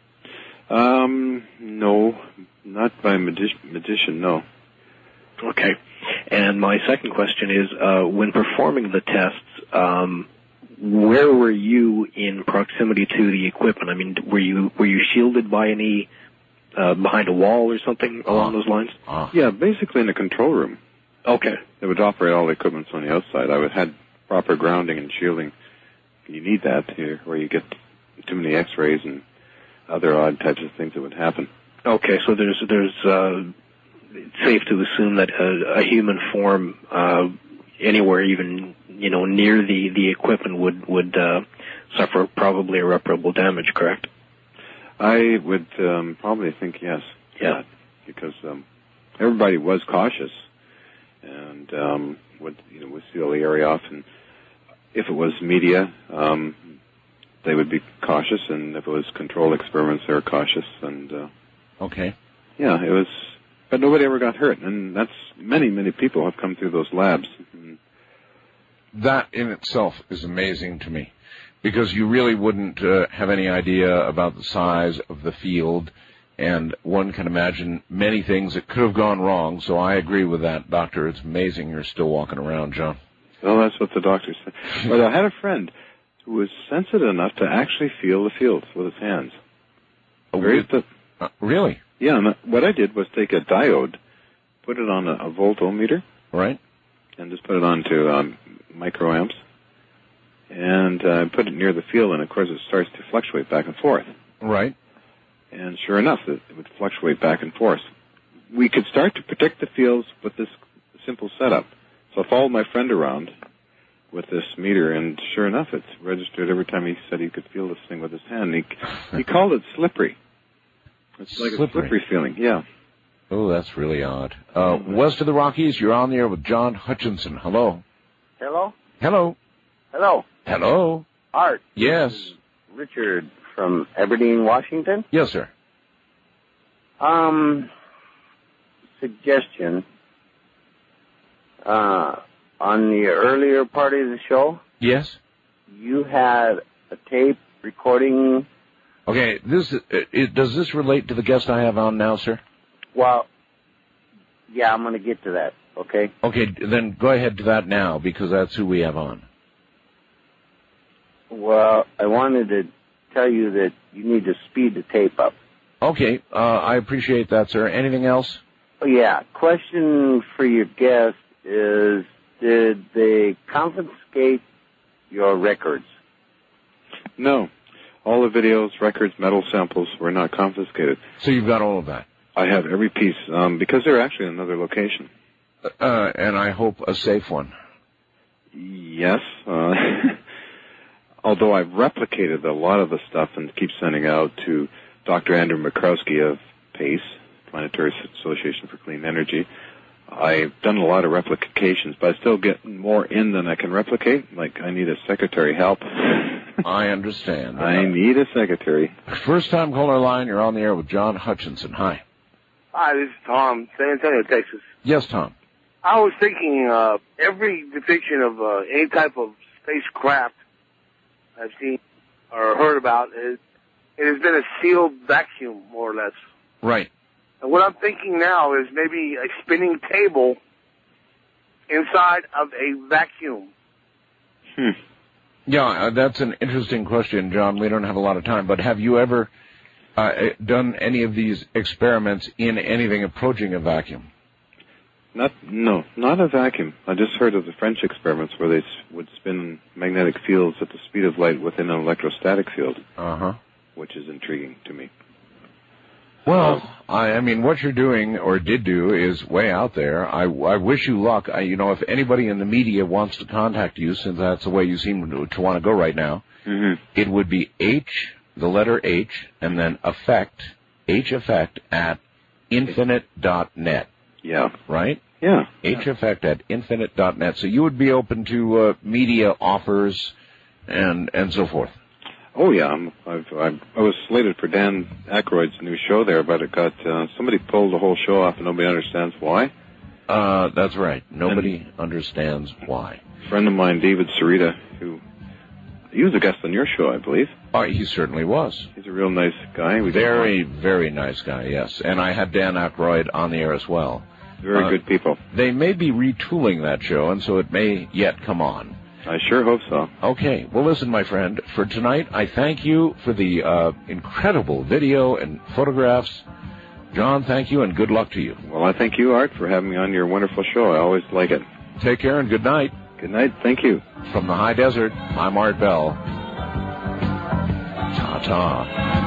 [SPEAKER 2] Um, no, not by a magi- magician, no.
[SPEAKER 15] Okay. And my second question is, uh, when performing the tests, um, where were you in proximity to the equipment? I mean, were you were you shielded by any uh, behind a wall or something along those lines?
[SPEAKER 2] Uh, yeah, basically in the control room.
[SPEAKER 15] Okay.
[SPEAKER 2] They would operate all the equipment on the outside. I would had proper grounding and shielding. You need that here, where you get too many X-rays and other odd types of things that would happen.
[SPEAKER 15] Okay, so there's there's uh, it's safe to assume that a, a human form uh, anywhere, even you know near the, the equipment, would would uh, suffer probably irreparable damage. Correct?
[SPEAKER 2] I would um, probably think yes.
[SPEAKER 15] Yeah.
[SPEAKER 2] Because um, everybody was cautious and um, would you know would seal the area off, and if it was media, um, they would be cautious, and if it was controlled experiments, they were cautious, and uh,
[SPEAKER 1] okay,
[SPEAKER 2] yeah, it was, but nobody ever got hurt, and that's many, many people have come through those labs.
[SPEAKER 1] That in itself is amazing to me, because you really wouldn't uh, have any idea about the size of the field, and one can imagine many things that could have gone wrong. So I agree with that, Doctor. It's amazing you're still walking around, John.
[SPEAKER 2] Well, that's what the doctor said. But I had a friend who was sensitive enough to actually feel the fields with his hands.
[SPEAKER 1] Oh, Very th- uh, really?
[SPEAKER 2] Yeah, and what I did was take a diode, put it on a, a voltometer.
[SPEAKER 1] Right.
[SPEAKER 2] And just put it onto um, microamps, and uh, put it near the field, and of course it starts to fluctuate back and forth.
[SPEAKER 1] Right.
[SPEAKER 2] And sure enough, it, it would fluctuate back and forth. We could start to predict the fields with this simple setup. So I followed my friend around with this meter, and sure enough, it's registered every time he said he could feel this thing with his hand. He, he called it slippery. It's like
[SPEAKER 1] Slippery.
[SPEAKER 2] a slippery feeling, yeah.
[SPEAKER 1] Oh, that's really odd. Uh, west of the Rockies, you're on the air with John Hutchinson. Hello.
[SPEAKER 16] Hello?
[SPEAKER 1] Hello.
[SPEAKER 16] Hello.
[SPEAKER 1] Hello.
[SPEAKER 16] Art.
[SPEAKER 1] Yes.
[SPEAKER 16] Richard from Aberdeen, Washington.
[SPEAKER 1] Yes, sir.
[SPEAKER 16] Um, suggestion. Uh, on the earlier part of the show.
[SPEAKER 1] Yes.
[SPEAKER 16] You had a tape recording.
[SPEAKER 1] Okay, this uh, it, does this relate to the guest I have on now, sir?
[SPEAKER 16] Well, yeah, I'm going to get to that, okay?
[SPEAKER 1] Okay, then go ahead to that now, because that's who we have on.
[SPEAKER 16] Well, I wanted to tell you that you need to speed the tape up.
[SPEAKER 1] Okay, uh, I appreciate that, sir. Anything else?
[SPEAKER 16] Oh, yeah. Question for your guest is, did they confiscate your records?
[SPEAKER 2] No. All the videos, records, metal samples were not confiscated.
[SPEAKER 1] So you've got all of that?
[SPEAKER 2] I have every piece, um, because they're actually in another location.
[SPEAKER 1] Uh, and I hope a safe one.
[SPEAKER 2] Yes. Uh, although I've replicated a lot of the stuff and keep sending out to Doctor Andrew Mikrowski of PACE, Planetary Association for Clean Energy. I've done a lot of replications, but I still get more in than I can replicate. Like, I need a secretary help.
[SPEAKER 1] I understand.
[SPEAKER 2] I need a secretary.
[SPEAKER 1] First time caller line, you're on the air with John Hutchinson. Hi.
[SPEAKER 17] Hi, this is Tom, San Antonio, Texas.
[SPEAKER 1] Yes, Tom.
[SPEAKER 17] I was thinking, uh, every depiction of uh, any type of spacecraft I've seen or heard about, it, it has been a sealed vacuum, more or less.
[SPEAKER 1] Right.
[SPEAKER 17] And what I'm thinking now is maybe a spinning table inside of a vacuum.
[SPEAKER 2] Hmm.
[SPEAKER 1] Yeah, uh, that's an interesting question, John. We don't have a lot of time, but have you ever uh, done any of these experiments in anything approaching a vacuum?
[SPEAKER 2] Not no, not a vacuum. I just heard of the French experiments where they s- would spin magnetic fields at the speed of light within an electrostatic field,
[SPEAKER 1] Uh-huh.
[SPEAKER 2] which is intriguing to me.
[SPEAKER 1] Well, I, I mean, what you're doing or did do is way out there. I, I wish you luck. I, you know, if anybody in the media wants to contact you, since that's the way you seem to, to want to go right now,
[SPEAKER 2] Mm-hmm.
[SPEAKER 1] it would be H, the letter H, and then effect, H effect at infinite dot net.
[SPEAKER 2] Yeah.
[SPEAKER 1] Right?
[SPEAKER 2] Yeah.
[SPEAKER 1] H effect at infinite dot net. So you would be open to uh, media offers and and so forth.
[SPEAKER 2] Oh yeah, I'm, I've, I've, I was slated for Dan Aykroyd's new show there, but it got uh, somebody pulled the whole show off, and nobody understands why.
[SPEAKER 1] Uh, that's right. Nobody and understands why.
[SPEAKER 2] A friend of mine, David Sarita, who he was a guest on your show, I believe.
[SPEAKER 1] Oh, he certainly was.
[SPEAKER 2] He's a real nice guy. We
[SPEAKER 1] Very, very nice guy. Yes, and I had Dan Aykroyd on the air as well.
[SPEAKER 2] Very
[SPEAKER 1] uh,
[SPEAKER 2] good people.
[SPEAKER 1] They may be retooling that show, and so it may yet come on.
[SPEAKER 2] I sure hope so.
[SPEAKER 1] Okay. Well, listen, my friend, for tonight, I thank you for the uh, incredible video and photographs. John, thank you, and good luck to you.
[SPEAKER 2] Well, I thank you, Art, for having me on your wonderful show. I always like it.
[SPEAKER 1] Take care and good night.
[SPEAKER 2] Good night. Thank you.
[SPEAKER 1] From the high desert, I'm Art Bell. Ta-ta.